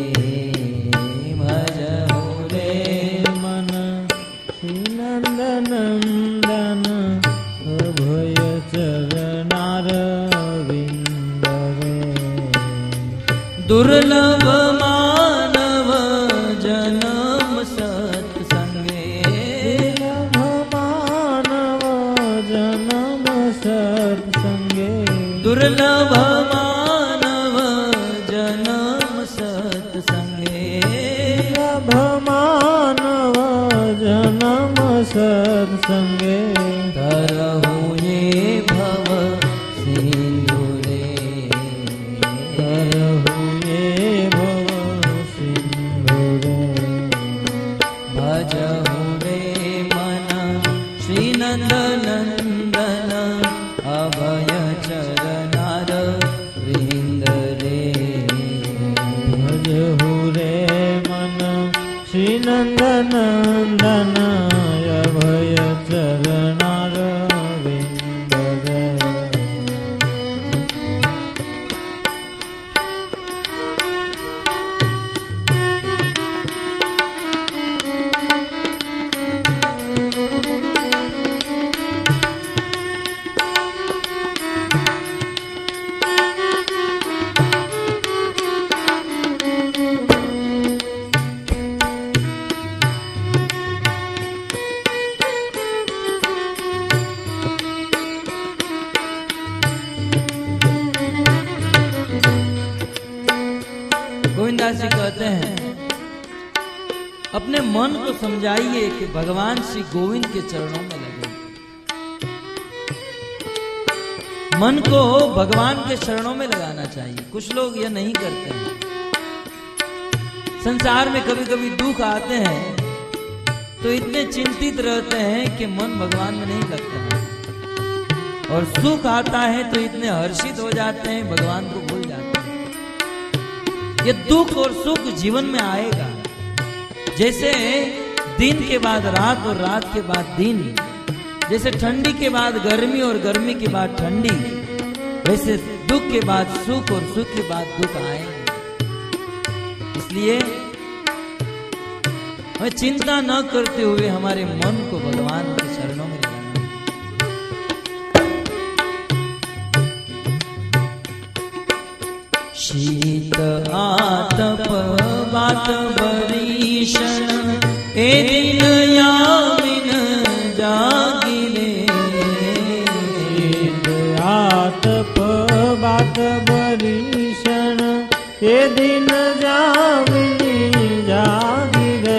भजहु रे मन श्री नंदन नंदन अभय चरनार वृंद रे। दुर्लभ मानव जन्म सत्संगे, दुर्लभ मानव जन्म सत्संगे, दुर्लभ मानव जन्म सत्संगे, दुर्लभ मानव जन्म सत्संगे। तरहु ये भव सिंधु रे, तरहु ये भव सिंधु रे। भजहु रे मन श्री नंदन नंदन अभय चरनार वृंद रे। भजहु रे मन श्री नंदन नंदन अभय चरनार वृंद रे। गोविंदास जी कहते हैं, अपने मन को समझाइए कि भगवान श्री गोविंद के चरणों में लगे। मन को भगवान के चरणों में लगाना चाहिए। कुछ लोग यह नहीं करते हैं। संसार में कभी कभी दुख आते हैं तो इतने चिंतित रहते हैं कि मन भगवान में नहीं लगता है, और सुख आता है तो इतने हर्षित हो जाते हैं, भगवान को भूल जाते हैं। ये दुख और सुख जीवन में आएगा। जैसे दिन के बाद रात और रात के बाद दिन, जैसे ठंडी के बाद गर्मी और गर्मी के बाद ठंडी, वैसे दुख के बाद सुख और सुख के बाद दुख आएंगे। इसलिए हमें चिंता न करते हुए हमारे मन को भगवान के चरणों में लगाना। शीत आतप बात बरीशन ए दिन यामिन जागिरे। शीत आतप बात बरीशन ए दिन यामिनी जागिरे।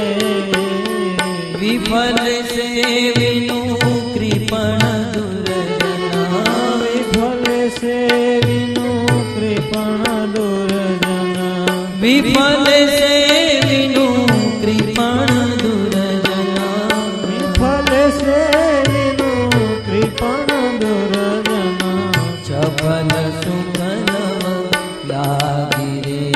विफल से विनु कृपण दुर्जना। विफल से विनु कृपण दुर्जना। विफल से विनु कृपण दुर्जना। विफल से विनु कृपण दुर्जना। चपल सुफल लागिरे।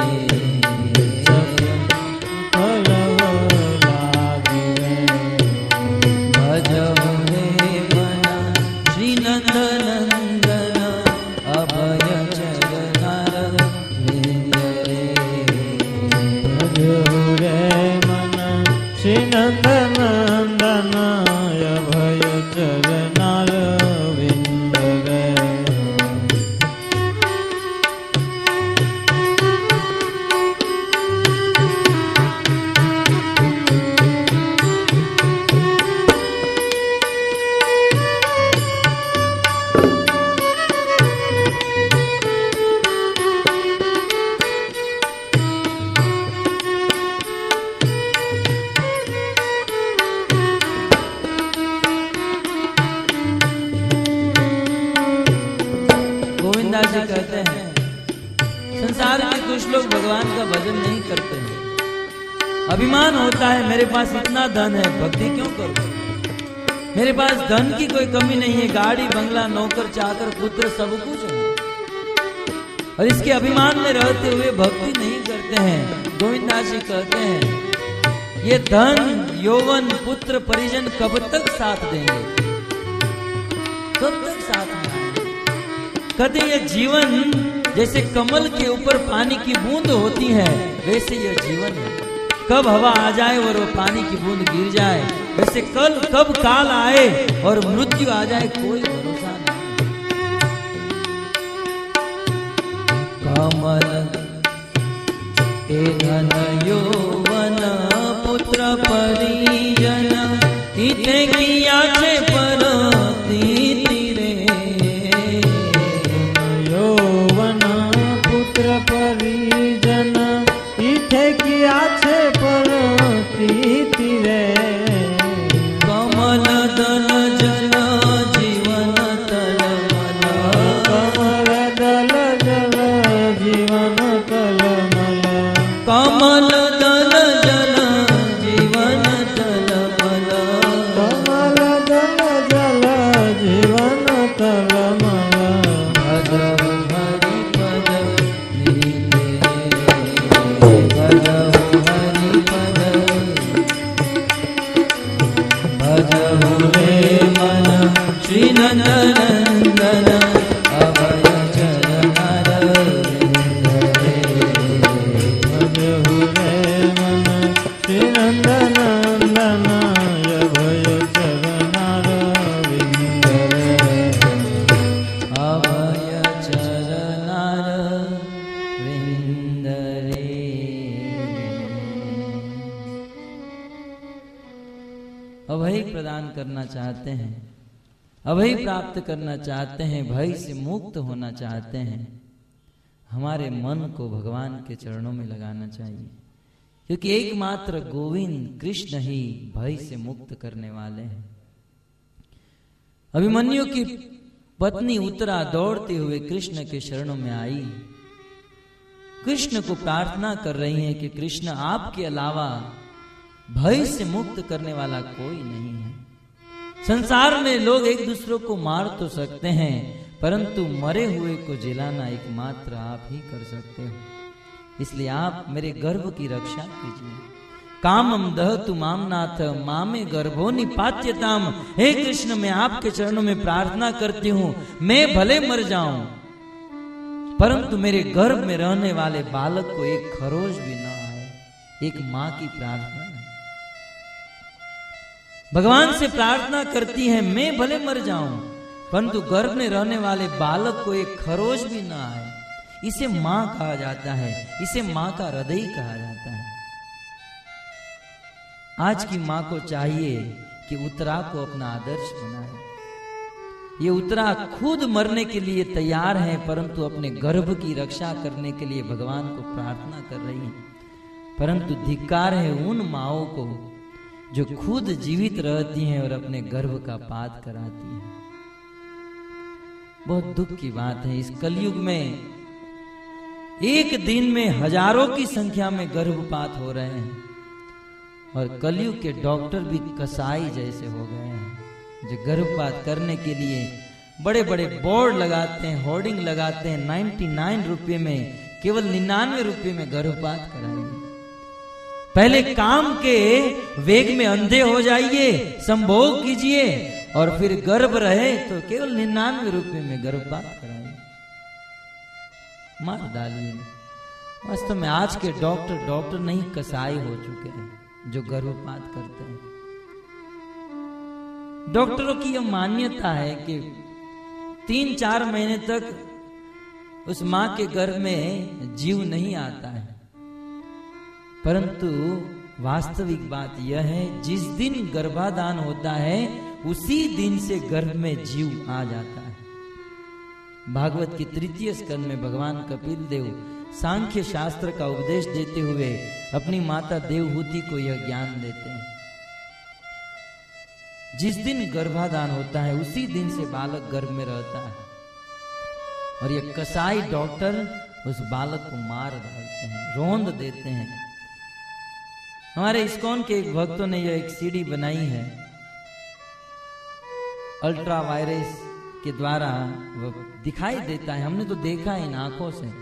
कहते हैं संसार में कुछ लोग भगवान का भजन नहीं करते हैं। अभिमान होता है मेरे पास इतना धन है, भक्ति क्यों करूं? मेरे पास धन की कोई कमी नहीं है, गाड़ी बंगला नौकर चाकर पुत्र सब कुछ है, और इसके अभिमान में रहते हुए भक्ति नहीं करते हैं। गोविंदास जी कहते हैं ये धन यौवन पुत्र परिजन कब तक साथ देंगे, कब तक साथ में? कहते ये जीवन जैसे कमल के ऊपर पानी की बूंद होती है वैसे यह जीवन है। कब हवा आ जाए और वो पानी की बूंद गिर जाए, वैसे कल कब काल आए और मृत्यु आ जाए कोई भरोसा नहीं। कमल ए धन यौवन पुत्र परिजन इथे किया छे परती तीरे। यौवन पुत्र परिजन इथे किया छे परती तीरे। कमल दल जल जीवन तलमल। कमल दल जल जीवन तलमल। कमल दल जल जीवन तलमल। कमल दल जल जीवन तलमल। भजहु हरि पद नीते। भजहु हरि पद। भजहु रे मन श्री नंदनंदन अभय चरण रे। भजहु रे मन श्री नंदनंदन अभय चरण रे। अभय चरणार विंद रे। अभय प्रदान करना चाहते हैं, अभय प्राप्त करना चाहते हैं, भय से मुक्त होना चाहते हैं, हमारे मन को भगवान के चरणों में लगाना चाहिए, क्योंकि एकमात्र गोविंद कृष्ण ही भय से मुक्त करने वाले हैं। अभिमन्यु की पत्नी उत्तरा दौड़ते हुए कृष्ण के शरणों में आई, कृष्ण को प्रार्थना कर रही है कि कृष्ण आपके अलावा भय से मुक्त करने वाला कोई नहीं है। संसार में लोग एक दूसरे को मार तो सकते हैं, परंतु मरे हुए को जिलाना एकमात्र आप ही कर सकते हो। इसलिए आप मेरे गर्भ की रक्षा कीजिए। कामम दहतु मामनाथ मामे गर्भो निपात्यताम। हे कृष्ण, मैं आपके चरणों में प्रार्थना करती हूँ, मैं भले मर जाऊं, परंतु मेरे गर्भ में रहने वाले बालक को एक खरोच भी न आए। एक माँ की प्रार्थना है, भगवान से प्रार्थना करती है, मैं भले मर जाऊं, परंतु गर्भ में रहने वाले बालक को एक खरोच भी न आए। इसे माँ कहा जाता है, इसे माँ का हृदय कहा जाता है। आज की माँ को चाहिए कि उत्तरा को अपना आदर्श बनाए। ये उत्तरा खुद मरने के लिए तैयार है, परंतु अपने गर्भ की रक्षा करने के लिए भगवान को प्रार्थना कर रही है। परंतु धिक्कार है उन माओं को जो खुद जीवित रहती हैं और अपने गर्भ का पात कराती हैं। बहुत दुख की बात है, इस कलयुग में एक दिन में हजारों की संख्या में गर्भपात हो रहे हैं और कलयुग के डॉक्टर भी कसाई जैसे हो गए हैं, जो गर्भपात करने के लिए बड़े बड़े बोर्ड लगाते हैं, होर्डिंग लगाते हैं, नाइन्टी नाइन रुपये में, केवल निन्यानवे रुपये में गर्भपात कराएंगे। पहले काम के वेग में अंधे हो जाइए, संभोग कीजिए और फिर गर्भ रहे तो केवल निन्यानवे रुपये में गर्भपात कराइए, मार डालिए। वास्तव में आज के डॉक्टर डॉक्टर नहीं कसाई हो चुके हैं जो गर्भपात करते हैं। डॉक्टरों की यह मान्यता है कि तीन चार महीने तक उस मां के गर्भ में जीव नहीं आता है, परंतु वास्तविक बात यह है, जिस दिन गर्भाधान होता है उसी दिन से गर्भ में जीव आ जाता है। भागवत की तृतीय स्कंद में भगवान कपिल देव सांख्य शास्त्र का उपदेश देते हुए अपनी माता देवहूति को यह ज्ञान देते हैं। जिस दिन गर्भाधान होता है उसी दिन से बालक गर्भ में रहता है और ये कसाई डॉक्टर उस बालक को मार डालते हैं, रोंद देते हैं। हमारे इस्कॉन के एक भक्तों ने यह एक सीडी बनाई है, अल्ट्रा वायरस के द्वारा वो दिखाई देता है, हमने तो देखा इन आंखों से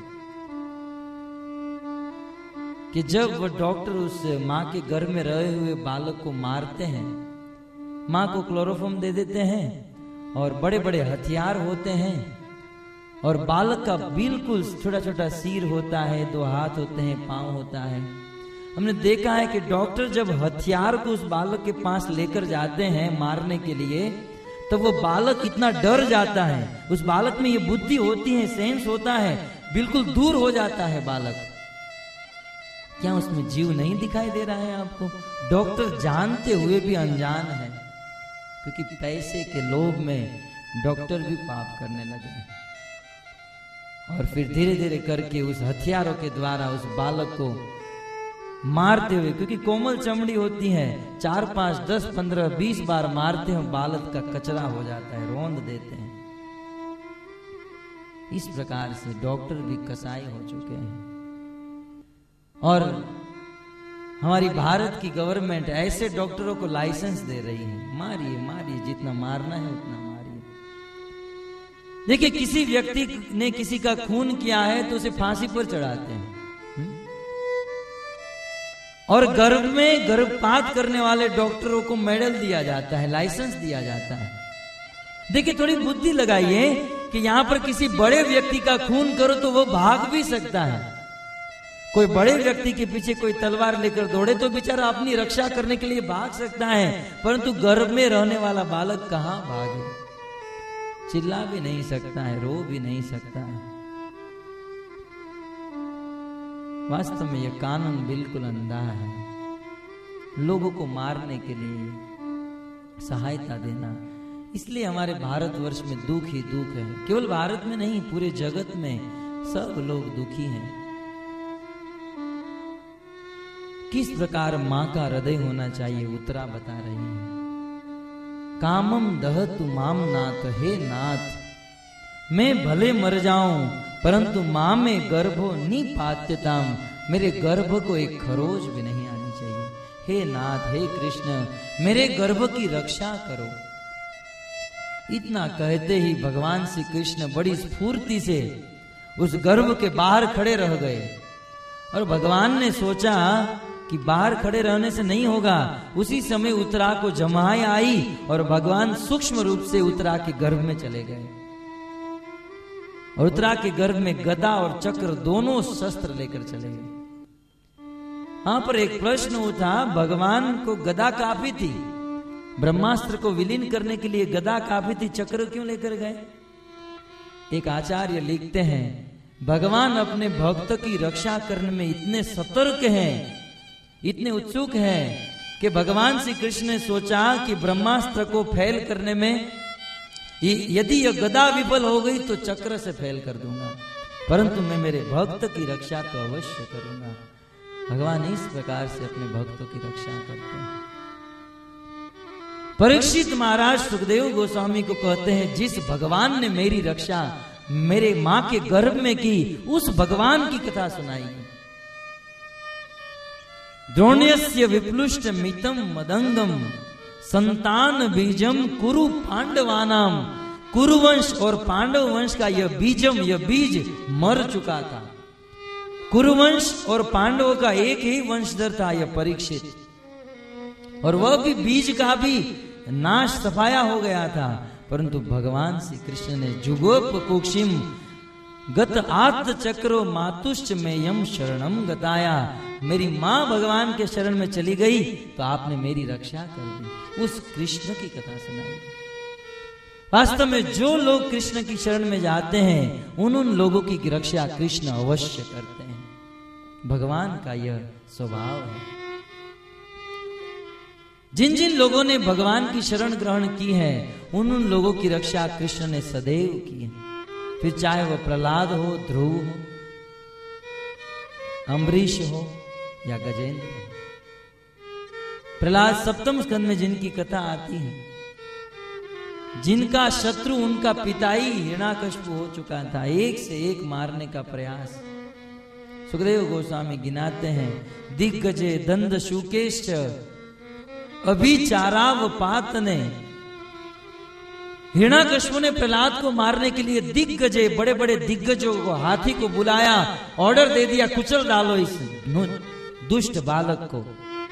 कि जब वो डॉक्टर उस माँ के गर्भ में रहे हुए बालक को मारते हैं, माँ को क्लोरोफॉर्म दे देते हैं और बड़े बड़े हथियार होते हैं और बालक का बिल्कुल छोटा छोटा सिर होता है, दो हाथ होते हैं, पांव होता है। हमने देखा है कि डॉक्टर जब हथियार को उस बालक के पास लेकर जाते हैं मारने के लिए, तब वो बालक इतना डर जाता है, उस बालक में ये बुद्धि होती है, सेंस होता है, बिल्कुल दूर हो जाता है बालक। क्या उसमें जीव नहीं दिखाई दे रहा है आपको? डॉक्टर जानते हुए भी अनजान है, क्योंकि पैसे के लोभ में डॉक्टर भी पाप करने लगे हैं। और फिर धीरे धीरे करके उस हथियारों के द्वारा उस बालक को मारते हुए, क्योंकि कोमल चमड़ी होती है, चार पांच दस पंद्रह बीस बार मारते हैं, बालक का कचरा हो जाता है, रोंद देते हैं। इस प्रकार से डॉक्टर भी कसाई हो चुके हैं। और हमारी भारत की गवर्नमेंट ऐसे डॉक्टरों को लाइसेंस दे रही है, मारिए मारिए, जितना मारना है उतना मारिए। देखिए, किसी व्यक्ति ने किसी का खून किया है तो उसे फांसी पर चढ़ाते हैं, और गर्भ में गर्भपात करने वाले डॉक्टरों को मेडल दिया जाता है, लाइसेंस दिया जाता है। देखिए, थोड़ी बुद्धि लगाइए कि यहां पर किसी बड़े व्यक्ति का खून करो तो वो भाग भी सकता है। कोई बड़े व्यक्ति के पीछे कोई तलवार लेकर दौड़े तो बेचारा अपनी रक्षा करने के लिए भाग सकता है, परंतु गर्भ में रहने वाला बालक कहां भागे? चिल्ला भी नहीं सकता है, रो भी नहीं सकता है। वास्तव में यह कानून बिल्कुल अंधा है। लोगों को मारने के लिए सहायता देना, इसलिए हमारे भारतवर्ष में दुख ही दुख है। केवल भारत में नहीं, पूरे जगत में सब लोग दुखी हैं। किस प्रकार मां का हृदय होना चाहिए उत्तरा बता रही है। कामम दहतु माम नाथ, हे नाथ मैं भले मर जाऊं परंतु मां में गर्भो निपात्यताम, मेरे गर्भ को एक खरोच भी नहीं आनी चाहिए। हे नाथ, हे कृष्ण, मेरे गर्भ की रक्षा करो। इतना कहते ही भगवान श्री कृष्ण बड़ी स्फूर्ति से उस गर्भ के बाहर खड़े रह गए। और भगवान ने सोचा कि बाहर खड़े रहने से नहीं होगा। उसी समय उत्तरा को जमाए आई और भगवान सूक्ष्म रूप से उत्तरा के गर्भ में चले गए। और उत्तरा के गर्भ में गदा और चक्र दोनों शस्त्र लेकर चले गए। यहां पर एक प्रश्न उठा, भगवान को गदा काफी थी, ब्रह्मास्त्र को विलीन करने के लिए गदा काफी थी, चक्र क्यों लेकर गए? एक आचार्य लिखते हैं, भगवान अपने भक्त की रक्षा करने में इतने सतर्क हैं, इतने उत्सुक हैं कि भगवान श्री कृष्ण ने सोचा कि ब्रह्मास्त्र को फैल करने में यदि यह गदा विफल हो गई तो चक्र से फैल कर दूंगा, परंतु मैं मेरे भक्त की रक्षा तो अवश्य करूंगा। भगवान इस प्रकार से अपने भक्तों की रक्षा करते हैं। परीक्षित महाराज सुखदेव गोस्वामी को कहते हैं, जिस भगवान ने मेरी रक्षा मेरे मां के गर्भ में की, उस भगवान की कथा सुनाई। द्रोण्यस्य विप्लुष्ट मितम मदंगम संतान बीजम कुरु पांडवानाम, कुरुवंश और पांडव वंश का यह बीजम, यह बीज मर चुका था। कुरुवंश और पांडवों का एक ही वंशधर था, यह परीक्षित, और वह भी बीज का भी नाश सफाया हो गया था। परंतु भगवान श्री कृष्ण ने जुगोप कुक्षिम गत आत्म चक्रो मातुश्च में यम शरणम गताया, मेरी मां भगवान के शरण में चली गई तो आपने मेरी रक्षा कर दी। उस कृष्ण की कथा सुनाई। वास्तव में जो लोग कृष्ण की शरण में जाते हैं उन उन लोगों की रक्षा कृष्ण अवश्य करते हैं। भगवान का यह स्वभाव है। जिन जिन लोगों ने भगवान की शरण ग्रहण की है उन उन लोगों की रक्षा कृष्ण ने सदैव की है। फिर चाहे वह प्रहलाद हो, ध्रुव हो, अम्बरीश हो या गजेंद्र हो। प्रहलाद सप्तम स्कंद में जिनकी कथा आती है, जिनका शत्रु उनका पिता ही हिरण्याकश्यप हो चुका था, एक से एक मारने का प्रयास। सुखदेव गोस्वामी गिनाते हैं, दिग्गजे दंड शुकेश अभिचाराव पात ने, हिरण्याकश्यप ने प्रहलाद को मारने के लिए दिग्गजे बड़े बड़े दिग्गजों को, हाथी को बुलाया, ऑर्डर दे दिया कुचल डालो इस दुष्ट बालक को।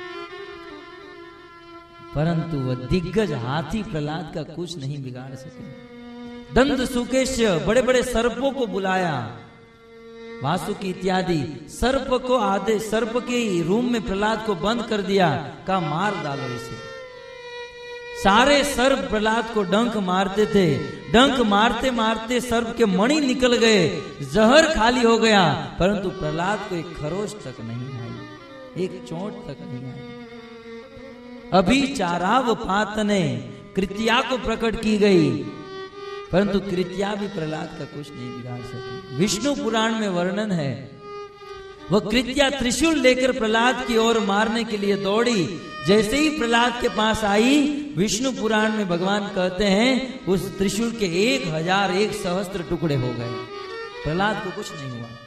परंतु वह दिग्गज हाथी प्रहलाद का कुछ नहीं बिगाड़ सके। दंड सुकेश बड़े बड़े सर्पों को बुलाया, वासुकी इत्यादि सर्प को आधे सर्प के रूम में प्रहलाद को बंद कर दिया, कहा मार डालो इसे। सारे सर्प प्रहलाद को डंक मारते थे, डंक मारते मारते सर्प के मणि निकल गए, जहर खाली हो गया, परंतु प्रहलाद को एक खरोच तक नहीं आई, एक चोट तक नहीं आई। अभी चाराव पात ने कृत्या को प्रकट की गई, परंतु कृत्या भी प्रहलाद का कुछ नहीं बिगाड़ सकी। विष्णु पुराण में वर्णन है, वह कृत्या त्रिशूल लेकर प्रहलाद की ओर मारने के लिए दौड़ी। जैसे ही प्रहलाद के पास आई, विष्णु पुराण में भगवान कहते हैं उस त्रिशूल के एक हजार एक सहस्त्र टुकड़े हो गए, प्रहलाद को कुछ नहीं हुआ।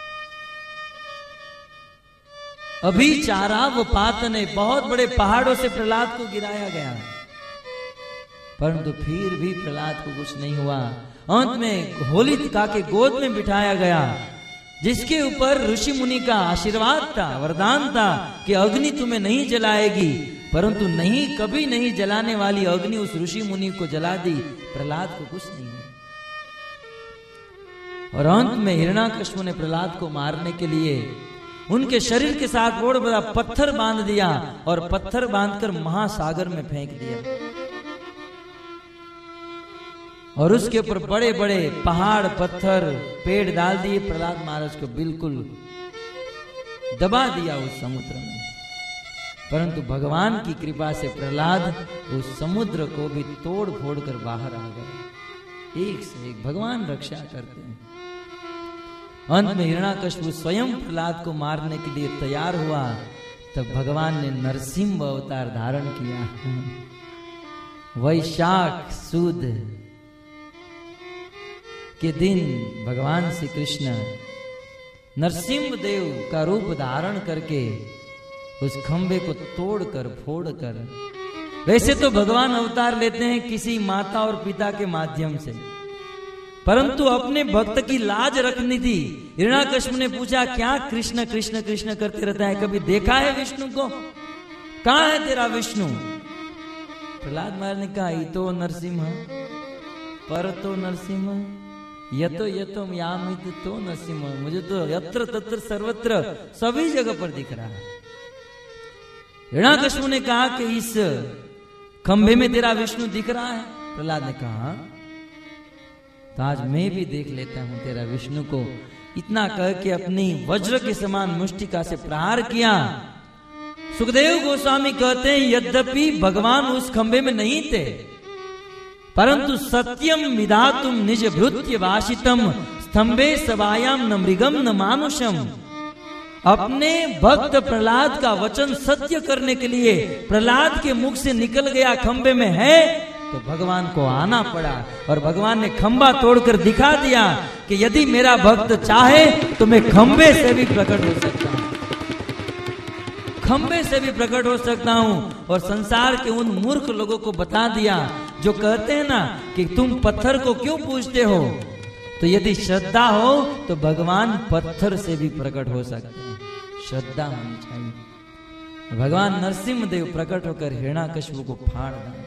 अभी चाराव पात ने, बहुत बड़े पहाड़ों से प्रहलाद को गिराया गया, परंतु फिर भी प्रहलाद को कुछ नहीं हुआ। अंत में होलिका के गोद में बिठाया गया, जिसके ऊपर ऋषि मुनि का आशीर्वाद था, वरदान था कि अग्नि तुम्हें नहीं जलाएगी, परंतु नहीं, कभी नहीं जलाने वाली अग्नि उस ऋषि मुनि को जला दी, प्रहलाद को कुछ नहीं हुआ। और अंत में हिरण्याकश्यप ने प्रहलाद को मारने के लिए उनके शरीर के साथ बहुत बड़ा पत्थर बांध दिया और पत्थर बांधकर महासागर में फेंक दिया, और उसके ऊपर बड़े बड़े पहाड़ पत्थर पेड़ डाल दिए। प्रहलाद महाराज को बिल्कुल दबा दिया उस समुद्र में, परंतु भगवान की कृपा से प्रहलाद उस समुद्र को भी तोड़ फोड़ कर बाहर आ गए। एक से एक भगवान रक्षा करते हैं। अंत में हिरण्याकश्यप स्वयं प्रहलाद को मारने के लिए तैयार हुआ, तब भगवान ने नरसिंह अवतार धारण किया। वैशाख सुद के दिन भगवान श्री कृष्ण नरसिंह देव का रूप धारण करके उस खंबे को तोड़कर फोड़कर, वैसे तो भगवान अवतार लेते हैं किसी माता और पिता के माध्यम से, परंतु अपने भक्त की लाज रखनी थी। हिरण्याकश्यप ने पूछा, क्या कृष्ण कृष्ण कृष्ण करते रहता है, कभी देखा है विष्णु को? कहां है तेरा विष्णु? प्रहलाद महाराज ने कहा, ई तो नरसिंह पर तो नरसिंह यतो यतो यामित तो नरसिंह, मुझे तो यत्र तत्र सर्वत्र सभी जगह पर दिख रहा है। हिरण्याकश्यप ने कहा कि इस खंभे में तेरा विष्णु दिख रहा है? प्रहलाद ने कहा, तो आज मैं भी देख लेता हूं तेरा विष्णु को। इतना कह के अपनी वज्र के समान मुष्टिका से प्रहार किया। सुखदेव गोस्वामी कहते हैं, यद्यपि भगवान उस खंभे में नहीं थे, परंतु सत्यम विधातुम निज भृत्य वासितम स्तंभे सभायाम न मृगम न मानुषम। अपने भक्त प्रहलाद का वचन सत्य करने के लिए प्रहलाद के मुख से निकल गया खंबे में है, तो भगवान को आना पड़ा और भगवान ने खंबा तोड़कर दिखा दिया कि यदि मेरा भक्त चाहे तो मैं खंबे से भी प्रकट हो सकता हूं, खंबे से भी प्रकट हो सकता हूं। और संसार के उन मूर्ख लोगों को बता दिया जो कहते हैं ना कि तुम पत्थर को क्यों पूजते हो, तो यदि श्रद्धा हो तो भगवान पत्थर से भी प्रकट हो सकते हैं, श्रद्धा होनी चाहिए। भगवान नरसिंह देव प्रकट होकर हिरण्याकश्यप को फाड़ डाला।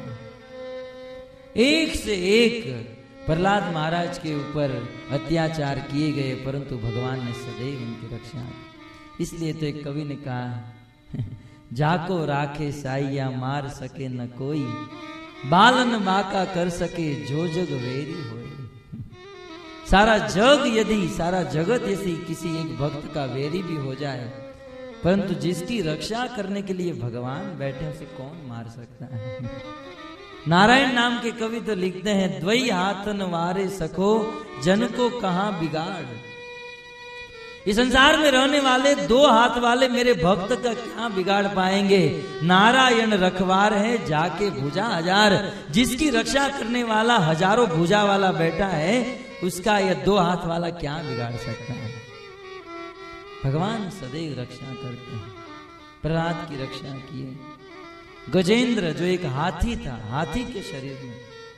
एक से एक प्रहलाद महाराज के ऊपर अत्याचार किए गए, परंतु भगवान ने सदैव उनकी रक्षा की। इसलिए तो एक कवि ने कहा, जाको राखे साइया मार सके न कोई, बालन बाका कर सके जो जग वेरी होए। सारा जग यदि सारा जगत यदि किसी एक भक्त का वेरी भी हो जाए, परंतु जिसकी रक्षा करने के लिए भगवान बैठे उसे कौन मार सकता है। नारायण नाम के कवि तो लिखते हैं, द्वई हाथन वारे सखो जन को कहां बिगाड़। इस संसार में रहने वाले दो हाथ वाले मेरे भक्त का क्या बिगाड़ पाएंगे। नारायण रखवार है जाके भुजा हजार, जिसकी रक्षा करने वाला हजारों भुजा वाला बैठा है, उसका यह दो हाथ वाला क्या बिगाड़ सकता है। भगवान सदैव रक्षा करते हैं। प्रहलाद की रक्षा किए। गजेंद्र जो एक हाथी था, हाथी के शरीर में,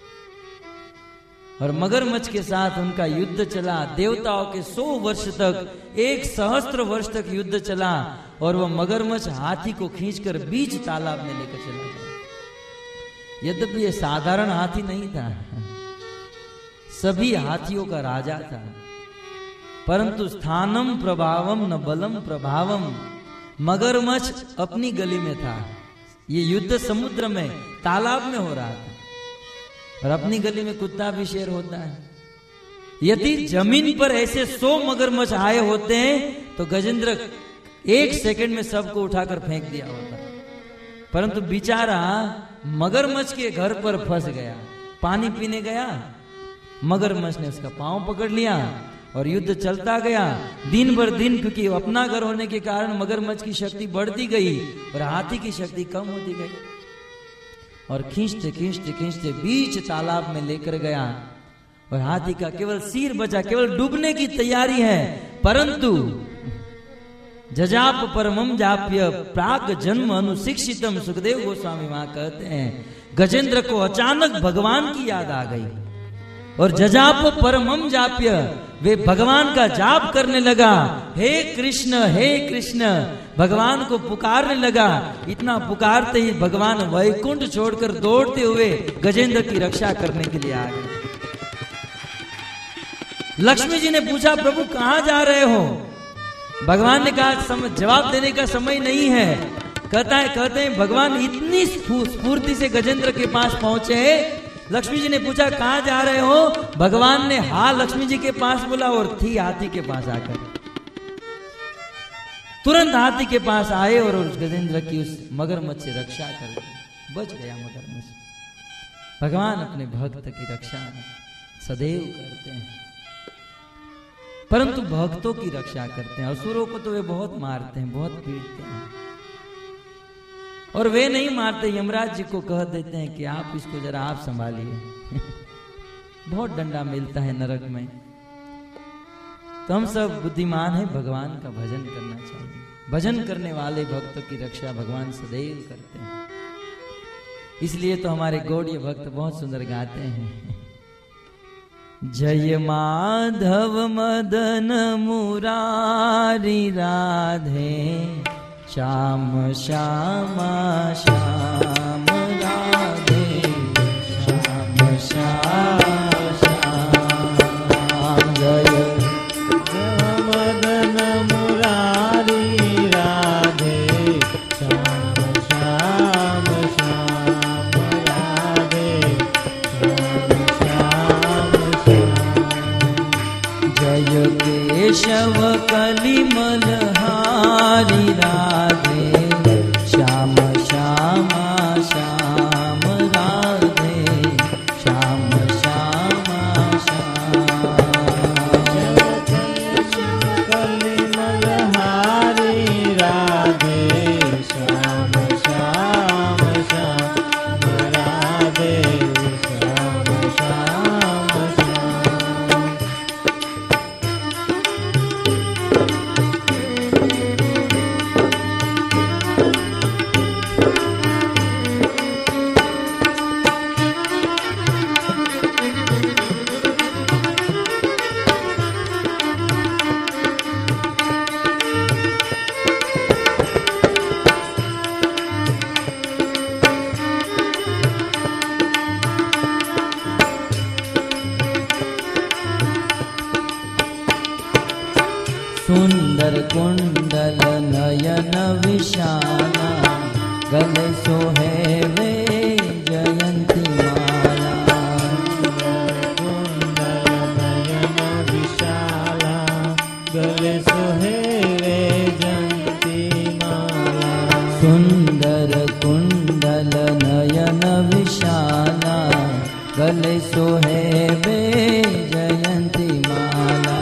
और मगरमच्छ के साथ उनका युद्ध चला। देवताओं के सौ वर्ष तक, एक सहस्त्र वर्ष तक युद्ध चला, और वह मगरमच्छ हाथी को खींचकर बीच तालाब में लेकर चला गया। यद्यपि यह साधारण हाथी नहीं था, सभी हाथियों का राजा था, परंतु स्थानम प्रभावम न बलम प्रभावम। मगरमच्छ अपनी गली में था, ये युद्ध समुद्र में तालाब में हो रहा था, और अपनी गली में कुत्ता भी शेर होता है। यदि जमीन पर ऐसे सौ मगरमच्छ आए होते हैं तो गजेंद्र एक सेकंड में सबको उठाकर फेंक दिया होता, परंतु बेचारा मगरमच्छ के घर पर फंस गया। पानी पीने गया, मगरमच्छ ने उसका पांव पकड़ लिया और युद्ध चलता गया दिन भर दिन, क्योंकि अपना घर होने के कारण मगरमच्छ की शक्ति बढ़ती गई और हाथी की शक्ति कम होती गई, और खींचते खींचते खींचते बीच तालाब में लेकर गया, और हाथी का केवल सिर बचा, केवल डूबने की तैयारी है। परंतु जजाप परमम जाप्य प्राग जन्म अनुशिक्षितम, सुखदेव गोस्वामी वहां कहते हैं, गजेंद्र को अचानक भगवान की याद आ गई, और जजाप परमम जाप्य, वे भगवान का जाप करने लगा। हे कृष्ण हे कृष्ण, भगवान को पुकारने लगा। इतना पुकारते ही भगवान वैकुंठ छोड़कर दौड़ते हुए गजेंद्र की रक्षा करने के लिए आ गए। लक्ष्मी जी ने पूछा, प्रभु कहां जा रहे हो? भगवान ने कहा, जवाब देने का समय नहीं है। कहता है कहते हैं भगवान इतनी स्फूर्ति से गजेंद्र के पास पहुंचे। लक्ष्मी जी ने पूछा, कहां जा रहे हो? भगवान ने हा लक्ष्मी जी के पास बोला और थी हाथी के पास आकर, तुरंत हाथी के पास आए और उस गजेंद्र की उस मगरमच्छ से रक्षा कर दी, बच गया मगरमच्छ। भगवान अपने भक्त की रक्षा सदैव करते हैं, परंतु भक्तों की रक्षा करते हैं। असुरों को तो वे बहुत मारते हैं, बहुत पीटते हैं, और वे नहीं मारते, यमराज जी को कह देते हैं कि आप इसको जरा आप संभालिए। बहुत डंडा मिलता है नरक में। तो हम सब बुद्धिमान हैं, भगवान का भजन करना चाहिए। भजन करने वाले भक्तों की रक्षा भगवान सदैव करते हैं। इसलिए तो हमारे गौड़ीय भक्त बहुत सुंदर गाते हैं, जय माधव मदन मुरारी राधे श्याम श्यामा श्याम राधे श्याम श्याम श्याम। जय मदन मुरारी राधे श्याम श्याम श्याम राधे श्याम श्याम श्याम। जय केशव कलिमल हारी राधे श्याम श्यामा श्याम राधे श्याम श्यामा श्याम। कलिमल हारी राधे श्याम श्याम श्याम राधे श्याम श्याम श्याम। सुंदर कुंडल नयन विशाला गले सोहे वे जयंती माला। कुंडल नयन विशाला गले सोहे रे जयंती माला। सुंदर कुंडल नयन विशाला गले सोहे वे जयंती माला।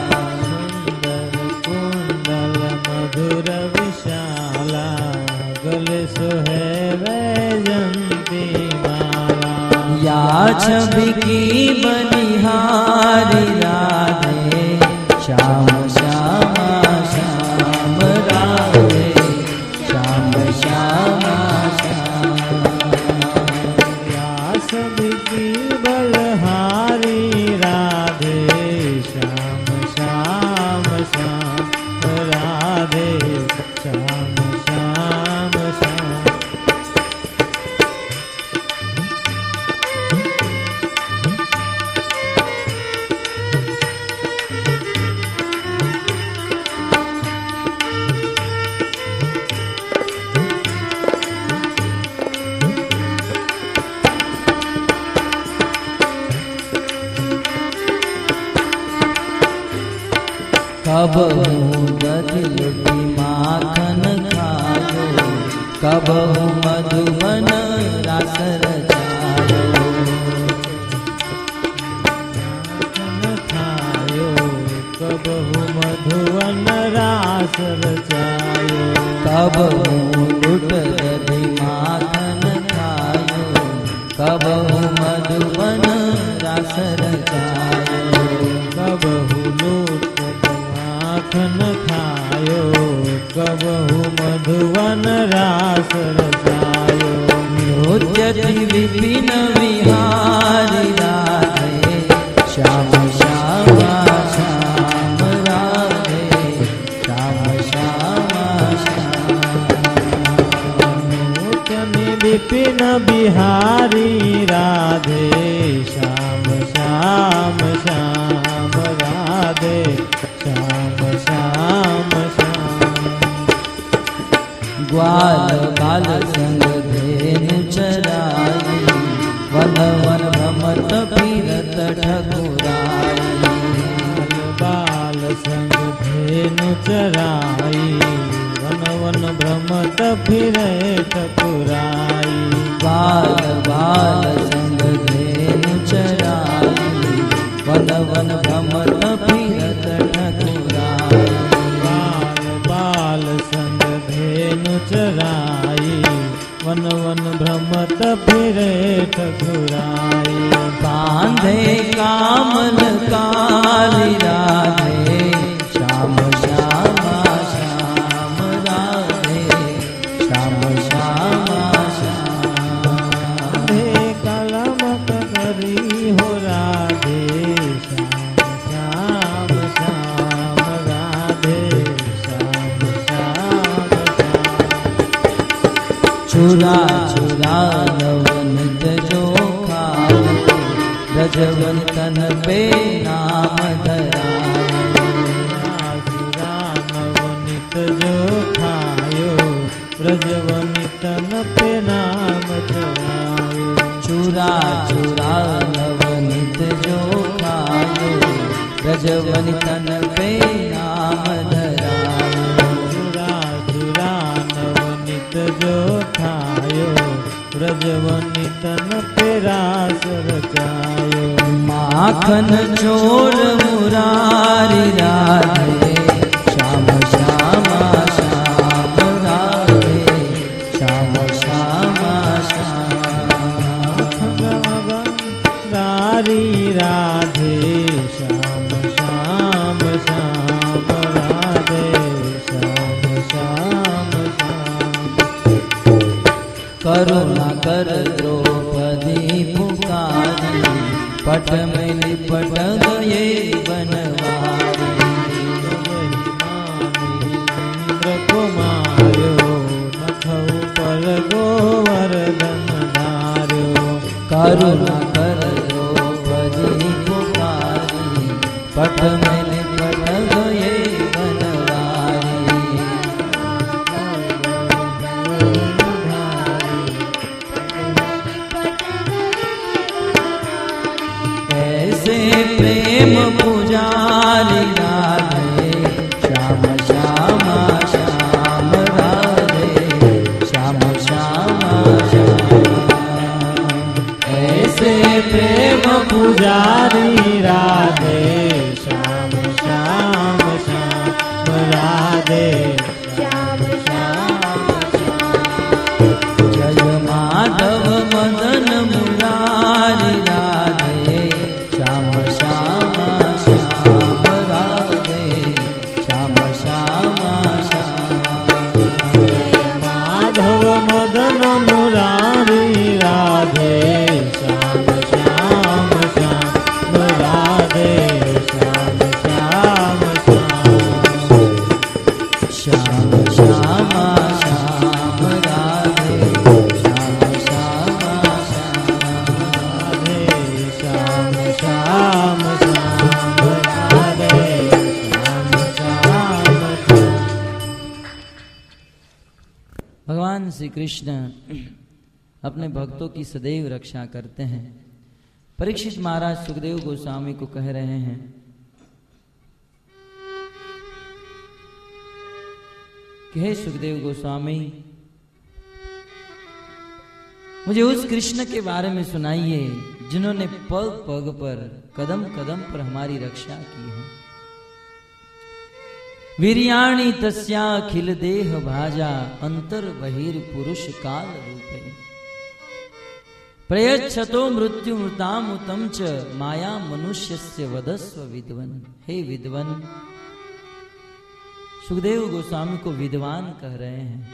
मधुर विशाला गले सोहे वैजंती माला। या छवि की बलिहारी राधे श्याम श्यामा श्याम राधे श्याम श्यामा श्याम। या छवि की बलिहारी राधे श्याम श्याम श्याम राधे श्याम श्याम श्याम। कब दधि लुटी माखन खायो कब मधुबन रास रचायो। खायो कब मधुवन रास रचायो। कब लुट दधि माखन खायो कब मधुबन रास रचायो। कब लूट माखन खायो कबहु मधुवन रास रचायो। नृत्यति विपिन विहारी राधे श्याम श्यामा श्याम राधे श्याम श्यामा श्याम। नूतन विपिन बिहारी राधे श्याम श्याम श्याम राधे श्याम श्याम श्याम। ग्वाल बाल संग धेनु चराई वन वन भ्रमत फिरत ठकुराई। बाल संग धेनु चराई वन वन भ्रमत फिरे ठकुराई। बाल बाल संग धेनु चराई वन वन भ्रमत फिरत ठकुराई। बाल बाल संग धेनु चराई वन वन भ्रमत फिरे ठकुराई। बांध राधे कामल काली राधे श्याम श्यामा श्याम राधे श्याम श्यामा श्याम राधे कलमक करी हो राधे श्याम श्याम श्याम राधे श्याम श्याम श्याम चुरा चुरा नवनित जो खाओ ब्रजवन तन पे नाम चुरा नवनित जो खायो ब्रजवनि तन पे नाम धरायो चुरा चुरा नवनित जो खायो ब्रजवन तन पे नाम धरायो चुरा चुरा नवनित जो खायो ब्रजवनि तन पे रास रचायो माखन चोर मुरारी राधे श्याम श्यामा श्याम राधे श्याम श्यामा श्याम रारी राधे श्याम श्याम श्याम राधे श्याम श्याम श्याम करुणा कर द्रौपदी पुकारी पट में लिपट गए बनवारी इंद्र कुमार्यो नखौ पर गोवर्धन धार्यो करुणा कर द्रौपदी पुकारी पट में लिपट गए बनवारी ऐसे प्रेम पुजारी राधे श्याम श्यामा श्याम राधे श्याम श्यामा श्याम ऐसे प्रेम पुजारी राधे श्याम श्याम श्याम राधे श्याम श्याम जय माधव मदन मुरारी राधे श्याम श्यामा श्याम राधे श्याम श्यामा श्याम माधव मदन मुरारी राधे श्याम श्याम श्याम राधे श्याम श्याम श्याम श्याम श्यामा श्याम राधे श्याम श्यामा श्याम राधे श्याम श्याम श्याम राधे श्याम श्याम श्याम। भगवान श्री कृष्ण अपने भक्तों की सदैव रक्षा करते हैं। परीक्षित महाराज सुखदेव गोस्वामी को कह रहे हैं कि हे सुखदेव गोस्वामी, मुझे उस कृष्ण के बारे में सुनाइए जिन्होंने पग पग पर कदम कदम पर हमारी रक्षा की है। वीर्याणि तस्या अखिल देह भाजा अंतर बहिर पुरुष काल रूपे प्रयच्छतो मृत्यु मृतामुतम च माया मनुष्यस्य वदस्व विद्वन। हे विद्वन, सुखदेव गोस्वामी को विद्वान कह रहे हैं।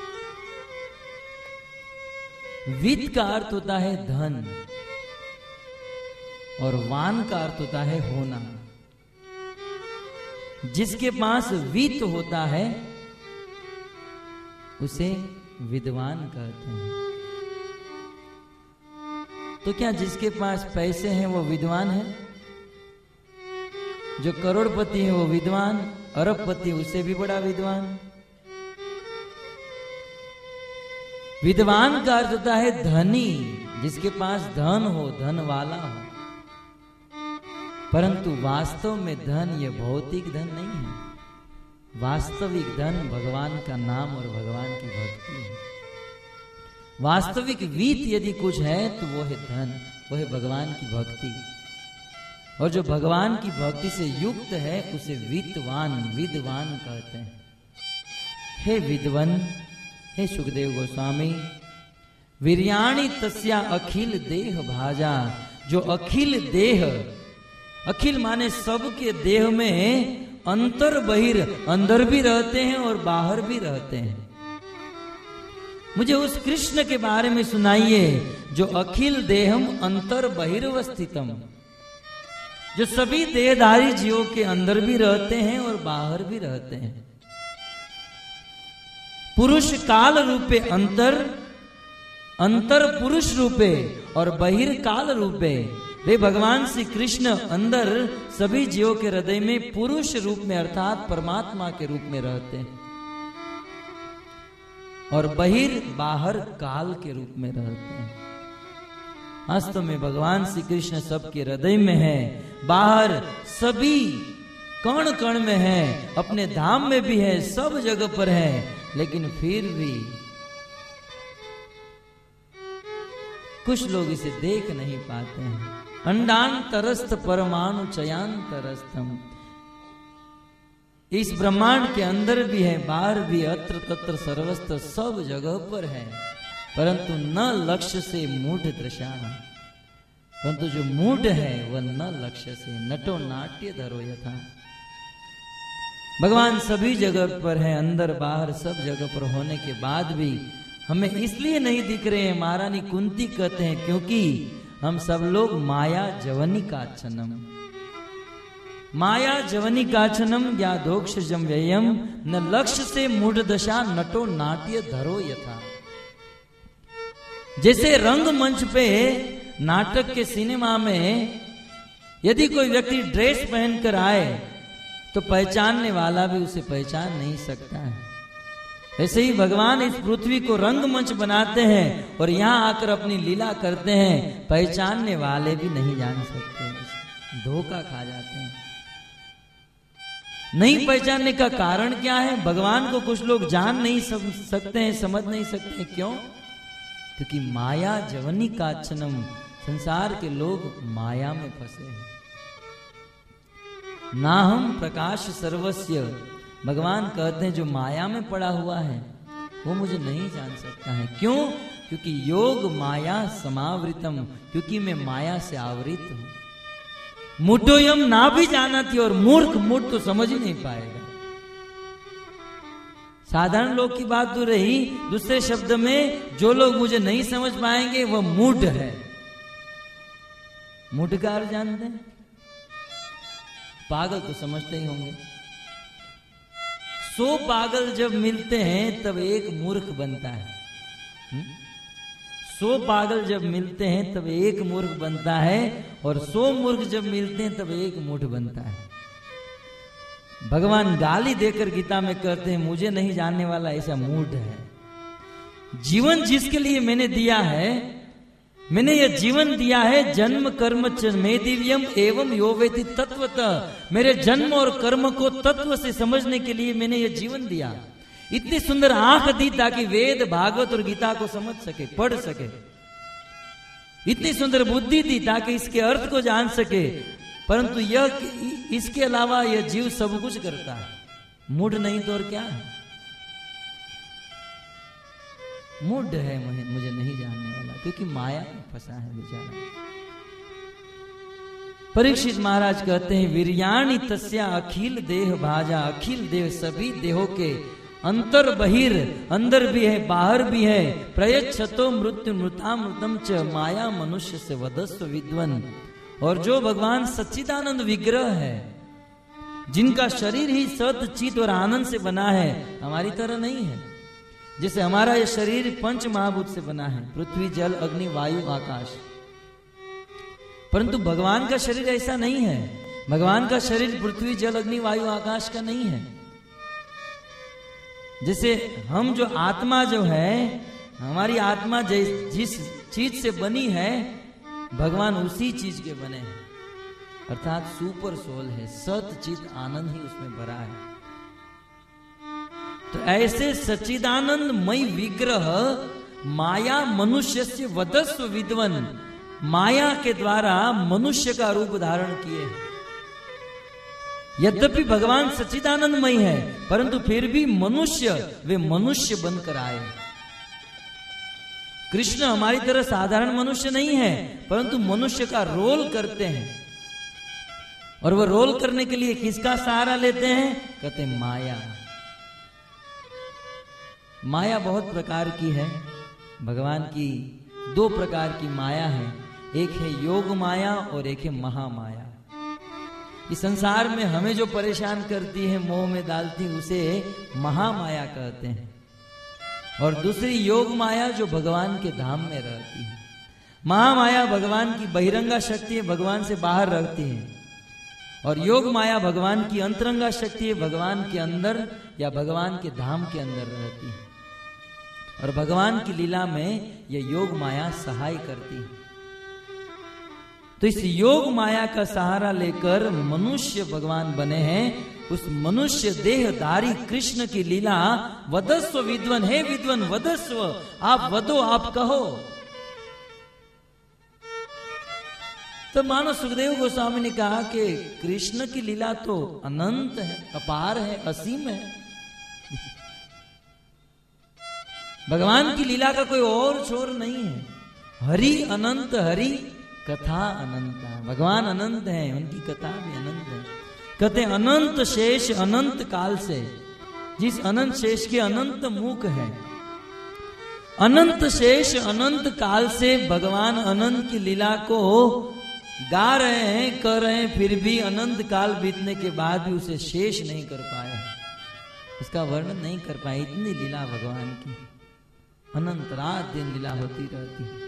वित्त का अर्थ होता है धन और वान का अर्थ होता है होना। जिसके पास वित्त होता है उसे विद्वान कहते हैं। तो क्या जिसके पास पैसे हैं वो विद्वान है? जो करोड़पति है वो विद्वान, अरबपति उससे भी बड़ा विद्वान। विद्वान का अर्थ होता है धनी, जिसके पास धन हो, धन वाला हो। परंतु वास्तव में धन ये भौतिक धन नहीं है। वास्तविक धन भगवान का नाम और भगवान की भक्ति है। वास्तविक वित्त यदि कुछ है तो वो है धन, वो है भगवान की भक्ति। और जो भगवान की भक्ति से युक्त है उसे वित्तवान, विद्वान कहते हैं। हे विद्वन, हे सुखदेव गोस्वामी, वीर्याणि तस्या अखिल देह भाजा जो अखिल देह, अखिल माने सबके देह में अंतर बहिर, अंदर भी रहते हैं और बाहर भी रहते हैं। मुझे उस कृष्ण के बारे में सुनाइए जो अखिल देहम अंतर बहिर्वस्थितम, जो सभी देहधारी जीवों के अंदर भी रहते हैं और बाहर भी रहते हैं। पुरुष काल रूपे अंतर, अंतर पुरुष रूपे और बहिर्काल रूपे। वे भगवान श्री कृष्ण अंदर सभी जीवों के हृदय में पुरुष रूप में अर्थात परमात्मा के रूप में रहते हैं और बहिर बाहर काल के रूप में रहते हैं। वास्तव में भगवान श्री कृष्ण सबके हृदय में है, बाहर सभी कण कण में है, अपने धाम में भी है, सब जगह पर है, लेकिन फिर भी कुछ लोग इसे देख नहीं पाते हैं। अंडांतरस्थ परमाणु चयांतरस्थम, इस ब्रह्मांड के अंदर भी है, बाहर भी, अत्र तत्र सर्वत्र सब जगह पर है, परंतु न लक्ष्य से मूढ़ दृशा, परंतु जो मूढ़ है वह न लक्ष्य से, नटो नाट्य धरो यथा। भगवान सभी जगह पर है, अंदर बाहर सब जगह पर होने के बाद भी हमें इसलिए नहीं दिख रहे हैं। महारानी कुंती कहते हैं क्योंकि हम सब लोग माया जवनी काचनम, माया जवनी काचनम या दोक्षजम व्ययम न लक्ष्य से मूढ़ दशा नटो नाट्य धरो यथा। जैसे रंग मंच पे नाटक के सिनेमा में यदि कोई व्यक्ति ड्रेस पहनकर आए तो पहचानने वाला भी उसे पहचान नहीं सकता है, ऐसे ही भगवान इस पृथ्वी को रंगमंच बनाते हैं और यहाँ आकर अपनी लीला करते हैं, पहचानने वाले भी नहीं जान सकते, धोखा खा जाते हैं। नहीं पहचानने का कारण क्या है? भगवान को कुछ लोग जान नहीं सकते हैं, समझ नहीं सकते हैं। क्यों? क्योंकि माया जवनी काचनम, संसार के लोग माया में फंसे हैं। नाहम प्रकाश सर्वस्य, भगवान कहते हैं जो माया में पड़ा हुआ है वो मुझे नहीं जान सकता है। क्यों? क्योंकि योग माया समावृतम, क्योंकि मैं माया से आवृत हूं। मूढ़ोयम ना भी जाना थी, और मूर्ख मूढ़ तो समझ ही नहीं पाएगा। साधारण लोग की बात तो रही, दूसरे शब्द में जो लोग मुझे नहीं समझ पाएंगे वह मूढ़ है। मूढ़ का अर्थ जानते हैं? पागल तो समझते ही होंगे। सौ पागल जब मिलते हैं तब एक मूर्ख बनता है। हुँ? सौ पागल जब मिलते हैं तब एक मूर्ख बनता है, और सौ मूर्ख जब मिलते हैं तब एक मूढ़ बनता है। भगवान गाली देकर गीता में कहते हैं मुझे नहीं जानने वाला ऐसा मूढ़ है। जीवन जिसके लिए मैंने दिया है, मैंने यह जीवन दिया है, जन्म कर्म च मे दिव्यम एवं यो वेति तत्वतः, मेरे जन्म और कर्म को तत्व से समझने के लिए मैंने यह जीवन दिया। इतनी सुंदर आंख दी ताकि वेद भागवत और गीता को समझ सके, पढ़ सके। इतनी सुंदर बुद्धि दी ताकि इसके अर्थ को जान सके, परंतु यह इसके अलावा यह जीव सब कुछ करता है। मूढ़ नहीं तो और क्या है? मूढ़ है, मुझे नहीं जानने वाला, क्योंकि माया में फंसा है बेचारा। परीक्षित महाराज कहते हैं वीर्याणि तस्या अखिल देह भाजा, अखिल देह सभी देहों के अंतर बहिर, अंदर भी है बाहर भी है। प्रयच्छतो मृत्यु मृतामृतम च माया मनुष्य से वदस्व विद्वन। और जो भगवान सच्चिदानंद विग्रह है, जिनका शरीर ही सत चित और आनंद से बना है, हमारी तरह नहीं है। जैसे हमारा यह शरीर पंच महाभूत से बना है, पृथ्वी जल अग्नि वायु आकाश, परंतु भगवान का शरीर ऐसा नहीं है। भगवान का शरीर पृथ्वी जल अग्नि वायु आकाश का नहीं है। जैसे हम जो आत्मा जो है, हमारी आत्मा जिस चीज से बनी है, भगवान उसी चीज के बने हैं, अर्थात सुपर सोल है, सत चित आनंद ही उसमें भरा है। तो ऐसे सच्चिदानंद मय विग्रह माया मनुष्य से वदस्व विद्वन, माया के द्वारा मनुष्य का रूप धारण किए। यद्यपि भगवान सच्चिदानंदमय है, परंतु फिर भी मनुष्य, वे मनुष्य बनकर आए। कृष्ण हमारी तरह साधारण मनुष्य नहीं है, परंतु मनुष्य का रोल करते हैं। और वह रोल करने के लिए किसका सहारा लेते हैं? कहते हैं माया। माया बहुत प्रकार की है। भगवान की दो प्रकार की माया है, एक है योग माया और एक है महामाया। इस संसार में हमें जो परेशान करती है, मोह में डालती, उसे महामाया कहते हैं। और दूसरी योग माया जो भगवान के धाम में रहती है। महामाया भगवान की बहिरंगा शक्ति है, भगवान से बाहर रहती है। और योग माया भगवान की अंतरंगा शक्ति है, भगवान के अंदर या भगवान के धाम के अंदर रहती है। और भगवान की लीला में यह योग माया सहाय करती है। तो इस योग माया का सहारा लेकर मनुष्य भगवान बने हैं। उस मनुष्य देहधारी कृष्ण की लीला वदस्व विद्वन, हे विद्वन वदस्व, आप वदो, आप कहो। तो मानो सुखदेव गोस्वामी ने कहा कि कृष्ण की लीला तो अनंत है, अपार है, असीम है। भगवान की लीला का कोई और छोर नहीं है। हरि अनंत, हरि कथा अनंत। भगवान अनंत है, उनकी कथा भी अनंत है। कहते हैं अनंत शेष अनंत काल से, जिस अनंत शेष के अनंत मुख है, अनंत शेष अनंत काल से भगवान अनंत की लीला को गा रहे हैं, कर रहे हैं, फिर भी अनंत काल बीतने के बाद भी उसे शेष नहीं कर पाए, उसका वर्णन नहीं कर पाए। इतनी लीला भगवान की, अनंत रात दिन लीला होती रहती है।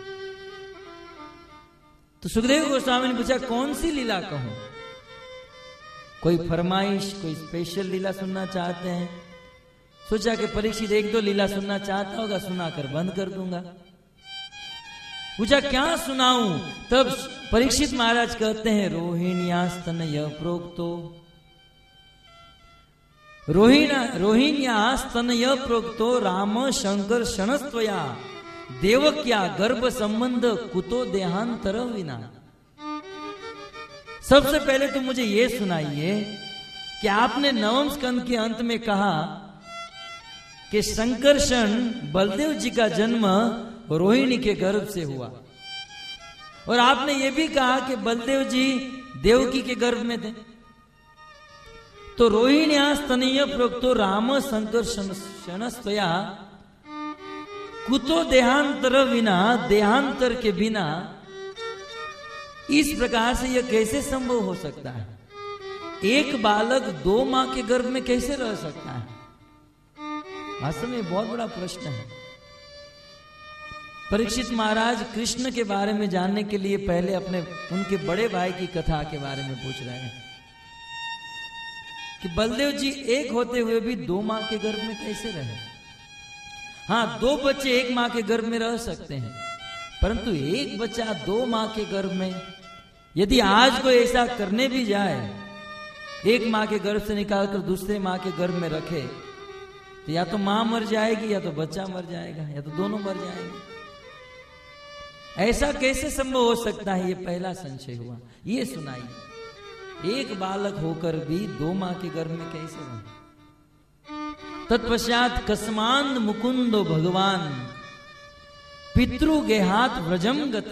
तो सुखदेव गोस्वामी ने पूछा कौन सी लीला कहूं? कोई फरमाइश, कोई स्पेशल लीला सुनना चाहते हैं? सोचा कि परीक्षित एक दो लीला सुनना चाहता होगा, सुनाकर बंद कर दूंगा। पूछा क्या सुनाऊं? तब परीक्षित महाराज कहते हैं रोहिण्यास्तनय प्रोक्तो, रोहिणा रोहिण्यास्तनय प्रोक्तो राम शंकर शणस्त्वया देवक्या गर्भ संबंध कुतो देहांतर विना। सबसे पहले तो मुझे यह सुनाइए कि आपने नवम स्कंद के अंत में कहा कि संकर्षण बलदेव जी का जन्म रोहिणी के गर्भ से हुआ, और आपने यह भी कहा कि बलदेव जी देवकी के गर्भ में थे। तो रोहिण्यास्तनीय प्रोक्तो राम संकर्षणस्त्वया कुतो देहांतर विना, देहांतर के बिना इस प्रकार से यह कैसे संभव हो सकता है? एक बालक दो मां के गर्भ में कैसे रह सकता है? वास्तव में बहुत बड़ा प्रश्न है। परीक्षित महाराज कृष्ण के बारे में जानने के लिए पहले अपने उनके बड़े भाई की कथा के बारे में पूछ रहे हैं कि बलदेव जी एक होते हुए भी दो मां के गर्भ में कैसे रहे? हाँ, दो बच्चे एक मां के गर्भ में रह सकते हैं, परंतु एक बच्चा दो मां के गर्भ में, यदि आज कोई ऐसा करने भी जाए, एक मां के गर्भ से निकालकर दूसरे मां के गर्भ में रखे, तो या तो मां मर जाएगी या तो बच्चा मर जाएगा या तो दोनों मर जाएंगे। ऐसा कैसे संभव हो सकता है? ये पहला संशय हुआ। ये सुनाइए, एक बालक होकर भी दो मां के गर्भ में कैसे रहे? तत्पश्चात कस्मांद मुकुंदो भगवान पितृ गेहात व्रजम गत।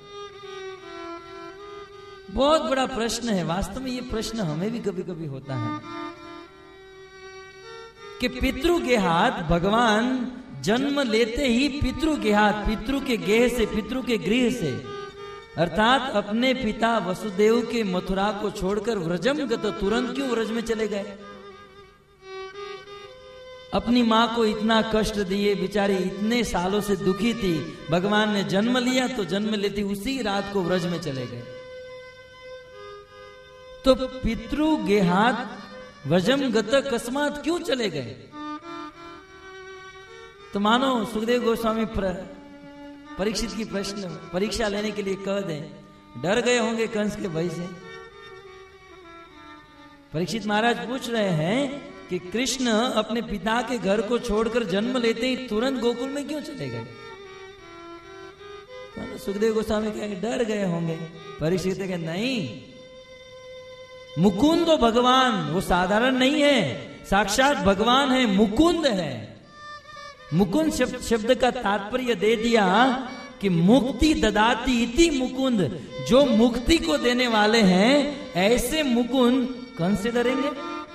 बहुत बड़ा प्रश्न है। वास्तव में ये प्रश्न हमें भी कभी कभी होता है कि पितृ गेहात, भगवान जन्म लेते ही पितृ गेहात, पितृ के गेह से, पितृ के गृह से, अर्थात अपने पिता वसुदेव के मथुरा को छोड़कर व्रजम गत, तुरंत क्यों व्रज में चले गए? अपनी मां को इतना कष्ट दिए, बेचारी इतने सालों से दुखी थी, भगवान ने जन्म लिया तो जन्म लेती उसी रात को व्रज में चले गए। तो पितृ गेहात व्रजम गत कस्मात क्यों चले गए? तो मानो सुखदेव गोस्वामी परीक्षित की प्रश्न परीक्षा लेने के लिए कह दें, डर गए होंगे कंस के भय से। परीक्षित महाराज पूछ रहे हैं कि कृष्ण अपने पिता के घर को छोड़कर जन्म लेते ही तुरंत गोकुल में क्यों चले गए? तो सुखदेव गोस्वामी कहेंगे डर गए होंगे। परीक्षित कहे नहीं, मुकुंद भगवान, वो साधारण नहीं है, साक्षात भगवान है, मुकुंद है। मुकुंद शब्द, शब्द का तात्पर्य दे दिया कि मुक्ति ददाती इति मुकुंद, जो मुक्ति को देने वाले हैं ऐसे मुकुंद कौन से डरेंगे?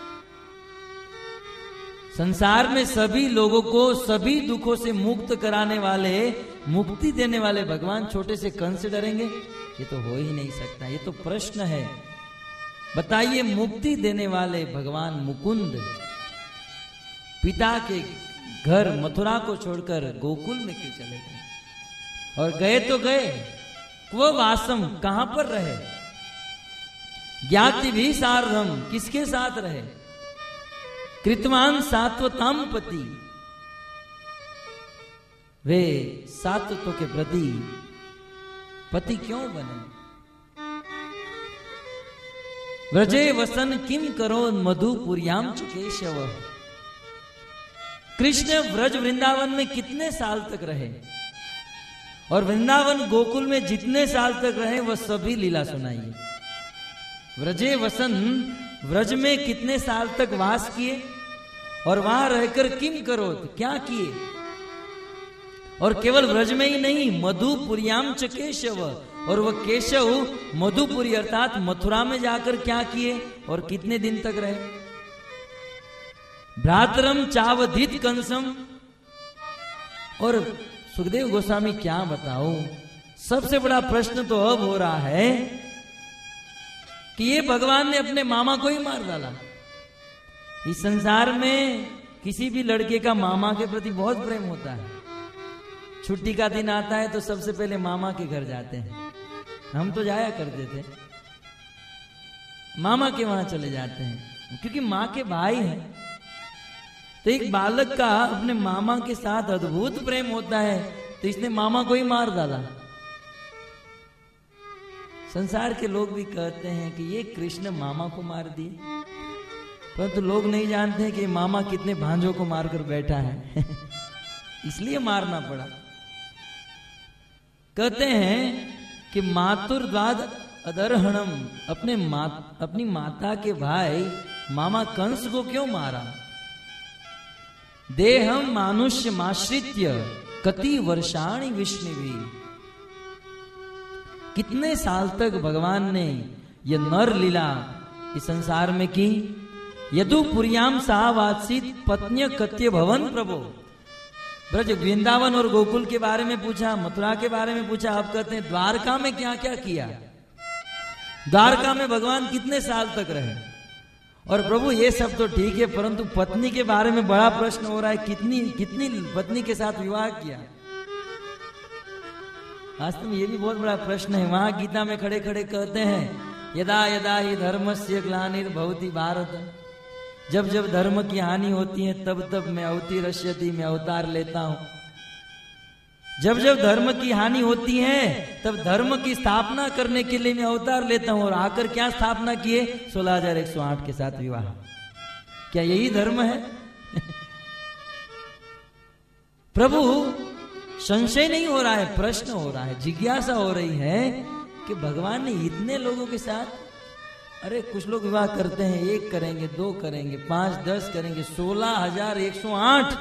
संसार में सभी लोगों को सभी दुखों से मुक्त कराने वाले, मुक्ति देने वाले भगवान छोटे से कौन से डरेंगे? ये तो हो ही नहीं सकता, ये तो प्रश्न है। बताइए, मुक्ति देने वाले भगवान मुकुंद पिता के घर मथुरा को छोड़कर गोकुल में क्यों चले गए? और गए तो गए, वो वासम कहां पर रहे? ज्ञाति भी सार्धम, किसके साथ रहे? कृतवान सात्वताम पति, वे सात्वत्व के प्रति पति क्यों बने? व्रजे वसन किम करो मधुपुर्याम च केशव, कृष्ण व्रज वृंदावन में कितने साल तक रहे? और वृंदावन गोकुल में जितने साल तक रहे वह सभी लीला सुनाइए। व्रजे वसन, व्रज में कितने साल तक वास किए और वहां रहकर किम करो, क्या किए? और केवल व्रज में ही नहीं, मधुपुर्याम च केशव, और वह केशव मधुपुरी अर्थात मथुरा में जाकर क्या किए और कितने दिन तक रहे? भ्रातरम चावधित कंसम, और सुखदेव गोस्वामी क्या बताओ, सबसे बड़ा प्रश्न तो अब हो रहा है कि ये भगवान ने अपने मामा को ही मार डाला। इस संसार में किसी भी लड़के का मामा के प्रति बहुत प्रेम होता है। छुट्टी का दिन आता है तो सबसे पहले मामा के घर जाते हैं, हम तो जाया करते थे, मामा के वहां चले जाते हैं, क्योंकि माँ के भाई हैं। तो एक बालक का अपने मामा के साथ अद्भुत प्रेम होता है, तो इसने मामा को ही मार डाला। संसार के लोग भी कहते हैं कि ये कृष्ण मामा को मार दिए, परंतु तो लोग नहीं जानते कि मामा कितने भांजों को मारकर बैठा है इसलिए मारना पड़ा। कहते हैं कि मातुर्द्वाद अदर्हणम, अपने मा, अपनी माता के भाई मामा कंस को क्यों मारा? देहम मानुष्य माश्रित्य कति वर्षाणि विष्णुवी, कितने साल तक भगवान ने यह नर लीला इस संसार में की। यदुपुर्याम सावासित पत्न्य कत्य भवन प्रभो, ब्रज वृंदावन और गोकुल के बारे में पूछा, मथुरा के बारे में पूछा, आप कहते हैं द्वारका में क्या क्या किया? द्वारका में भगवान कितने साल तक रहे? और प्रभु ये सब तो ठीक है, परंतु पत्नी के बारे में बड़ा प्रश्न हो रहा है, कितनी कितनी पत्नी के साथ विवाह किया? वास्तव में ये भी बहुत बड़ा प्रश्न है। वहां गीता में खड़े खड़े कहते हैं, यदा यदा ही धर्मस्य ग्लानिर्भवति भारत, जब जब धर्म की हानि होती है तब तब मैं अवतिरश्यति, मैं अवतार लेता हूं। जब जब धर्म की हानि होती है तब धर्म की स्थापना करने के लिए मैं अवतार लेता हूं। और आकर क्या स्थापना किए? सोलह हजार एक सौ आठ के साथ विवाह। क्या यही धर्म है? प्रभु, संशय नहीं हो रहा है, प्रश्न हो रहा है, जिज्ञासा हो रही है कि भगवान ने इतने लोगों के साथ, अरे कुछ लोग विवाह करते हैं, एक करेंगे, दो करेंगे, पांच दस करेंगे, सोलह हजार एक सौ आठ।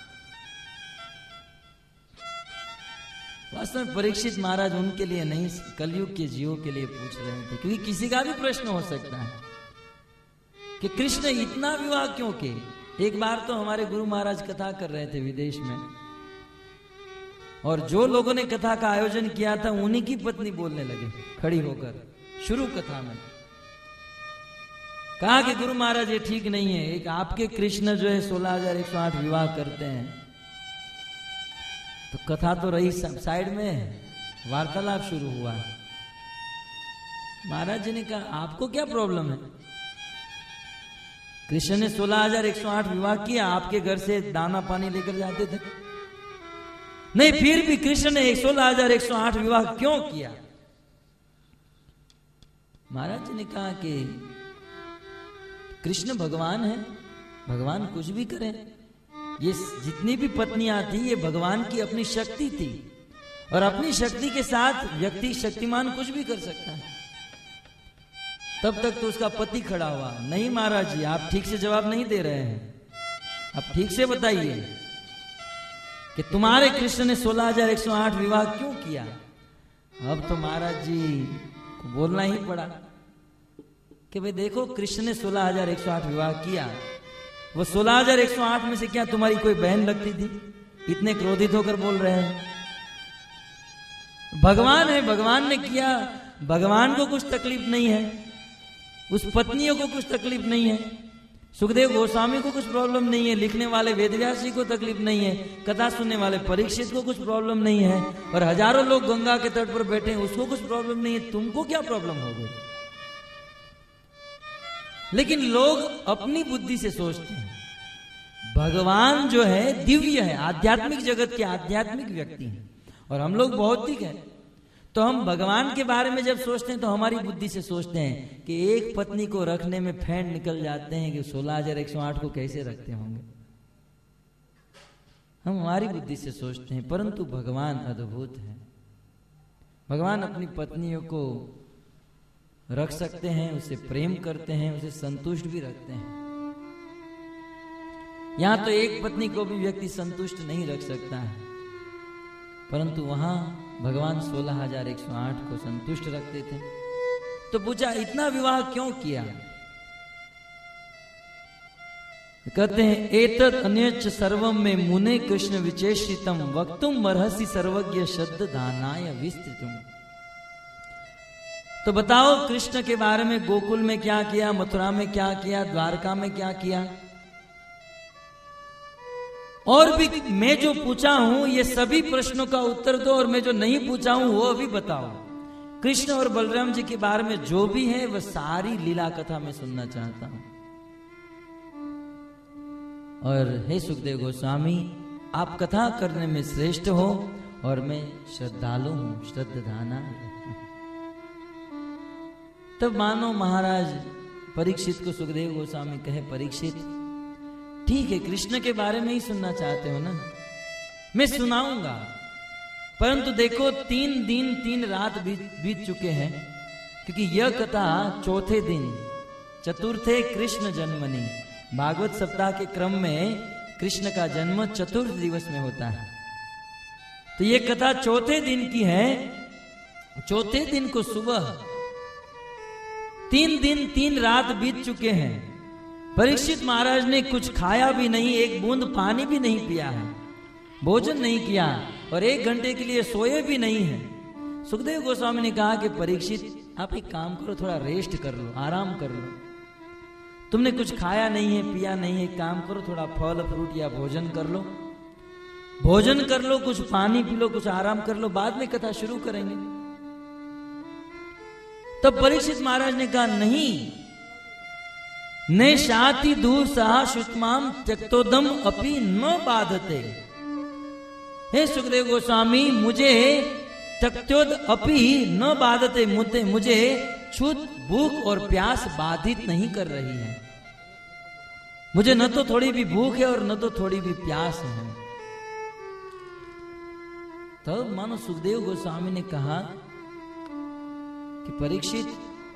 वास्तव में परीक्षित महाराज उनके लिए नहीं, कलयुग के जीवों के लिए पूछ रहे थे, क्योंकि किसी का भी प्रश्न हो सकता है कि कृष्ण इतना विवाह क्यों किए। एक बार तो हमारे गुरु महाराज कथा कर रहे थे विदेश में, और जो लोगों ने कथा का आयोजन किया था उन्हीं की पत्नी बोलने लगे खड़ी होकर शुरू कथा में। कहा कि गुरु महाराज ये ठीक नहीं है, एक आपके कृष्ण जो है सोलह हजार एक सौ आठ विवाह करते हैं। तो कथा तो रही साइड में, वार्तालाप शुरू हुआ। महाराज जी ने कहा आपको क्या प्रॉब्लम है? कृष्ण ने सोलह हजार एक सौ आठ विवाह किया, आपके घर से दाना पानी लेकर जाते थे। नहीं, फिर भी कृष्ण ने सोलह हजार एक सौ आठ विवाह क्यों किया? महाराज जी ने कहा कि कृष्ण भगवान है, भगवान कुछ भी करें। ये जितनी भी पत्नियां थी ये भगवान की अपनी शक्ति थी, और अपनी शक्ति के साथ व्यक्ति शक्तिमान कुछ भी कर सकता है। तब तक तो उसका पति खड़ा हुआ, नहीं महाराज जी आप ठीक से जवाब नहीं दे रहे हैं, आप ठीक से बताइए। कि तुम्हारे कृष्ण ने सोलह हजार एक सौ आठ विवाह क्यों किया। अब तो महाराज जी को बोलना ही पड़ा कि भाई देखो, कृष्ण ने सोलह हजार एक सौ आठ विवाह किया, वो सोलह हजार एक सौ आठ में से क्या तुम्हारी कोई बहन लगती थी? इतने क्रोधित होकर बोल रहे हैं। भगवान है, भगवान ने किया, भगवान को कुछ तकलीफ नहीं है, उस पत्नियों को कुछ तकलीफ नहीं है, सुखदेव गोस्वामी को कुछ प्रॉब्लम नहीं है, लिखने वाले वेदव्यास जी को तकलीफ नहीं है, कथा सुनने वाले परीक्षित को कुछ प्रॉब्लम नहीं है, और हजारों लोग गंगा के तट पर बैठे हैं उसको कुछ प्रॉब्लम नहीं है, तुमको क्या प्रॉब्लम हो गई? लेकिन लोग अपनी बुद्धि से सोचते हैं। भगवान जो है दिव्य है, आध्यात्मिक जगत के आध्यात्मिक व्यक्ति हैं, और हम लोग भौतिक हैं। तो हम भगवान के बारे में जब सोचते हैं तो हमारी बुद्धि से सोचते हैं कि एक पत्नी को रखने में फैन निकल जाते हैं कि सोलह हजार एक सौ आठ को कैसे रखते होंगे। हम हमारी बुद्धि से सोचते हैं, परंतु भगवान अद्भुत है। भगवान अपनी पत्नियों को रख सकते हैं, उसे प्रेम करते हैं, उसे संतुष्ट भी रखते हैं। यहां तो एक पत्नी को भी व्यक्ति संतुष्ट नहीं रख सकता है, परंतु वहां भगवान सोलह हजार एक सौ आठ को संतुष्ट रखते थे। तो पूछा, इतना विवाह क्यों किया? कहते हैं, एतत् अन्यच्च सर्वम में मुने कृष्ण विचेषितम वक्तुम मर्हसि सर्वज्ञ शब्द दानाय विस्तृतम। तो बताओ कृष्ण के बारे में गोकुल में क्या किया, मथुरा में क्या किया, द्वारका में क्या किया, और भी मैं जो पूछा हूं ये सभी प्रश्नों का उत्तर दो, और मैं जो नहीं पूछा हूं वो भी बताओ। कृष्ण और बलराम जी के बारे में जो भी है वह सारी लीला कथा मैं सुनना चाहता हूं। और हे सुखदेव गोस्वामी, आप कथा करने में श्रेष्ठ हो और मैं श्रद्धालु हूं, श्रद्धाना। तब मानो महाराज परीक्षित को सुखदेव गोस्वामी कहे, परीक्षित ठीक है, कृष्ण के बारे में ही सुनना चाहते हो ना, मैं सुनाऊंगा, परंतु देखो तीन दिन तीन रात बीत बीत चुके हैं, क्योंकि यह कथा चौथे दिन चतुर्थे कृष्ण जन्मनि, भागवत सप्ताह के क्रम में कृष्ण का जन्म चतुर्थ दिवस में होता है। तो यह कथा चौथे दिन की है। चौथे दिन को सुबह तीन दिन तीन रात बीत चुके हैं, परीक्षित महाराज ने कुछ खाया भी नहीं, एक बूंद पानी भी नहीं पिया है, भोजन नहीं किया, और एक घंटे के लिए सोए भी नहीं है। सुखदेव गोस्वामी ने कहा कि परीक्षित आप एक काम करो, थोड़ा रेस्ट कर लो, आराम कर लो, तुमने कुछ खाया नहीं है, पिया नहीं है, एक काम करो, थोड़ा फल फ्रूट या भोजन कर लो, भोजन कर लो, कुछ पानी पी लो, कुछ आराम कर लो, बाद में कथा शुरू करेंगे। तब परीक्षित महाराज ने कहा, नहीं, ने शाति दूर सहा शुष्माम त्यक्तोदम अपि न बाधते। हे सुखदेव गोस्वामी, मुझे त्यक्तोद अपि न बाधते, मुझे मुझे छूत भूख और प्यास बाधित नहीं कर रही है। मुझे न तो थोड़ी भी भूख है और न तो थोड़ी भी प्यास है। तब मानो सुखदेव गोस्वामी ने कहा कि परीक्षित,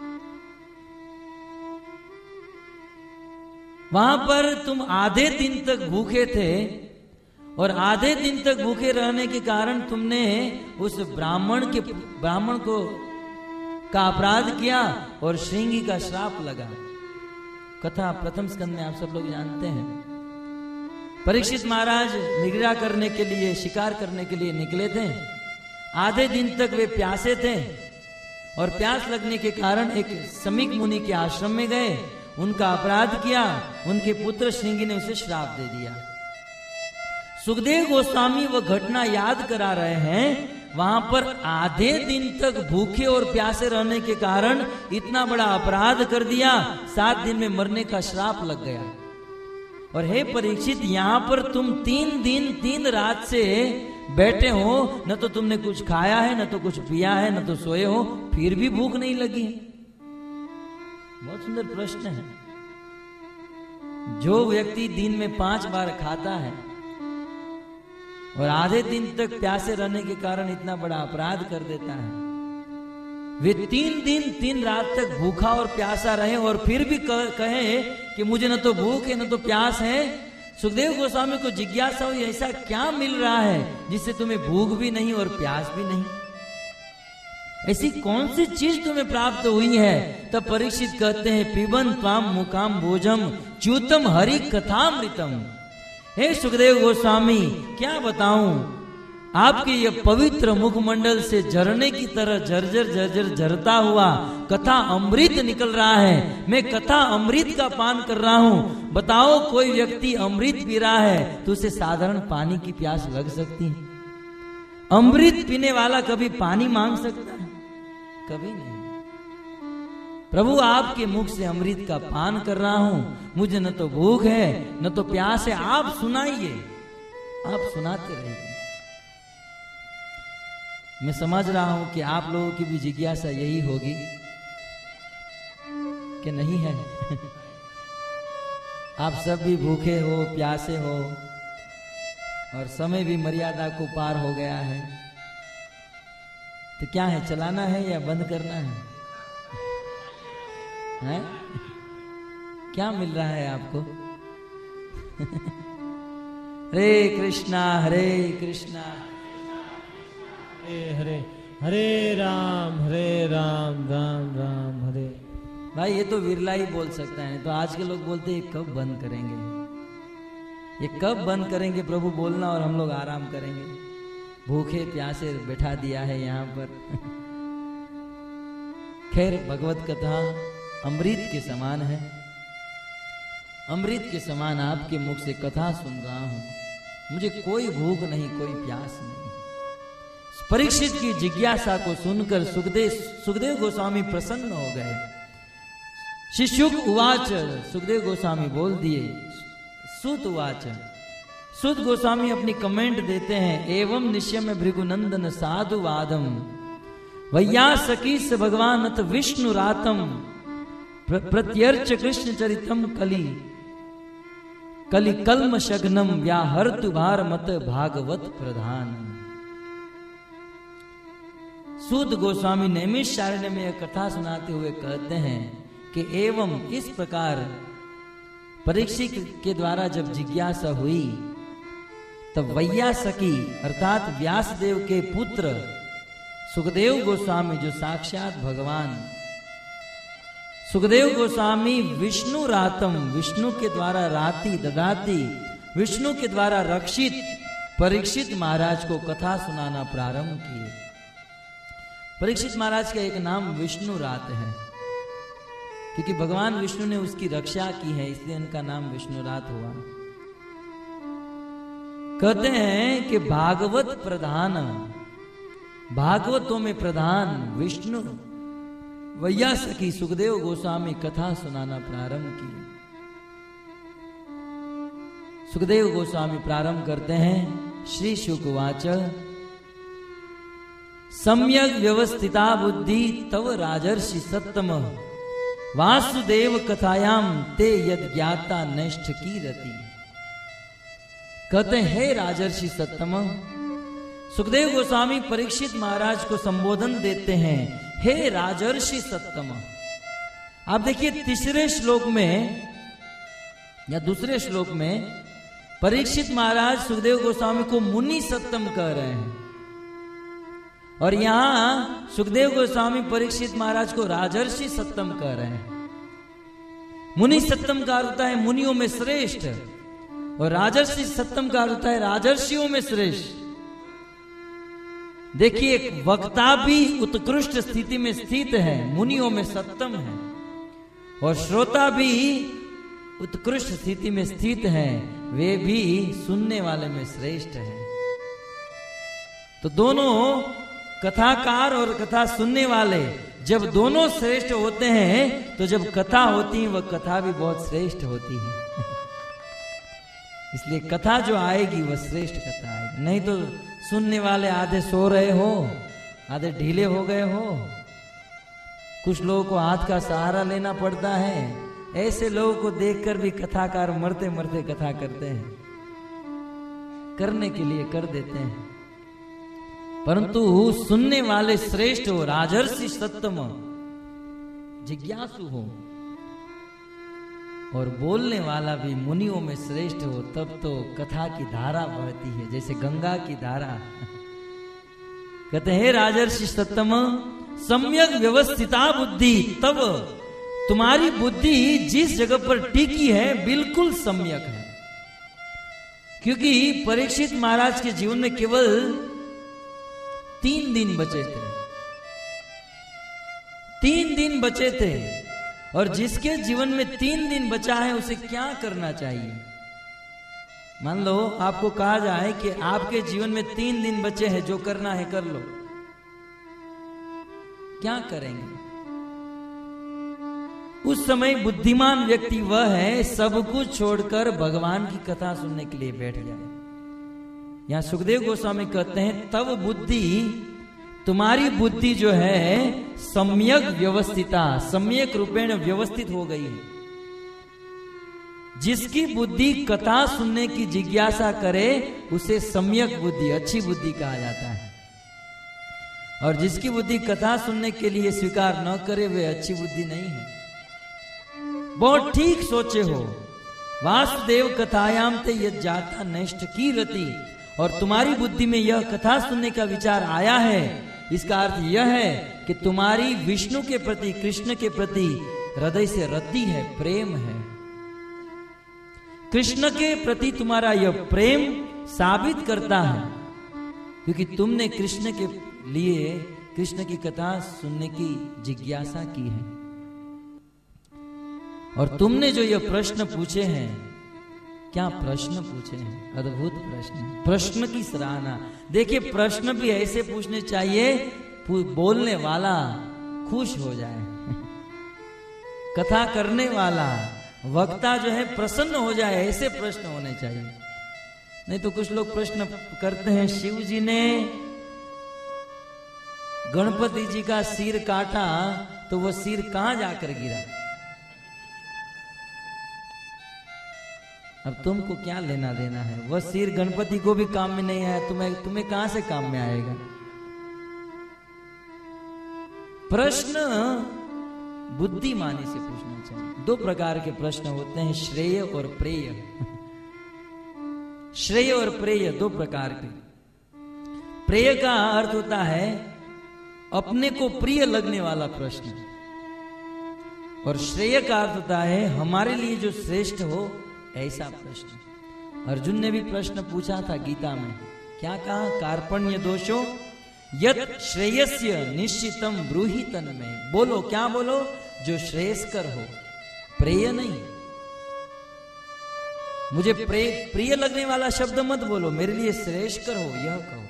वहां पर तुम आधे दिन तक भूखे थे, और आधे दिन तक भूखे रहने के कारण तुमने उस ब्राह्मण के ब्राह्मण को का अपराध किया और श्रृंगी का श्राप लगा। कथा प्रथम स्कंद में आप सब लोग जानते हैं। परीक्षित महाराज निगराह करने के लिए, शिकार करने के लिए निकले थे। आधे दिन तक वे प्यासे थे, और प्यास लगने के कारण एक समीक मुनि के आश्रम में गए, उनका अपराध किया, उनके पुत्र श्रृंगी ने उसे श्राप दे दिया। सुखदेव गोस्वामी वह घटना याद करा रहे हैं। वहां पर आधे दिन तक भूखे और प्यासे रहने के कारण इतना बड़ा अपराध कर दिया, सात दिन में मरने का श्राप लग गया। और हे परीक्षित, यहां पर तुम तीन दिन तीन रात से बैठे हो, न तो तुमने कुछ खाया है, न तो कुछ पिया है, न तो सोए हो, फिर भी भूख नहीं लगी। बहुत सुंदर प्रश्न है। जो व्यक्ति दिन में पांच बार खाता है और आधे दिन तक प्यासे रहने के कारण इतना बड़ा अपराध कर देता है, वे तीन दिन तीन रात तक भूखा और प्यासा रहे और फिर भी कहे कि मुझे न तो भूख है न तो प्यास है, सुखदेव गोस्वामी को जिज्ञासा हुई ऐसा क्या मिल रहा है जिससे तुम्हें भूख भी नहीं और प्यास भी नहीं, ऐसी कौन सी चीज तुम्हें प्राप्त हुई है। तब परीक्षित कहते हैं पिबन त्वाम मुकाम भोजम च्यूतम हरि कथामृतम। हे सुखदेव गोस्वामी क्या बताऊं, आपके ये पवित्र मुखमंडल से झरने की तरह झरझर झरझर झरता हुआ कथा अमृत निकल रहा है। मैं कथा अमृत का पान कर रहा हूं। बताओ कोई व्यक्ति अमृत पी रहा है तो उसे साधारण पानी की प्यास लग सकती है? अमृत पीने वाला कभी पानी मांग सकता है? कभी नहीं। प्रभु आपके मुख से अमृत का पान कर रहा हूं, मुझे न तो भूख है न तो प्यास है, आप सुनाइए, आप सुनाते रहिए। मैं समझ रहा हूं कि आप लोगों की भी जिज्ञासा यही होगी कि नहीं है? आप सब भी भूखे हो, प्यासे हो और समय भी मर्यादा को पार हो गया है, तो क्या है, चलाना है या बंद करना है? हैं? क्या मिल रहा है आपको? हरे कृष्णा हरे कृष्णा हरे हरे हरे राम हरे राम राम राम हरे। भाई ये तो विरला ही बोल सकता है, तो आज के लोग बोलते हैं कब बंद करेंगे, ये कब बंद करेंगे प्रभु बोलना और हम लोग आराम करेंगे। भूखे प्यासे बैठा दिया है यहाँ पर। खैर भगवत कथा अमृत के समान है, अमृत के समान आपके मुख से कथा सुन रहा हूं, मुझे कोई भूख नहीं कोई प्यास नहीं। परीक्षित की जिज्ञासा को सुनकर सुखदेव सुखदेव गोस्वामी प्रसन्न हो गए। शिशुक उवाच, सुखदेव गोस्वामी बोल दिए। सुत उवाच, सुत गोस्वामी अपनी कमेंट देते हैं। एवं निश्चय भृगुनंदन साधु वादम वैया सखी स भगवान अथ विष्णु रातम प्रत्यर्च कृष्ण चरितम कली कली कल्म शग्नम व्याहर्तु भार मत भागवत प्रधान। सूत गोस्वामी नैमिषारण्य में यह कथा सुनाते हुए कहते हैं कि एवं इस प्रकार परीक्षित के द्वारा जब जिज्ञासा हुई तब वैयासकी अर्थात व्यासदेव के पुत्र सुखदेव गोस्वामी जो साक्षात भगवान सुखदेव गोस्वामी विष्णु रातम विष्णु के द्वारा राति ददाती विष्णु के द्वारा रक्षित परीक्षित महाराज को कथा सुनाना प्रारंभ किए। परीक्षित महाराज का एक नाम विष्णु रात है क्योंकि भगवान विष्णु ने उसकी रक्षा की है, इसलिए उनका नाम विष्णु रात हुआ। कहते हैं कि भागवत प्रधान भागवतों में प्रधान विष्णु वैयासकी सुखदेव गोस्वामी कथा सुनाना प्रारंभ किए। सुखदेव गोस्वामी प्रारंभ करते हैं। श्री शुकवाच सम्यक व्यवस्थिता बुद्धि तव राजर्षि सत्तम वासुदेव कथायाम ते यद ज्ञाता नष्ट की रति। कहते हैं राजर्षि सत्तम, सुखदेव गोस्वामी परीक्षित महाराज को संबोधन देते हैं, हे राजर्षि सत्तम। आप देखिए तीसरे श्लोक में या दूसरे श्लोक में परीक्षित महाराज सुखदेव गोस्वामी को मुनि सत्तम कह रहे हैं और यहां सुखदेव गोस्वामी परीक्षित महाराज को राजर्षि सत्तम कह रहे हैं। मुनि सत्तम का अर्थ होता है मुनियों में श्रेष्ठ और राजर्षि सत्तम का अर्थ होता है राजर्षियों में श्रेष्ठ। देखिए एक वक्ता भी उत्कृष्ट स्थिति में स्थित है, मुनियों में सत्तम है, और श्रोता भी उत्कृष्ट स्थिति में स्थित है, वे भी सुनने वाले में श्रेष्ठ है। तो दोनों कथाकार और कथा सुनने वाले जब दोनों श्रेष्ठ होते हैं तो जब कथा होती है वह कथा भी बहुत श्रेष्ठ होती है। इसलिए कथा जो आएगी वह श्रेष्ठ कथा आएगी, नहीं तो सुनने वाले आधे सो रहे हो, आधे ढीले हो गए हो, कुछ लोगों को हाथ का सहारा लेना पड़ता है। ऐसे लोगों को देखकर भी कथाकार मरते मरते कथा करते हैं, करने के लिए कर देते हैं, परंतु सुनने वाले श्रेष्ठ हो, राजर्षि सत्तम, जिज्ञासु हो। और बोलने वाला भी मुनियों में श्रेष्ठ हो, तब तो कथा की धारा बहती है जैसे गंगा की धारा। कहते हैं राजर्षि सत्तम सम्यक व्यवस्थिता बुद्धि, तब तुम्हारी बुद्धि जिस जगह पर टिकी है बिल्कुल सम्यक है। क्योंकि परीक्षित महाराज के जीवन में केवल तीन दिन बचे थे, तीन दिन बचे थे, और जिसके जीवन में तीन दिन बचा है उसे क्या करना चाहिए? मान लो आपको कहा जाए कि आपके जीवन में तीन दिन बचे हैं, जो करना है कर लो, क्या करेंगे? उस समय बुद्धिमान व्यक्ति वह है सब कुछ छोड़कर भगवान की कथा सुनने के लिए बैठ जाए। यहां सुखदेव गोस्वामी कहते हैं तब बुद्धि, तुम्हारी बुद्धि जो है सम्यक व्यवस्थिता, सम्यक रूपेण व्यवस्थित हो गई है। जिसकी बुद्धि कथा सुनने की जिज्ञासा करे उसे सम्यक बुद्धि, अच्छी बुद्धि कहा जाता है। और जिसकी बुद्धि कथा सुनने के लिए स्वीकार न करे वे अच्छी बुद्धि नहीं है। बहुत ठीक सोचे हो, वासुदेव कथायाम ते यद जाता नष्ट की रति, और तुम्हारी बुद्धि में यह कथा सुनने का विचार आया है, इसका अर्थ यह है कि तुम्हारी विष्णु के प्रति, कृष्ण के प्रति हृदय से रति है, प्रेम है। कृष्ण के प्रति तुम्हारा यह प्रेम साबित करता है क्योंकि तुमने कृष्ण के लिए कृष्ण की कथा सुनने की जिज्ञासा की है। और तुमने जो यह प्रश्न पूछे हैं, क्या प्रश्न पूछे हैं, अद्भुत प्रश्न, प्रश्न की सराहना। देखिए प्रश्न भी ऐसे पूछने चाहिए बोलने वाला खुश हो जाए, कथा करने वाला वक्ता जो है प्रसन्न हो जाए, ऐसे प्रश्न होने चाहिए। नहीं तो कुछ लोग प्रश्न करते हैं, शिव जी ने गणपति जी का सिर काटा तो वह सिर कहां जाकर गिरा? अब तुमको क्या लेना देना है? वह सिर गणपति को भी काम में नहीं आया, तुम्हें तुम्हें कहां से काम में आएगा? प्रश्न बुद्धिमानी से पूछना चाहिए। दो प्रकार के प्रश्न होते हैं, श्रेय और प्रेय। श्रेय और प्रेय दो प्रकार के। प्रेय का अर्थ होता है अपने को प्रिय लगने वाला प्रश्न, और श्रेय का अर्थ होता है हमारे लिए जो श्रेष्ठ हो ऐसा प्रश्न। अर्जुन ने भी प्रश्न पूछा था गीता में, क्या कहा? कार्पण्य दोषो यत् श्रेयस्य निश्चितम ब्रूहि तन्मे। बोलो, क्या बोलो? जो श्रेयस्कर हो, प्रेय नहीं। मुझे प्रिय प्रिय लगने वाला शब्द मत बोलो, मेरे लिए श्रेष्ठकर हो यह कहो।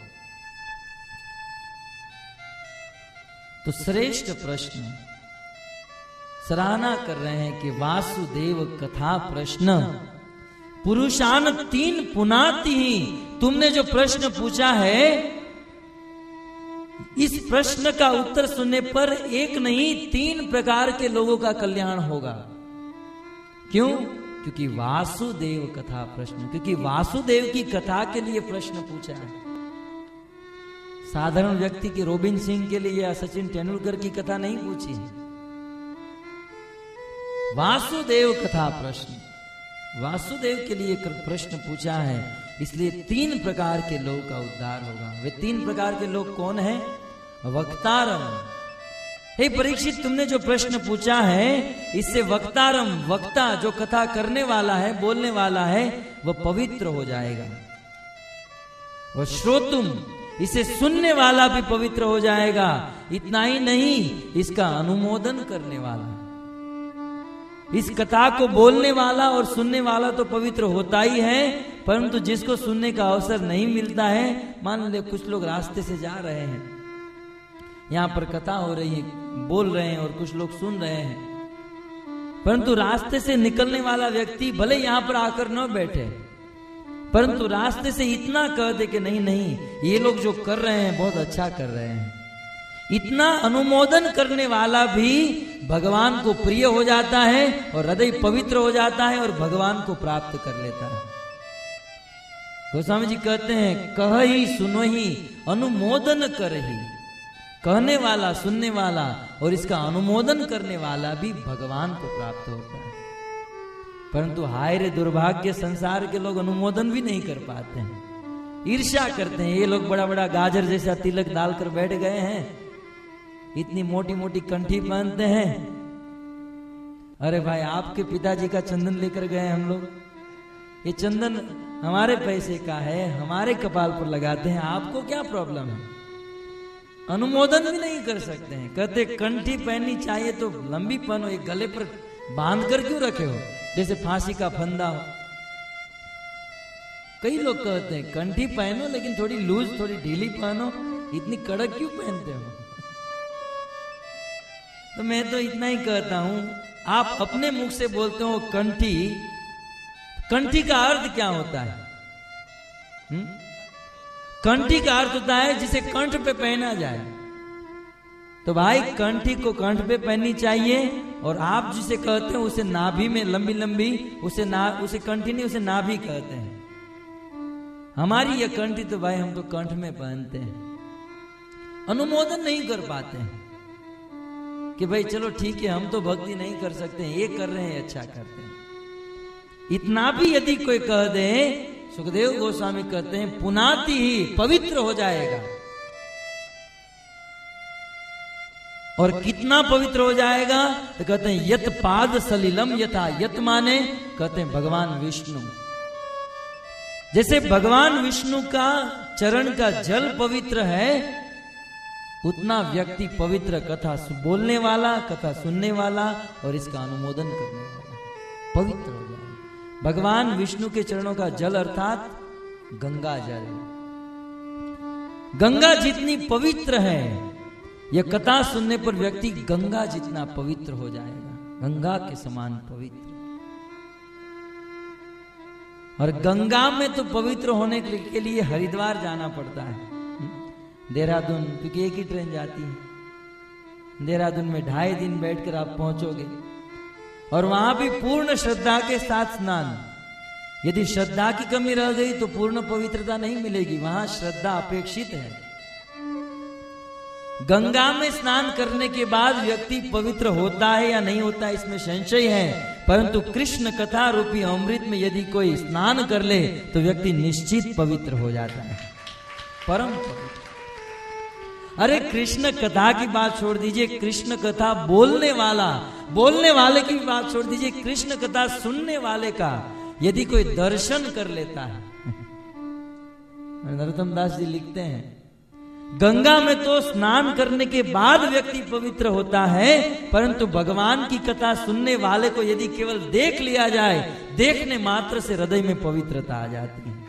तो श्रेष्ठ प्रश्न सराहना कर रहे हैं कि वासुदेव कथा प्रश्न पुरुषान तीन पुनाति ही। तुमने जो प्रश्न पूछा है, इस प्रश्न का उत्तर सुनने पर एक नहीं तीन प्रकार के लोगों का कल्याण होगा। क्यों? क्योंकि वासुदेव कथा प्रश्न, क्योंकि वासुदेव की कथा के लिए प्रश्न पूछा है। साधारण व्यक्ति के रोबिन सिंह के लिए या सचिन तेंदुलकर की कथा नहीं पूछी है। वासुदेव कथा प्रश्न, वासुदेव के लिए प्रश्न पूछा है, इसलिए तीन प्रकार के लोग का उद्धार होगा। वे तीन प्रकार के लोग कौन है? वक्तारम। हे परीक्षित, तुमने जो प्रश्न पूछा है इससे वक्तारम, वक्ता जो कथा करने वाला है, बोलने वाला है, वह पवित्र हो जाएगा। वह श्रोतुम, इसे सुनने वाला भी पवित्र हो जाएगा। इतना ही नहीं, इसका अनुमोदन करने वाला, इस कथा को बोलने वाला और सुनने वाला तो पवित्र होता ही है, परंतु जिसको सुनने का अवसर नहीं मिलता है, मान ले कुछ लोग रास्ते से जा रहे हैं, यहां पर कथा हो रही है, बोल रहे हैं और कुछ लोग सुन रहे हैं, परंतु रास्ते से निकलने वाला व्यक्ति भले यहां पर आकर न बैठे, परंतु रास्ते से इतना कह दे कि नहीं नहीं ये लोग जो कर रहे हैं बहुत अच्छा कर रहे हैं, इतना अनुमोदन करने वाला भी भगवान को प्रिय हो जाता है और हृदय पवित्र हो जाता है और भगवान को प्राप्त कर लेता है। गोस्वामी जी कहते हैं, कह ही सुनो ही अनुमोदन कर ही। कहने वाला, सुनने वाला और इसका अनुमोदन करने वाला भी भगवान को प्राप्त होता है। परंतु हाय रे दुर्भाग्य, संसार के लोग अनुमोदन भी नहीं कर पाते हैं, ईर्ष्या करते हैं। ये लोग बड़ा बड़ा गाजर जैसा तिलक डालकर बैठ गए हैं, इतनी मोटी मोटी कंठी पहनते हैं। अरे भाई, आपके पिताजी का चंदन लेकर गए हम लोग, ये चंदन हमारे पैसे का है, हमारे कपाल पर लगाते हैं, आपको क्या प्रॉब्लम है? अनुमोदन भी नहीं कर सकते हैं। कहते कंठी पहननी चाहिए तो लंबी पहनो, एक गले पर बांध कर क्यों रखे हो जैसे फांसी का फंदा हो? कई लोग कहते हैं कंठी पहनो लेकिन थोड़ी लूज, थोड़ी ढीली पहनो, इतनी कड़क क्यों पहनते हो? तो मैं तो इतना ही कहता हूं, आप अपने मुख से बोलते हो कंठी, कंठी का अर्थ क्या होता है? हुँ? कंठी का अर्थ होता है जिसे कंठ पे पहना जाए। तो भाई कंठी को कंठ पे पहननी चाहिए, और आप जिसे कहते हैं उसे नाभि में लंबी लंबी, उसे ना उसे कंठी नहीं, उसे नाभि कहते हैं। हमारी यह कंठी तो भाई हम तो कंठ में पहनते हैं, अनुमोदन नहीं कर पाते हैं कि भाई चलो ठीक है, हम तो भक्ति नहीं कर सकते हैं, ये कर रहे हैं अच्छा करते हैं। इतना भी यदि कोई कह दे, सुखदेव गोस्वामी कहते हैं पुनाति ही पवित्र हो जाएगा। और कितना पवित्र हो जाएगा? तो कहते हैं यत पाद सलिलम यथा, यत माने कहते हैं भगवान विष्णु। जैसे भगवान विष्णु का चरण का जल पवित्र है, उतना व्यक्ति पवित्र कथा बोलने वाला, कथा सुनने वाला और इसका अनुमोदन करने वाला पवित्र हो जाएगा। भगवान विष्णु के चरणों का जल अर्थात गंगा जल, गंगा जितनी पवित्र है, यह कथा सुनने पर व्यक्ति गंगा जितना पवित्र हो जाएगा, गंगा के समान पवित्र। और गंगा में तो पवित्र होने के लिए हरिद्वार जाना पड़ता है, देहरादून, क्योंकि एक ही ट्रेन जाती है। देहरादून में ढाई दिन बैठकर आप पहुंचोगे, और वहां भी पूर्ण श्रद्धा के साथ स्नान। यदि श्रद्धा की कमी रह गई तो पूर्ण पवित्रता नहीं मिलेगी, वहां श्रद्धा अपेक्षित है। गंगा में स्नान करने के बाद व्यक्ति पवित्र होता है या नहीं होता है, इसमें संशय है, परंतु कृष्ण कथा रूपी अमृत में यदि कोई स्नान कर ले तो व्यक्ति निश्चित पवित्र हो जाता है, परम पवित्र। अरे कृष्ण कथा की बात छोड़ दीजिए, कृष्ण कथा बोलने वाला, बोलने वाले की बात छोड़ दीजिए, कृष्ण कथा सुनने वाले का यदि कोई दर्शन कर लेता है। नरोत्तम दास जी लिखते हैं, गंगा में तो स्नान करने के बाद व्यक्ति पवित्र होता है, परंतु भगवान की कथा सुनने वाले को यदि केवल देख लिया जाए, देखने मात्र से हृदय में पवित्रता आ जाती है।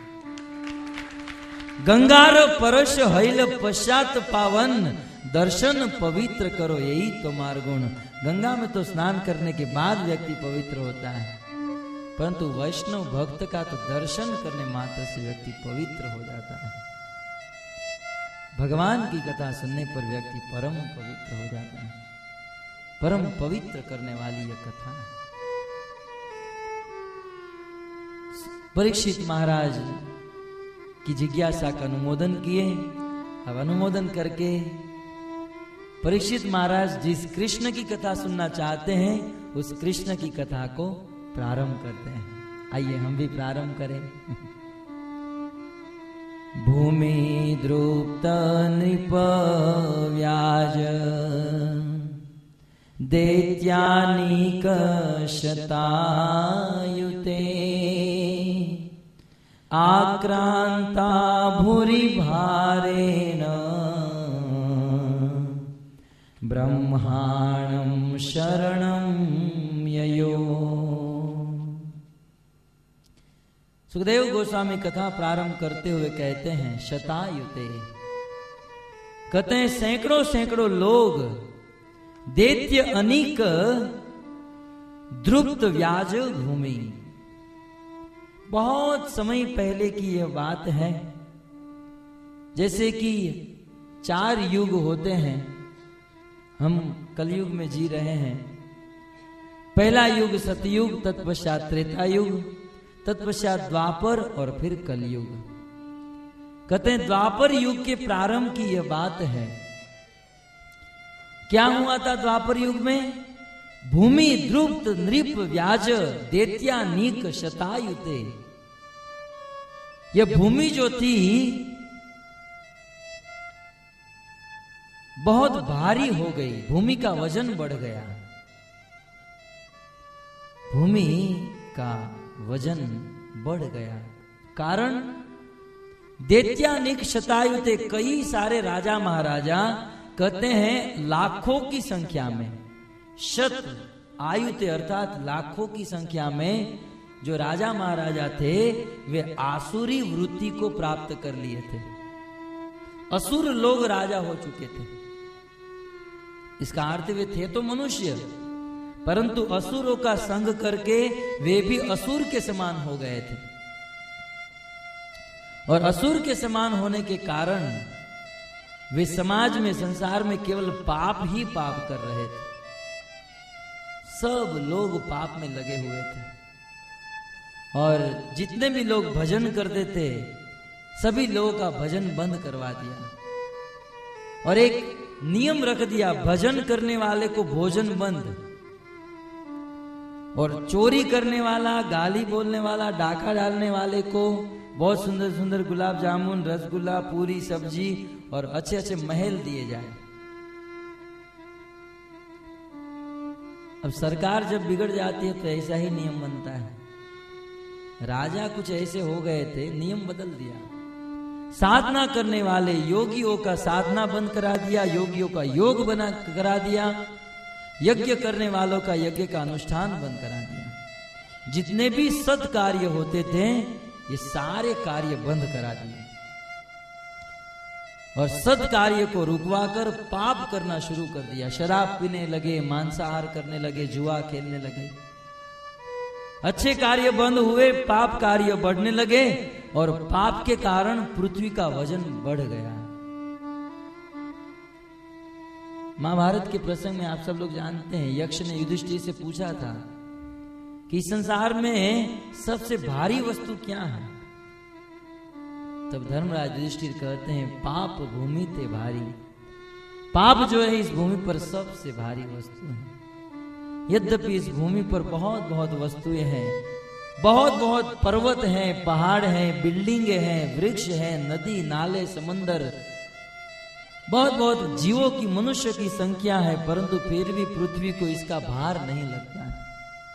गंगार परश हैल पश्चात पावन, दर्शन पवित्र करो यही तुम्हार गुण। गंगा में तो स्नान करने के बाद व्यक्ति पवित्र होता है, परंतु वैष्णव भक्त का तो दर्शन करने मात्र से व्यक्ति पवित्र हो जाता है। भगवान की कथा सुनने पर व्यक्ति परम पवित्र हो जाता है, परम पवित्र करने वाली यह कथा है। परीक्षित महाराज की जिज्ञासा का अनुमोदन किए। अब अनुमोदन करके परीक्षित महाराज जिस कृष्ण की कथा सुनना चाहते हैं, उस कृष्ण की कथा को प्रारंभ करते हैं। आइए हम भी प्रारंभ करें। भूमि द्रुप्त नृप व्याज, दैत्यानीक शतायुते, आक्रांता भूरि भारेण, ब्रह्माणं शरणं ययो। सुखदेव गोस्वामी कथा प्रारंभ करते हुए कहते हैं शतायुते, कहते हैं सैकड़ों सैकड़ों लोग, दैत्य अनीक, द्रुप्त व्याज भूमि। बहुत समय पहले की यह बात है, जैसे कि चार युग होते हैं, हम कलयुग में जी रहे हैं। पहला युग सतयुग, तत्पश्चात त्रेता युग, तत्पश्चात द्वापर और फिर कलयुग। कहते हैं द्वापर युग के प्रारंभ की यह बात है। क्या हुआ था द्वापर युग में? भूमि द्रुप्त नृप व्याज दैत्यानीक शतायुते। यह भूमि जो थी बहुत भारी हो गई, भूमि का वजन बढ़ गया, भूमि का वजन बढ़ गया। कारण दैत्यानिक शतायुते, कई सारे राजा महाराजा, कहते हैं लाखों की संख्या में, शत आयुते अर्थात लाखों की संख्या में जो राजा महाराजा थे वे आसुरी वृत्ति को प्राप्त कर लिए थे। असुर लोग राजा हो चुके थे। इसका अर्थ वे थे तो मनुष्य, परंतु असुरों का संग करके वे भी असुर के समान हो गए थे। और असुर के समान होने के कारण वे समाज में, संसार में केवल पाप ही पाप कर रहे थे। सब लोग पाप में लगे हुए थे और जितने भी लोग भजन करते थे सभी लोगों का भजन बंद करवा दिया और एक नियम रख दिया, भजन करने वाले को भोजन बंद, और चोरी करने वाला, गाली बोलने वाला, डाका डालने वाले को बहुत सुंदर सुंदर गुलाब जामुन, रसगुल्ला, पूरी सब्जी और अच्छे अच्छे महल दिए जाए। अब सरकार जब बिगड़ जाती है तो ऐसा ही नियम बनता है। राजा कुछ ऐसे हो गए थे, नियम बदल दिया। साधना करने वाले योगियों का साधना बंद करा दिया, योगियों का योग बना करा दिया, यज्ञ करने वालों का यज्ञ का अनुष्ठान बंद करा दिया। जितने भी सत् कार्य होते थे ये सारे कार्य बंद करा दिए और सत् कार्य को रुकवाकर पाप करना शुरू कर दिया। शराब पीने लगे, मांसाहार करने लगे, जुआ खेलने लगे। अच्छे कार्य बंद हुए, पाप कार्य बढ़ने लगे और पाप के कारण पृथ्वी का वजन बढ़ गया। महाभारत के प्रसंग में आप सब लोग जानते हैं, यक्ष ने युधिष्ठिर से पूछा था कि संसार में सबसे भारी वस्तु क्या है? तब धर्मराज युधिष्ठिर कहते हैं, पाप भूमि ते भारी। पाप जो है इस भूमि पर सबसे भारी वस्तु है। यद्यपि इस भूमि पर बहुत बहुत वस्तुएं हैं, बहुत बहुत पर्वत हैं, पहाड़ हैं, बिल्डिंगे हैं, वृक्ष हैं, नदी, नाले, समंदर, बहुत बहुत जीवों की, मनुष्य की संख्या है, परंतु फिर भी पृथ्वी को इसका भार नहीं लगता है।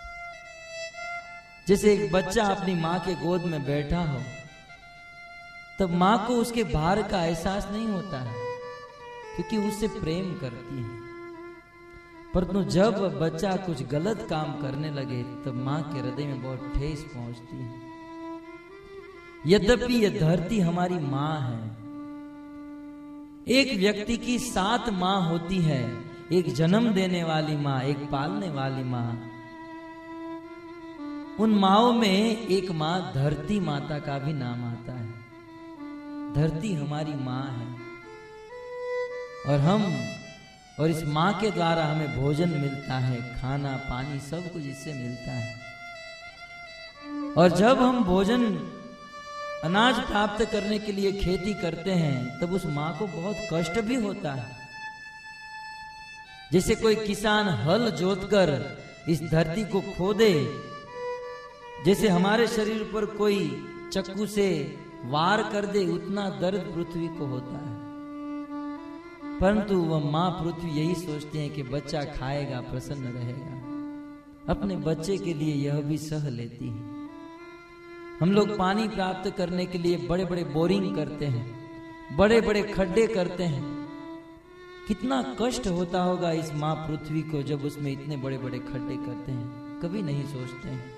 जैसे एक बच्चा अपनी माँ के गोद में बैठा हो तब माँ को उसके भार का एहसास नहीं होता है क्योंकि उससे प्रेम करती है, परंतु जब बच्चा कुछ गलत काम करने लगे तब माँ के हृदय में बहुत ठेस पहुंचती है। यद्यपि यह धरती हमारी माँ है, एक व्यक्ति की सात माँ होती है, एक जन्म देने वाली माँ, एक पालने वाली माँ। उन माँओं में एक माँ धरती माता का भी नाम आता है। धरती हमारी माँ है और हम और इस माँ के द्वारा हमें भोजन मिलता है, खाना पानी सब कुछ इससे मिलता है। और जब हम भोजन अनाज प्राप्त करने के लिए खेती करते हैं तब उस माँ को बहुत कष्ट भी होता है। जैसे कोई किसान हल जोतकर इस धरती को खोदे, जैसे हमारे शरीर पर कोई चक्कू से वार कर दे, उतना दर्द पृथ्वी को होता है, परंतु वह माँ पृथ्वी यही सोचती है कि बच्चा खाएगा, प्रसन्न रहेगा। अपने बच्चे के लिए यह भी सह लेती है। हम लोग पानी प्राप्त करने के लिए बड़े बड़े बोरिंग करते हैं, बड़े बड़े खड्डे करते हैं। कितना कष्ट होता होगा इस माँ पृथ्वी को जब उसमें इतने बड़े बड़े खड्डे करते हैं, कभी नहीं सोचते हैं।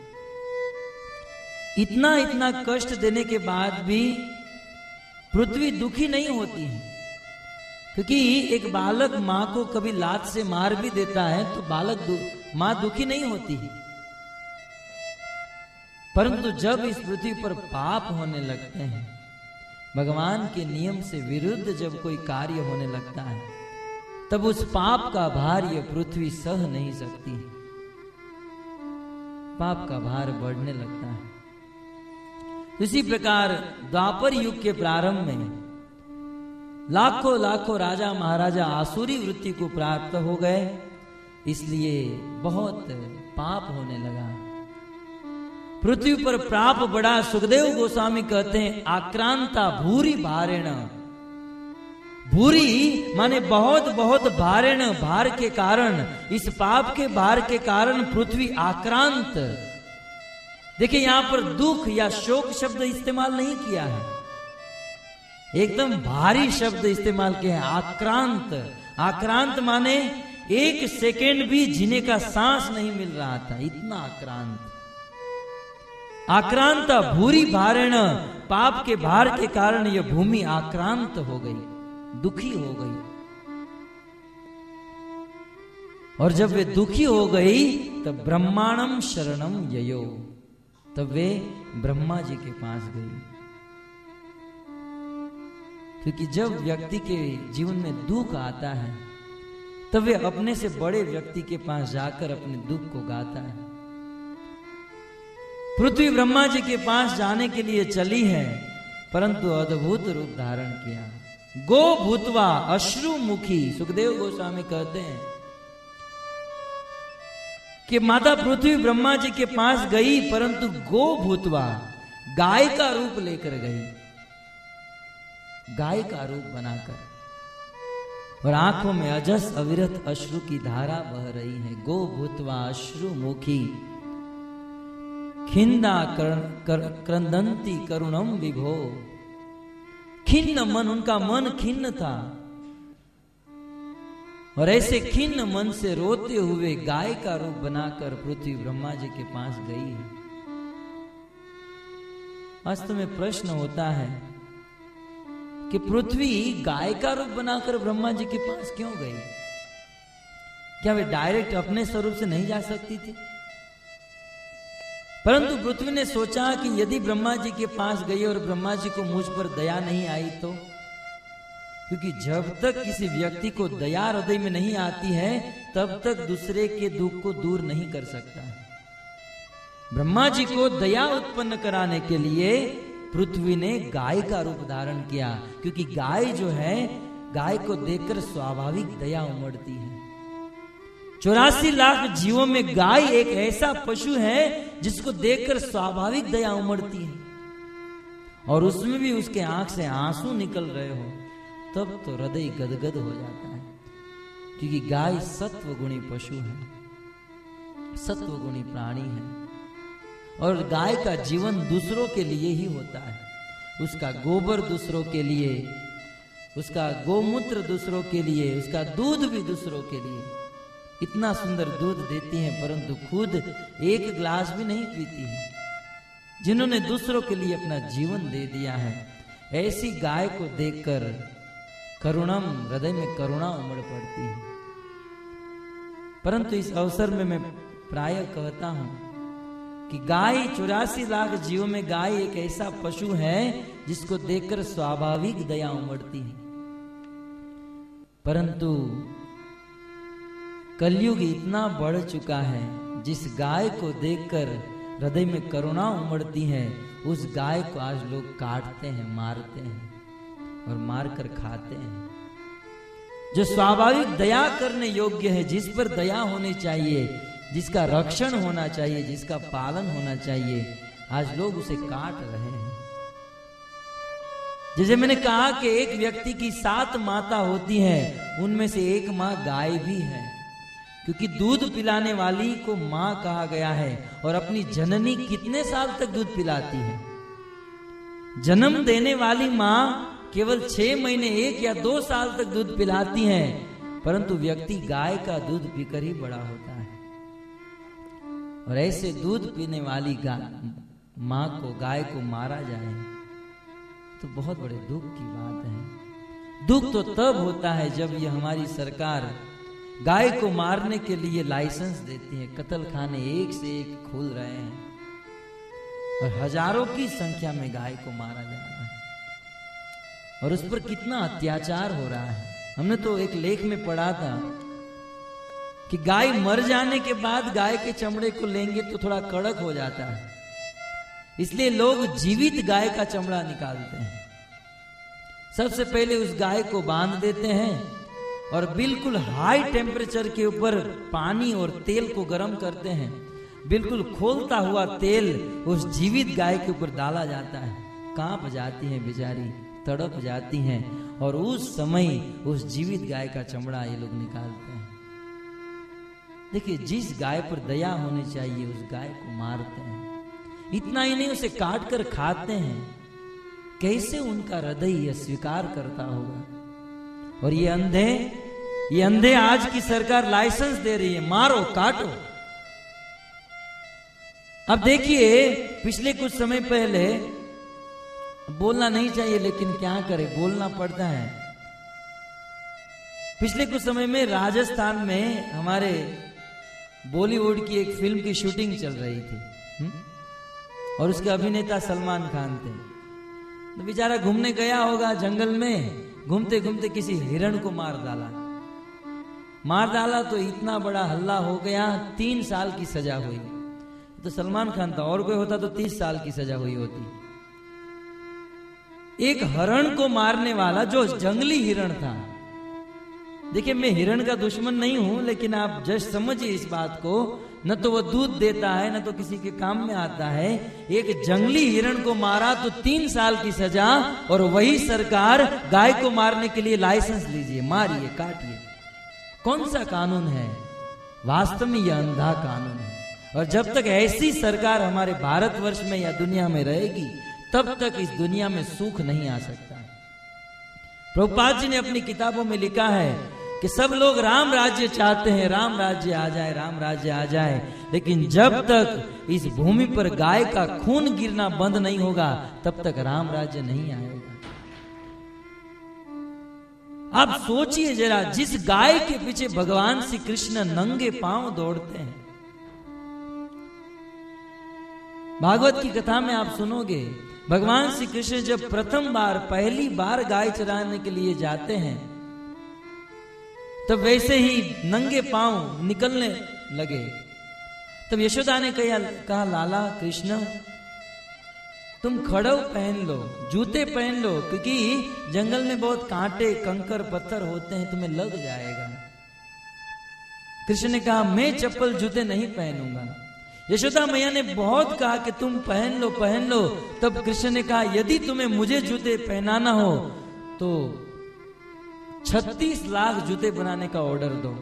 इतना इतना कष्ट देने के बाद भी पृथ्वी दुखी नहीं होती है, क्योंकि एक बालक माँ को कभी लात से मार भी देता है तो बालक दु, माँ दुखी नहीं होती है। परंतु जब इस पृथ्वी पर पाप होने लगते हैं, भगवान के नियम से विरुद्ध जब कोई कार्य होने लगता है, तब उस पाप का भार यह पृथ्वी सह नहीं सकती। पाप का भार बढ़ने लगता है। इसी प्रकार द्वापर युग के प्रारंभ में लाखों लाखों राजा महाराजा आसुरी वृत्ति को प्राप्त हो गए इसलिए बहुत पाप होने लगा। पृथ्वी पर पाप बढ़ा। सुखदेव गोस्वामी कहते हैं आक्रांता भूरी भारेण। भूरी माने बहुत बहुत भारेण, भार के कारण, इस पाप के भार के कारण पृथ्वी आक्रांत। देखिए यहां पर दुख या शोक शब्द इस्तेमाल नहीं किया है, एकदम भारी शब्द इस्तेमाल किया है, आक्रांत। आक्रांत माने एक सेकेंड भी जीने का सांस नहीं मिल रहा था, इतना आक्रांत। आक्रांत भूरी भारेण, पाप के भार के कारण यह भूमि आक्रांत हो गई, दुखी हो गई। और जब वे दुखी हो गई तब ब्रह्मांडम शरणम ययो, तब वे ब्रह्मा जी के पास गई। क्योंकि जब व्यक्ति के जीवन में दुख आता है तब वे अपने से बड़े व्यक्ति के पास जाकर अपने दुख को गाता है। पृथ्वी ब्रह्मा जी के पास जाने के लिए चली है, परंतु अद्भुत रूप धारण किया। गो भूतवा अश्रु मुखी। सुखदेव गोस्वामी कहते हैं कि माता पृथ्वी ब्रह्मा जी के पास गई, परंतु गो भूतवा, गाय का रूप लेकर गई, गाय का रूप बनाकर, और आंखों में अजस अविरत अश्रु की धारा बह रही है। गो भूतवा अश्रु मुखी खिंदा कर, कर, क्रंदंती करुणम विभो। खिन्न मन, उनका मन खिन्न था, और ऐसे खिन्न मन से रोते हुए गाय का रूप बनाकर पृथ्वी ब्रह्मा जी के पास गई है। वास्तव में प्रश्न होता है कि पृथ्वी गाय का रूप बनाकर ब्रह्मा जी के पास क्यों गई? क्या वे डायरेक्ट अपने स्वरूप से नहीं जा सकती थी? परंतु पृथ्वी ने सोचा कि यदि ब्रह्मा जी के पास गई और ब्रह्मा जी को मुझ पर दया नहीं आई तो, क्योंकि जब तक किसी व्यक्ति को दया हृदय में नहीं आती है तब तक दूसरे के दुख को दूर नहीं कर सकता। ब्रह्मा जी को दया उत्पन्न कराने के लिए पृथ्वी ने गाय का रूप धारण किया, क्योंकि गाय जो है, गाय को देखकर स्वाभाविक दया उमड़ती है। चौरासी लाख जीवों में गाय एक ऐसा पशु है जिसको देखकर स्वाभाविक दया उमड़ती है, और उसमें भी उसके आंख से आंसू निकल रहे हो तब तो हृदय गदगद हो जाता है। क्योंकि गाय सत्व गुणी पशु है, सत्व गुणी प्राणी है, और गाय का जीवन दूसरों के लिए ही होता है। उसका गोबर दूसरों के लिए, उसका गोमूत्र दूसरों के लिए, उसका दूध भी दूसरों के लिए। इतना सुंदर दूध देती है, परंतु खुद एक गिलास भी नहीं पीती है। जिन्होंने दूसरों के लिए अपना जीवन दे दिया है, ऐसी गाय को देखकर करुणम, हृदय में करुणा उमड़ पड़ती है। परंतु इस अवसर में मैं प्रायः कहता हूं कि गाय, चौरासी लाख जीवों में गाय एक ऐसा पशु है जिसको देखकर स्वाभाविक दया उमड़ती है। परंतु कलयुग इतना बढ़ चुका है, जिस गाय को देखकर हृदय में करुणा उमड़ती है, उस गाय को आज लोग काटते हैं, मारते हैं और मारकर खाते हैं। जो स्वाभाविक दया करने योग्य है, जिस पर दया होनी चाहिए, जिसका रक्षण होना चाहिए, जिसका पालन होना चाहिए, आज लोग उसे काट रहे हैं। जैसे मैंने कहा कि एक व्यक्ति की सात माता होती हैं, उनमें से एक माँ गाय भी है, क्योंकि दूध पिलाने वाली को माँ कहा गया है। और अपनी जननी कितने साल तक दूध पिलाती है? जन्म देने वाली माँ केवल छह महीने, एक या दो साल तक दूध पिलाती है, परंतु व्यक्ति गाय का दूध पीकर ही बड़ा होता है। और ऐसे दूध पीने वाली माँ को, गाय को मारा जाए तो बहुत बड़े दुख की बात है। दुख तो तब होता है जब ये हमारी सरकार गाय को मारने के लिए लाइसेंस देती है। कत्ल खाने एक से एक खुल रहे हैं और हजारों की संख्या में गाय को मारा जा रहा है, और उस पर कितना अत्याचार हो रहा है। हमने तो एक लेख में पढ़ा था कि गाय मर जाने के बाद गाय के चमड़े को लेंगे तो थोड़ा कड़क हो जाता है, इसलिए लोग जीवित गाय का चमड़ा निकालते हैं। सबसे पहले उस गाय को बांध देते हैं और बिल्कुल हाई टेम्परेचर के ऊपर पानी और तेल को गर्म करते हैं। बिल्कुल खोलता हुआ तेल उस जीवित गाय के ऊपर डाला जाता है। कांप जाती हैं बेचारी, तड़प जाती हैं, और उस समय उस जीवित गाय का चमड़ा ये लोग निकालते हैं। देखिए, जिस गाय पर दया होनी चाहिए उस गाय को मारते हैं। इतना ही नहीं, उसे काट कर खाते हैं। कैसे उनका हृदय यह स्वीकार करता होगा। और ये अंधे ये अंधे आज की सरकार लाइसेंस दे रही है, मारो काटो। अब देखिए, पिछले कुछ समय पहले, बोलना नहीं चाहिए लेकिन क्या करे, बोलना पड़ता है। पिछले कुछ समय में राजस्थान में हमारे बॉलीवुड की एक फिल्म की शूटिंग चल रही थी, हुँ? और उसके अभिनेता सलमान खान थे। तो बेचारा घूमने गया होगा जंगल में, घूमते घूमते किसी हिरण को मार डाला। मार डाला तो इतना बड़ा हल्ला हो गया, तीन साल की सजा हुई। तो सलमान खान था, और कोई होता तो तीस साल की सजा हुई होती। एक हिरण को मारने वाला, जो जंगली हिरण था। देखिए, मैं हिरण का दुश्मन नहीं हूं, लेकिन आप जस्ट समझिए इस बात को। न तो वो दूध देता है, न तो किसी के काम में आता है। एक जंगली हिरण को मारा तो तीन साल की सजा, और वही सरकार गाय को मारने के लिए लाइसेंस लीजिए, मारिए, काटिए। कौन सा कानून है? वास्तव में यह अंधा कानून है। और जब तक ऐसी सरकार हमारे भारतवर्ष में या दुनिया में रहेगी, तब तक इस दुनिया में सुख नहीं आ सकता। प्रभुपाद जी ने अपनी किताबों में लिखा है कि सब लोग राम राज्य चाहते हैं, राम राज्य आ जाए, राम राज्य आ जाए, लेकिन जब तक इस भूमि पर गाय का खून गिरना बंद नहीं होगा, तब तक राम राज्य नहीं आएगा। आप सोचिए जरा, जिस गाय के पीछे भगवान श्री कृष्ण नंगे पांव दौड़ते हैं। भागवत की कथा में आप सुनोगे, भगवान श्री कृष्ण जब प्रथम बार, पहली बार गाय चराने के लिए जाते हैं, तब वैसे ही नंगे पांव निकलने लगे। तब यशोदा ने कहा, कहा लाला कृष्ण, तुम खड़ाऊ पहन लो, जूते पहन लो, क्योंकि जंगल में बहुत कांटे, कंकर, पत्थर होते हैं, तुम्हें लग जाएगा। कृष्ण ने कहा, मैं चप्पल जूते नहीं पहनूंगा। यशोदा मैया ने बहुत कहा कि तुम पहन लो, पहन लो। तब कृष्ण ने कहा, यदि तुम्हें मुझे जूते पहनाना हो तो छत्तीस लाख जूते बनाने का ऑर्डर दो,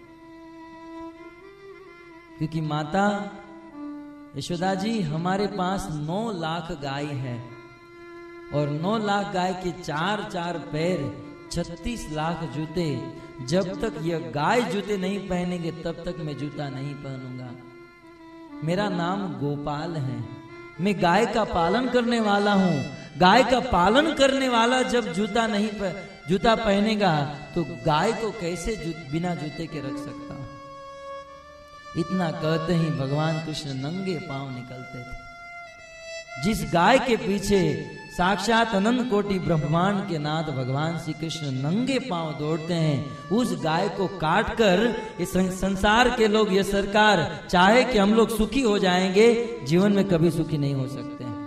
क्योंकि माता यशोदा जी, हमारे पास नौ लाख गाय है, और नौ लाख गाय के चार चार पैर, छत्तीस लाख जूते। जब तक यह गाय जूते नहीं पहनेंगे, तब तक मैं जूता नहीं पहनूंगा। मेरा नाम गोपाल है, मैं गाय का पालन करने वाला हूं। गाय का पालन करने वाला जब जूता नहीं पह, जूता पहनेगा, तो गाय को कैसे जू, बिना जूते के रख सकता हूं। इतना कहते ही भगवान कृष्ण नंगे पांव निकलते थे। जिस गाय के पीछे साक्षात अनंत कोटि ब्रह्मांड के नाथ भगवान श्री कृष्ण नंगे पांव दौड़ते हैं, उस गाय को काटकर इस संसार के लोग, ये सरकार चाहे कि हम लोग सुखी हो जाएंगे, जीवन में कभी सुखी नहीं हो सकते हैं।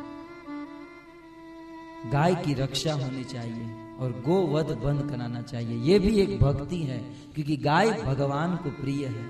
गाय की रक्षा होनी चाहिए और गोवध बंद कराना चाहिए। ये भी एक भक्ति है, क्योंकि गाय भगवान को प्रिय है।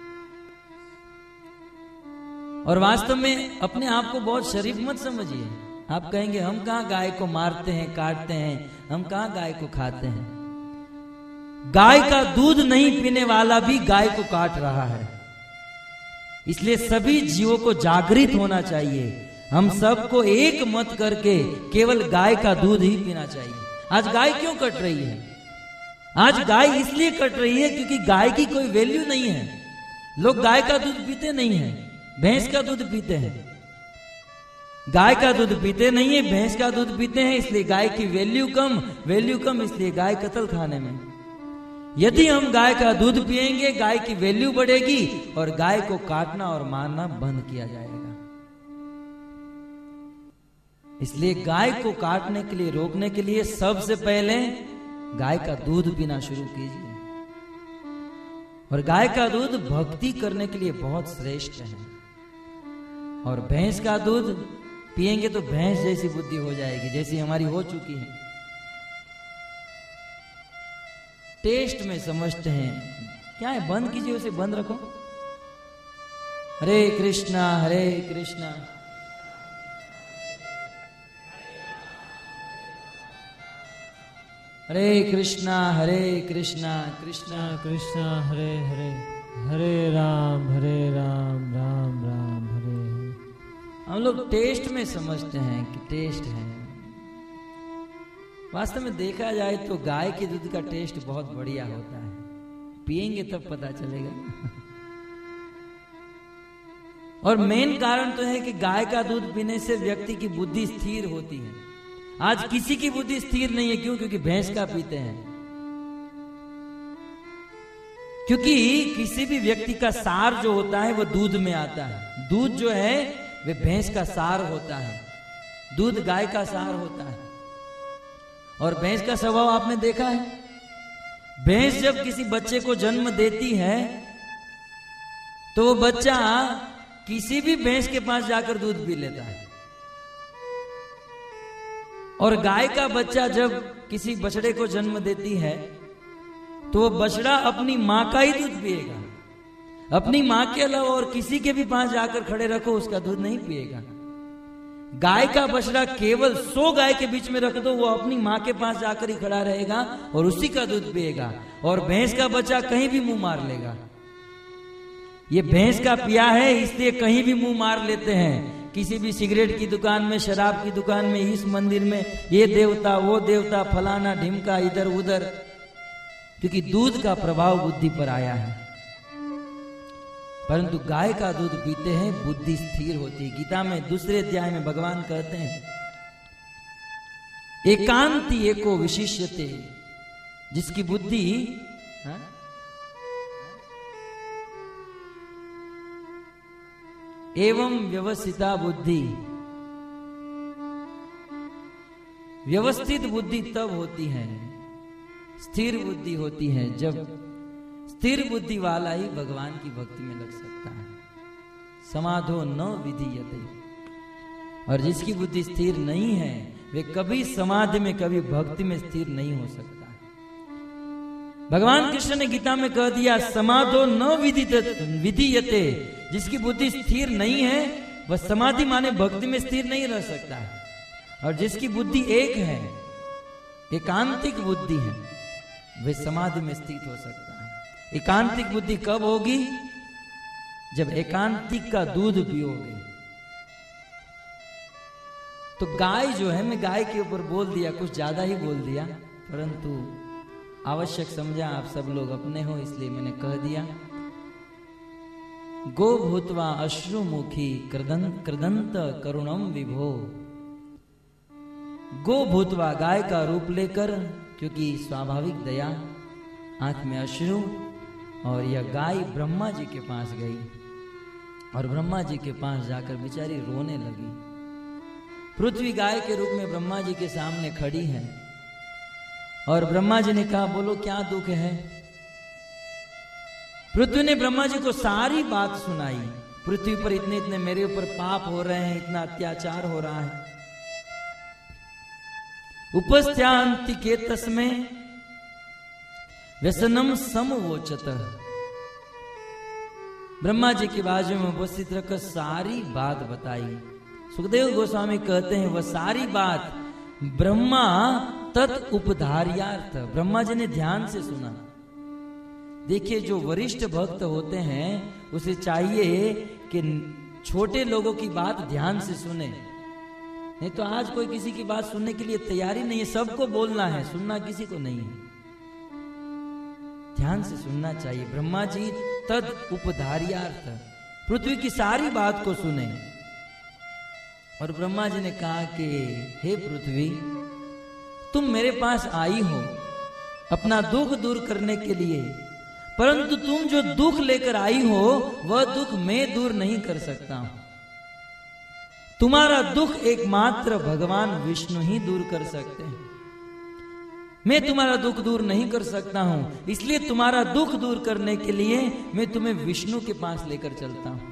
और वास्तव में अपने आप को बहुत शरीफ मत समझिए। आप कहेंगे, हम कहां गाय को मारते हैं, काटते हैं, हम कहां गाय को खाते हैं। गाय का दूध नहीं पीने वाला भी गाय को काट रहा है। इसलिए सभी जीवों को जागृत होना चाहिए। हम सबको एक मत करके केवल गाय का दूध ही पीना चाहिए। आज गाय क्यों कट रही है? आज गाय इसलिए कट रही है क्योंकि गाय की कोई वैल्यू नहीं है। लोग गाय का दूध पीते नहीं है, भैंस का दूध पीते हैं। गाय का दूध पीते नहीं है, भैंस का दूध पीते हैं, इसलिए गाय की वैल्यू कम, वैल्यू कम इसलिए गाय कत्ल खाने में। यदि हम गाय का दूध पिएंगे, गाय की वैल्यू बढ़ेगी और गाय को काटना और मारना बंद किया जाएगा। इसलिए गाय को काटने के लिए, रोकने के लिए सबसे पहले गाय का दूध पीना शुरू कीजिए। और गाय का दूध भक्ति करने के लिए बहुत श्रेष्ठ है। और भैंस का दूध पिएंगे तो भैंस जैसी बुद्धि हो जाएगी, जैसी हमारी हो चुकी है। टेस्ट में समझते हैं। क्या है, बंद कीजिए, उसे बंद रखो। हरे कृष्णा हरे कृष्णा हरे कृष्णा हरे कृष्णा कृष्णा कृष्णा हरे हरे, हरे राम हरे राम, राम राम हरे हरे। हम लोग टेस्ट में समझते हैं कि टेस्ट है। वास्तव में देखा जाए तो गाय के दूध का टेस्ट बहुत बढ़िया होता है, पिएंगे तब पता चलेगा। और मेन कारण तो है कि गाय का दूध पीने से व्यक्ति की बुद्धि स्थिर होती है। आज किसी की बुद्धि स्थिर नहीं है, क्यों? क्योंकि भैंस का पीते हैं। क्योंकि किसी भी व्यक्ति का सार जो होता है वो दूध में आता है। दूध जो है वे भैंस का सार होता है, दूध गाय का सार होता है। और भैंस का स्वभाव आपने देखा है, भैंस जब किसी बच्चे को जन्म देती है तो वो बच्चा किसी भी भैंस के पास जाकर दूध पी लेता है। और गाय का बच्चा जब किसी बछड़े को जन्म देती है तो वो बछड़ा अपनी मां का ही दूध पिएगा। अपनी मां के अलावा और किसी के भी पास जाकर खड़े रखो, उसका दूध नहीं पिएगा। गाय का बछड़ा केवल सौ गाय के बीच में रख दो, वो अपनी मां के पास जाकर ही खड़ा रहेगा और उसी का दूध पिएगा। और भैंस का बच्चा कहीं भी मुंह मार लेगा। ये भैंस का पिया है इसलिए कहीं भी मुंह मार लेते हैं। किसी भी सिगरेट की दुकान में, शराब की दुकान में, इस मंदिर में, ये देवता वो देवता, फलाना ढिमका, इधर उधर, क्योंकि दूध का प्रभाव बुद्धि पर आया है। परंतु गाय का दूध पीते हैं, बुद्धि स्थिर होती है। गीता में दूसरे अध्याय में भगवान कहते हैं, एकांति एको विशिष्यते, जिसकी बुद्धि हा? एवं व्यवस्थिता बुद्धि। व्यवस्थित बुद्धि तब होती है, स्थिर बुद्धि होती है, जब स्थिर बुद्धि वाला ही भगवान की भक्ति में लग सकता है। समाधो न विधीयते। और जिसकी बुद्धि स्थिर नहीं है वे कभी समाधि में, कभी भक्ति में स्थिर नहीं हो सकता। भगवान कृष्ण ने गीता में कह दिया, समाधो न विधीयते। जिसकी बुद्धि स्थिर नहीं है वह समाधि माने भक्ति में स्थिर नहीं रह सकता है। और जिसकी बुद्धि एक है, एकांतिक बुद्धि है, वह समाधि में स्थित हो सकता है। एकांतिक बुद्धि कब होगी? जब एकांतिक का दूध पियोगे। तो गाय जो है, मैं गाय के ऊपर बोल दिया, कुछ ज्यादा ही बोल दिया, परंतु आवश्यक समझा, आप सब लोग अपने हो इसलिए मैंने कह दिया। गो भूतवा अश्रुमुखी कृदंत कृदंत करुणम विभो। गो भूतवा, गाय का रूप लेकर, क्योंकि स्वाभाविक दया, आंख में अश्रु। और यह गाय ब्रह्मा जी के पास गई और ब्रह्मा जी के पास जाकर बेचारी रोने लगी। पृथ्वी गाय के रूप में ब्रह्मा जी के सामने खड़ी है और ब्रह्मा जी ने कहा, बोलो क्या दुख है? पृथ्वी ने ब्रह्मा जी को सारी बात सुनाई। पृथ्वी पर इतने इतने मेरे ऊपर पाप हो रहे हैं, इतना अत्याचार हो रहा है। उपस्थ्यांति के तस्मे व्यसनम समवोचत। ब्रह्मा जी के बाजू में उपस्थित रखकर सारी बात बताई। सुखदेव गोस्वामी कहते हैं, वह सारी बात ब्रह्मा तत् उपधार्यार्थ, ब्रह्मा जी ने ध्यान से सुना। देखिए, जो वरिष्ठ भक्त होते हैं उसे चाहिए कि छोटे लोगों की बात ध्यान से सुने। नहीं तो आज कोई किसी की बात सुनने के लिए तैयारी नहीं है। सबको बोलना है, सुनना किसी को नहीं है। ध्यान से सुनना चाहिए। ब्रह्मा जी तद उपधार्यार्थ, पृथ्वी की सारी बात को सुने। और ब्रह्मा जी ने कहा कि हे पृथ्वी, तुम मेरे पास आई हो अपना दुख दूर करने के लिए, परंतु तुम जो दुख लेकर आई हो वह दुख मैं दूर नहीं कर सकता हूं। तुम्हारा दुख एकमात्र भगवान विष्णु ही दूर कर सकते हैं। मैं तुम्हारा दुख दूर नहीं कर सकता हूं, इसलिए तुम्हारा दुख दूर करने के लिए मैं तुम्हें विष्णु के पास लेकर चलता हूं।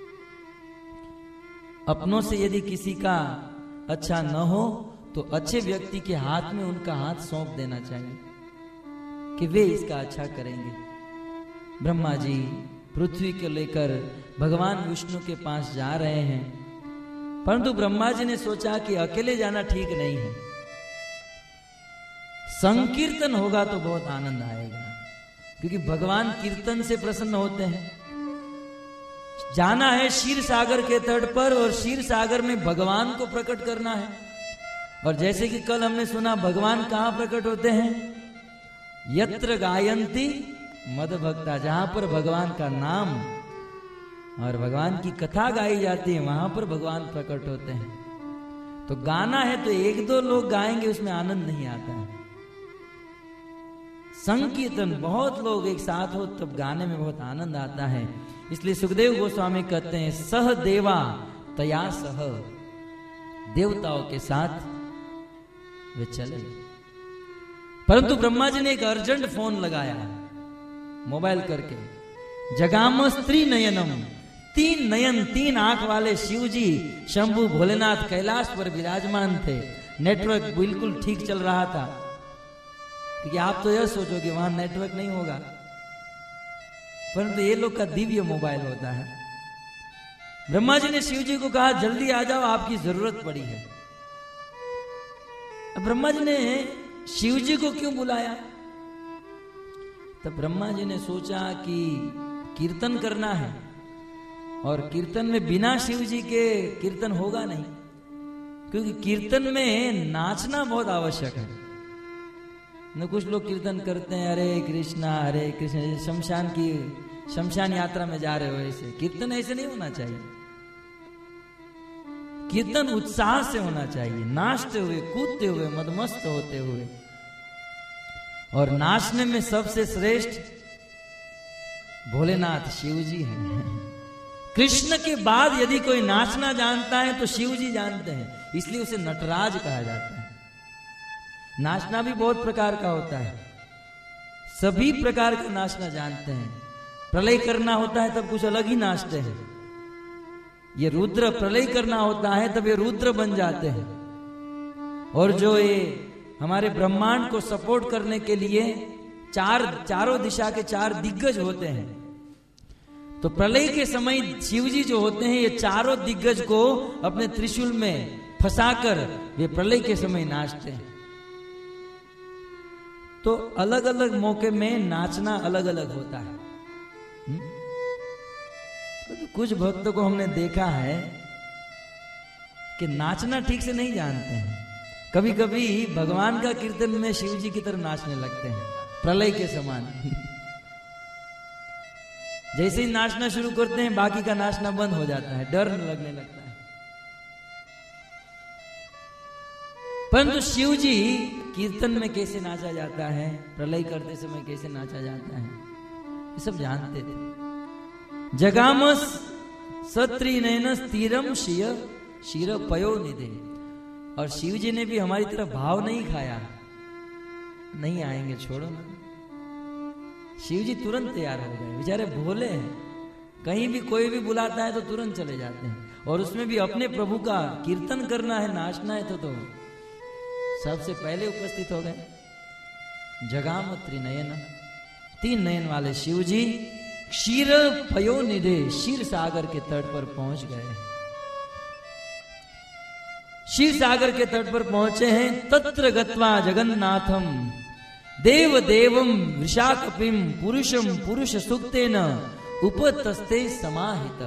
अपनों से यदि किसी का अच्छा न हो तो अच्छे व्यक्ति के हाथ में उनका हाथ सौंप देना चाहिए। कि वे इसका अच्छा करेंगे। ब्रह्मा जी पृथ्वी को लेकर भगवान विष्णु के पास जा रहे हैं, परंतु ब्रह्मा जी ने सोचा कि अकेले जाना ठीक नहीं है, संकीर्तन होगा तो बहुत आनंद आएगा, क्योंकि भगवान कीर्तन से प्रसन्न होते हैं। जाना है क्षीर सागर के तट पर और क्षीर सागर में भगवान को प्रकट करना है। और जैसे कि कल हमने सुना, भगवान कहां प्रकट होते हैं? यत्र गायंती मद भक्ता, जहां पर भगवान का नाम और भगवान की कथा गाई जाती है वहां पर भगवान प्रकट होते हैं। तो गाना है तो एक दो लोग गाएंगे उसमें आनंद नहीं आता है। संकीर्तन बहुत लोग एक साथ हो तब गाने में बहुत आनंद आता है। इसलिए सुखदेव गोस्वामी कहते हैं सह देवा तया सह, देवताओं के साथ वे चले। परंतु ब्रह्मा जी ने एक अर्जेंट फोन लगाया मोबाइल करके। जगाम स्त्री नयनम, तीन नयन तीन आंख वाले शिव जी शंभु भोलेनाथ कैलाश पर विराजमान थे। नेटवर्क बिल्कुल ठीक चल रहा था, क्योंकि आप तो यह सोचोगे वहां नेटवर्क नहीं होगा, परंतु ये लोग का दिव्य मोबाइल होता है। ब्रह्मा जी ने शिव जी को कहा जल्दी आ जाओ, आपकी जरूरत पड़ी है। अब ब्रह्मा जी ने शिव जी को क्यों बुलाया? तब ब्रह्मा जी ने सोचा कि कीर्तन करना है और कीर्तन में बिना शिव जी के कीर्तन होगा नहीं, क्योंकि कीर्तन में नाचना बहुत आवश्यक है। न कुछ लोग कीर्तन करते हैं हरे कृष्णा हरे कृष्ण, शमशान की शमशान यात्रा में जा रहे हो, ऐसे कीर्तन ऐसे नहीं होना चाहिए। कीर्तन उत्साह से होना चाहिए, नाचते हुए कूदते हुए मदमस्त होते हुए। और नाचने में सबसे श्रेष्ठ भोलेनाथ शिव जी हैं। कृष्ण के बाद यदि कोई नाचना जानता है तो शिव जी जानते हैं, इसलिए उसे नटराज कहा जाता है। नाचना भी बहुत प्रकार का होता है, सभी प्रकार का नाचना जानते हैं। प्रलय करना होता है तब कुछ अलग ही नाचते हैं। ये रुद्र प्रलय करना होता है तब ये रुद्र बन जाते हैं। और जो ये हमारे ब्रह्मांड को सपोर्ट करने के लिए चार चारों दिशा के चार दिग्गज होते हैं, तो प्रलय के समय शिव जी जो होते हैं ये चारों दिग्गज को अपने त्रिशूल में फंसाकर वे प्रलय के समय नाचते हैं। तो अलग अलग मौके में नाचना अलग अलग होता है। तो कुछ भक्तों को हमने देखा है कि नाचना ठीक से नहीं जानते हैं। कभी कभी भगवान का कीर्तन में शिव जी की तरह नाचने लगते हैं प्रलय के समान। जैसे ही नाचना शुरू करते हैं बाकी का नाचना बंद हो जाता है, डर लगने लगता है। परंतु शिव जी कीर्तन में कैसे नाचा जाता है, प्रलय करते समय कैसे नाचा जाता है, ये सब जानते थे। जगामस सत्री नयनस तीरम शिय शिर पयो निधे। और शिव जी ने भी हमारी तरह भाव नहीं खाया, नहीं आएंगे छोड़ो ना। शिव जी तुरंत तैयार हो गए, बेचारे भोले हैं, कहीं भी कोई भी बुलाता है तो तुरंत चले जाते हैं। और उसमें भी अपने प्रभु का कीर्तन करना है, नाचना है तो, तो सबसे पहले उपस्थित हो गए। जगाम त्रिनयन, तीन नयन वाले शिव जी क्षीर पयो निधे क्षीर सागर के तट पर पहुंच गए। क्षीर सागर के तट पर पहुंचे हैं। तत्र गत्वा जगन्नाथम देव देवम वृषाकपिम पुरुषम पुरुष सुक्तेन उपतस्ते समाहित।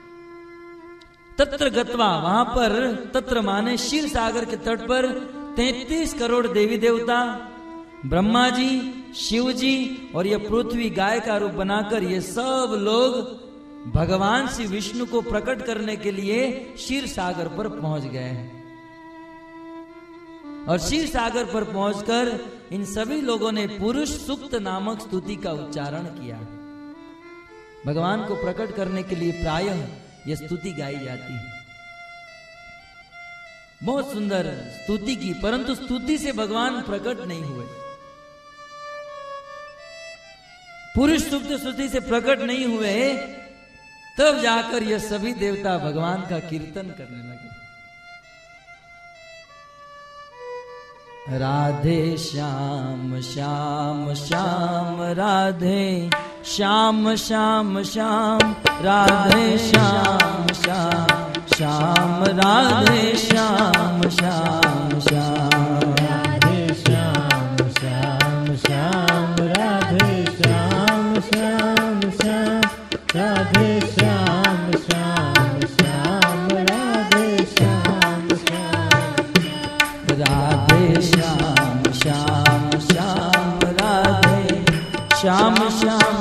तत्र गत्वा, वहां पर तत्र माने क्षीर सागर के तट पर तैतीस करोड़ देवी देवता, ब्रह्मा जी, शिव जी और ये पृथ्वी गाय का रूप बनाकर ये सब लोग भगवान श्री विष्णु को प्रकट करने के लिए क्षीर सागर पर पहुंच गए हैं। और क्षीर सागर पर पहुंचकर इन सभी लोगों ने पुरुष सुक्त नामक स्तुति का उच्चारण किया। भगवान को प्रकट करने के लिए प्रायः यह स्तुति गाई जाती है। बहुत सुंदर स्तुति की, परंतु स्तुति से भगवान प्रकट नहीं हुए। पुरुष सुक्त स्तुति से प्रकट नहीं हुए, तब जाकर यह सभी देवता भगवान का कीर्तन करने लगे। राधे श्याम श्याम श्याम राधे श्याम श्याम श्याम राधे श्याम श्याम श्याम राधे श्याम श्याम श्याम राधे श्याम श्याम श्याम राधे श्याम श्याम श्याम राधे श्याम श्याम श्याम राधे श्याम श्याम राधे श्याम श्याम श्याम राधे श्याम श्याम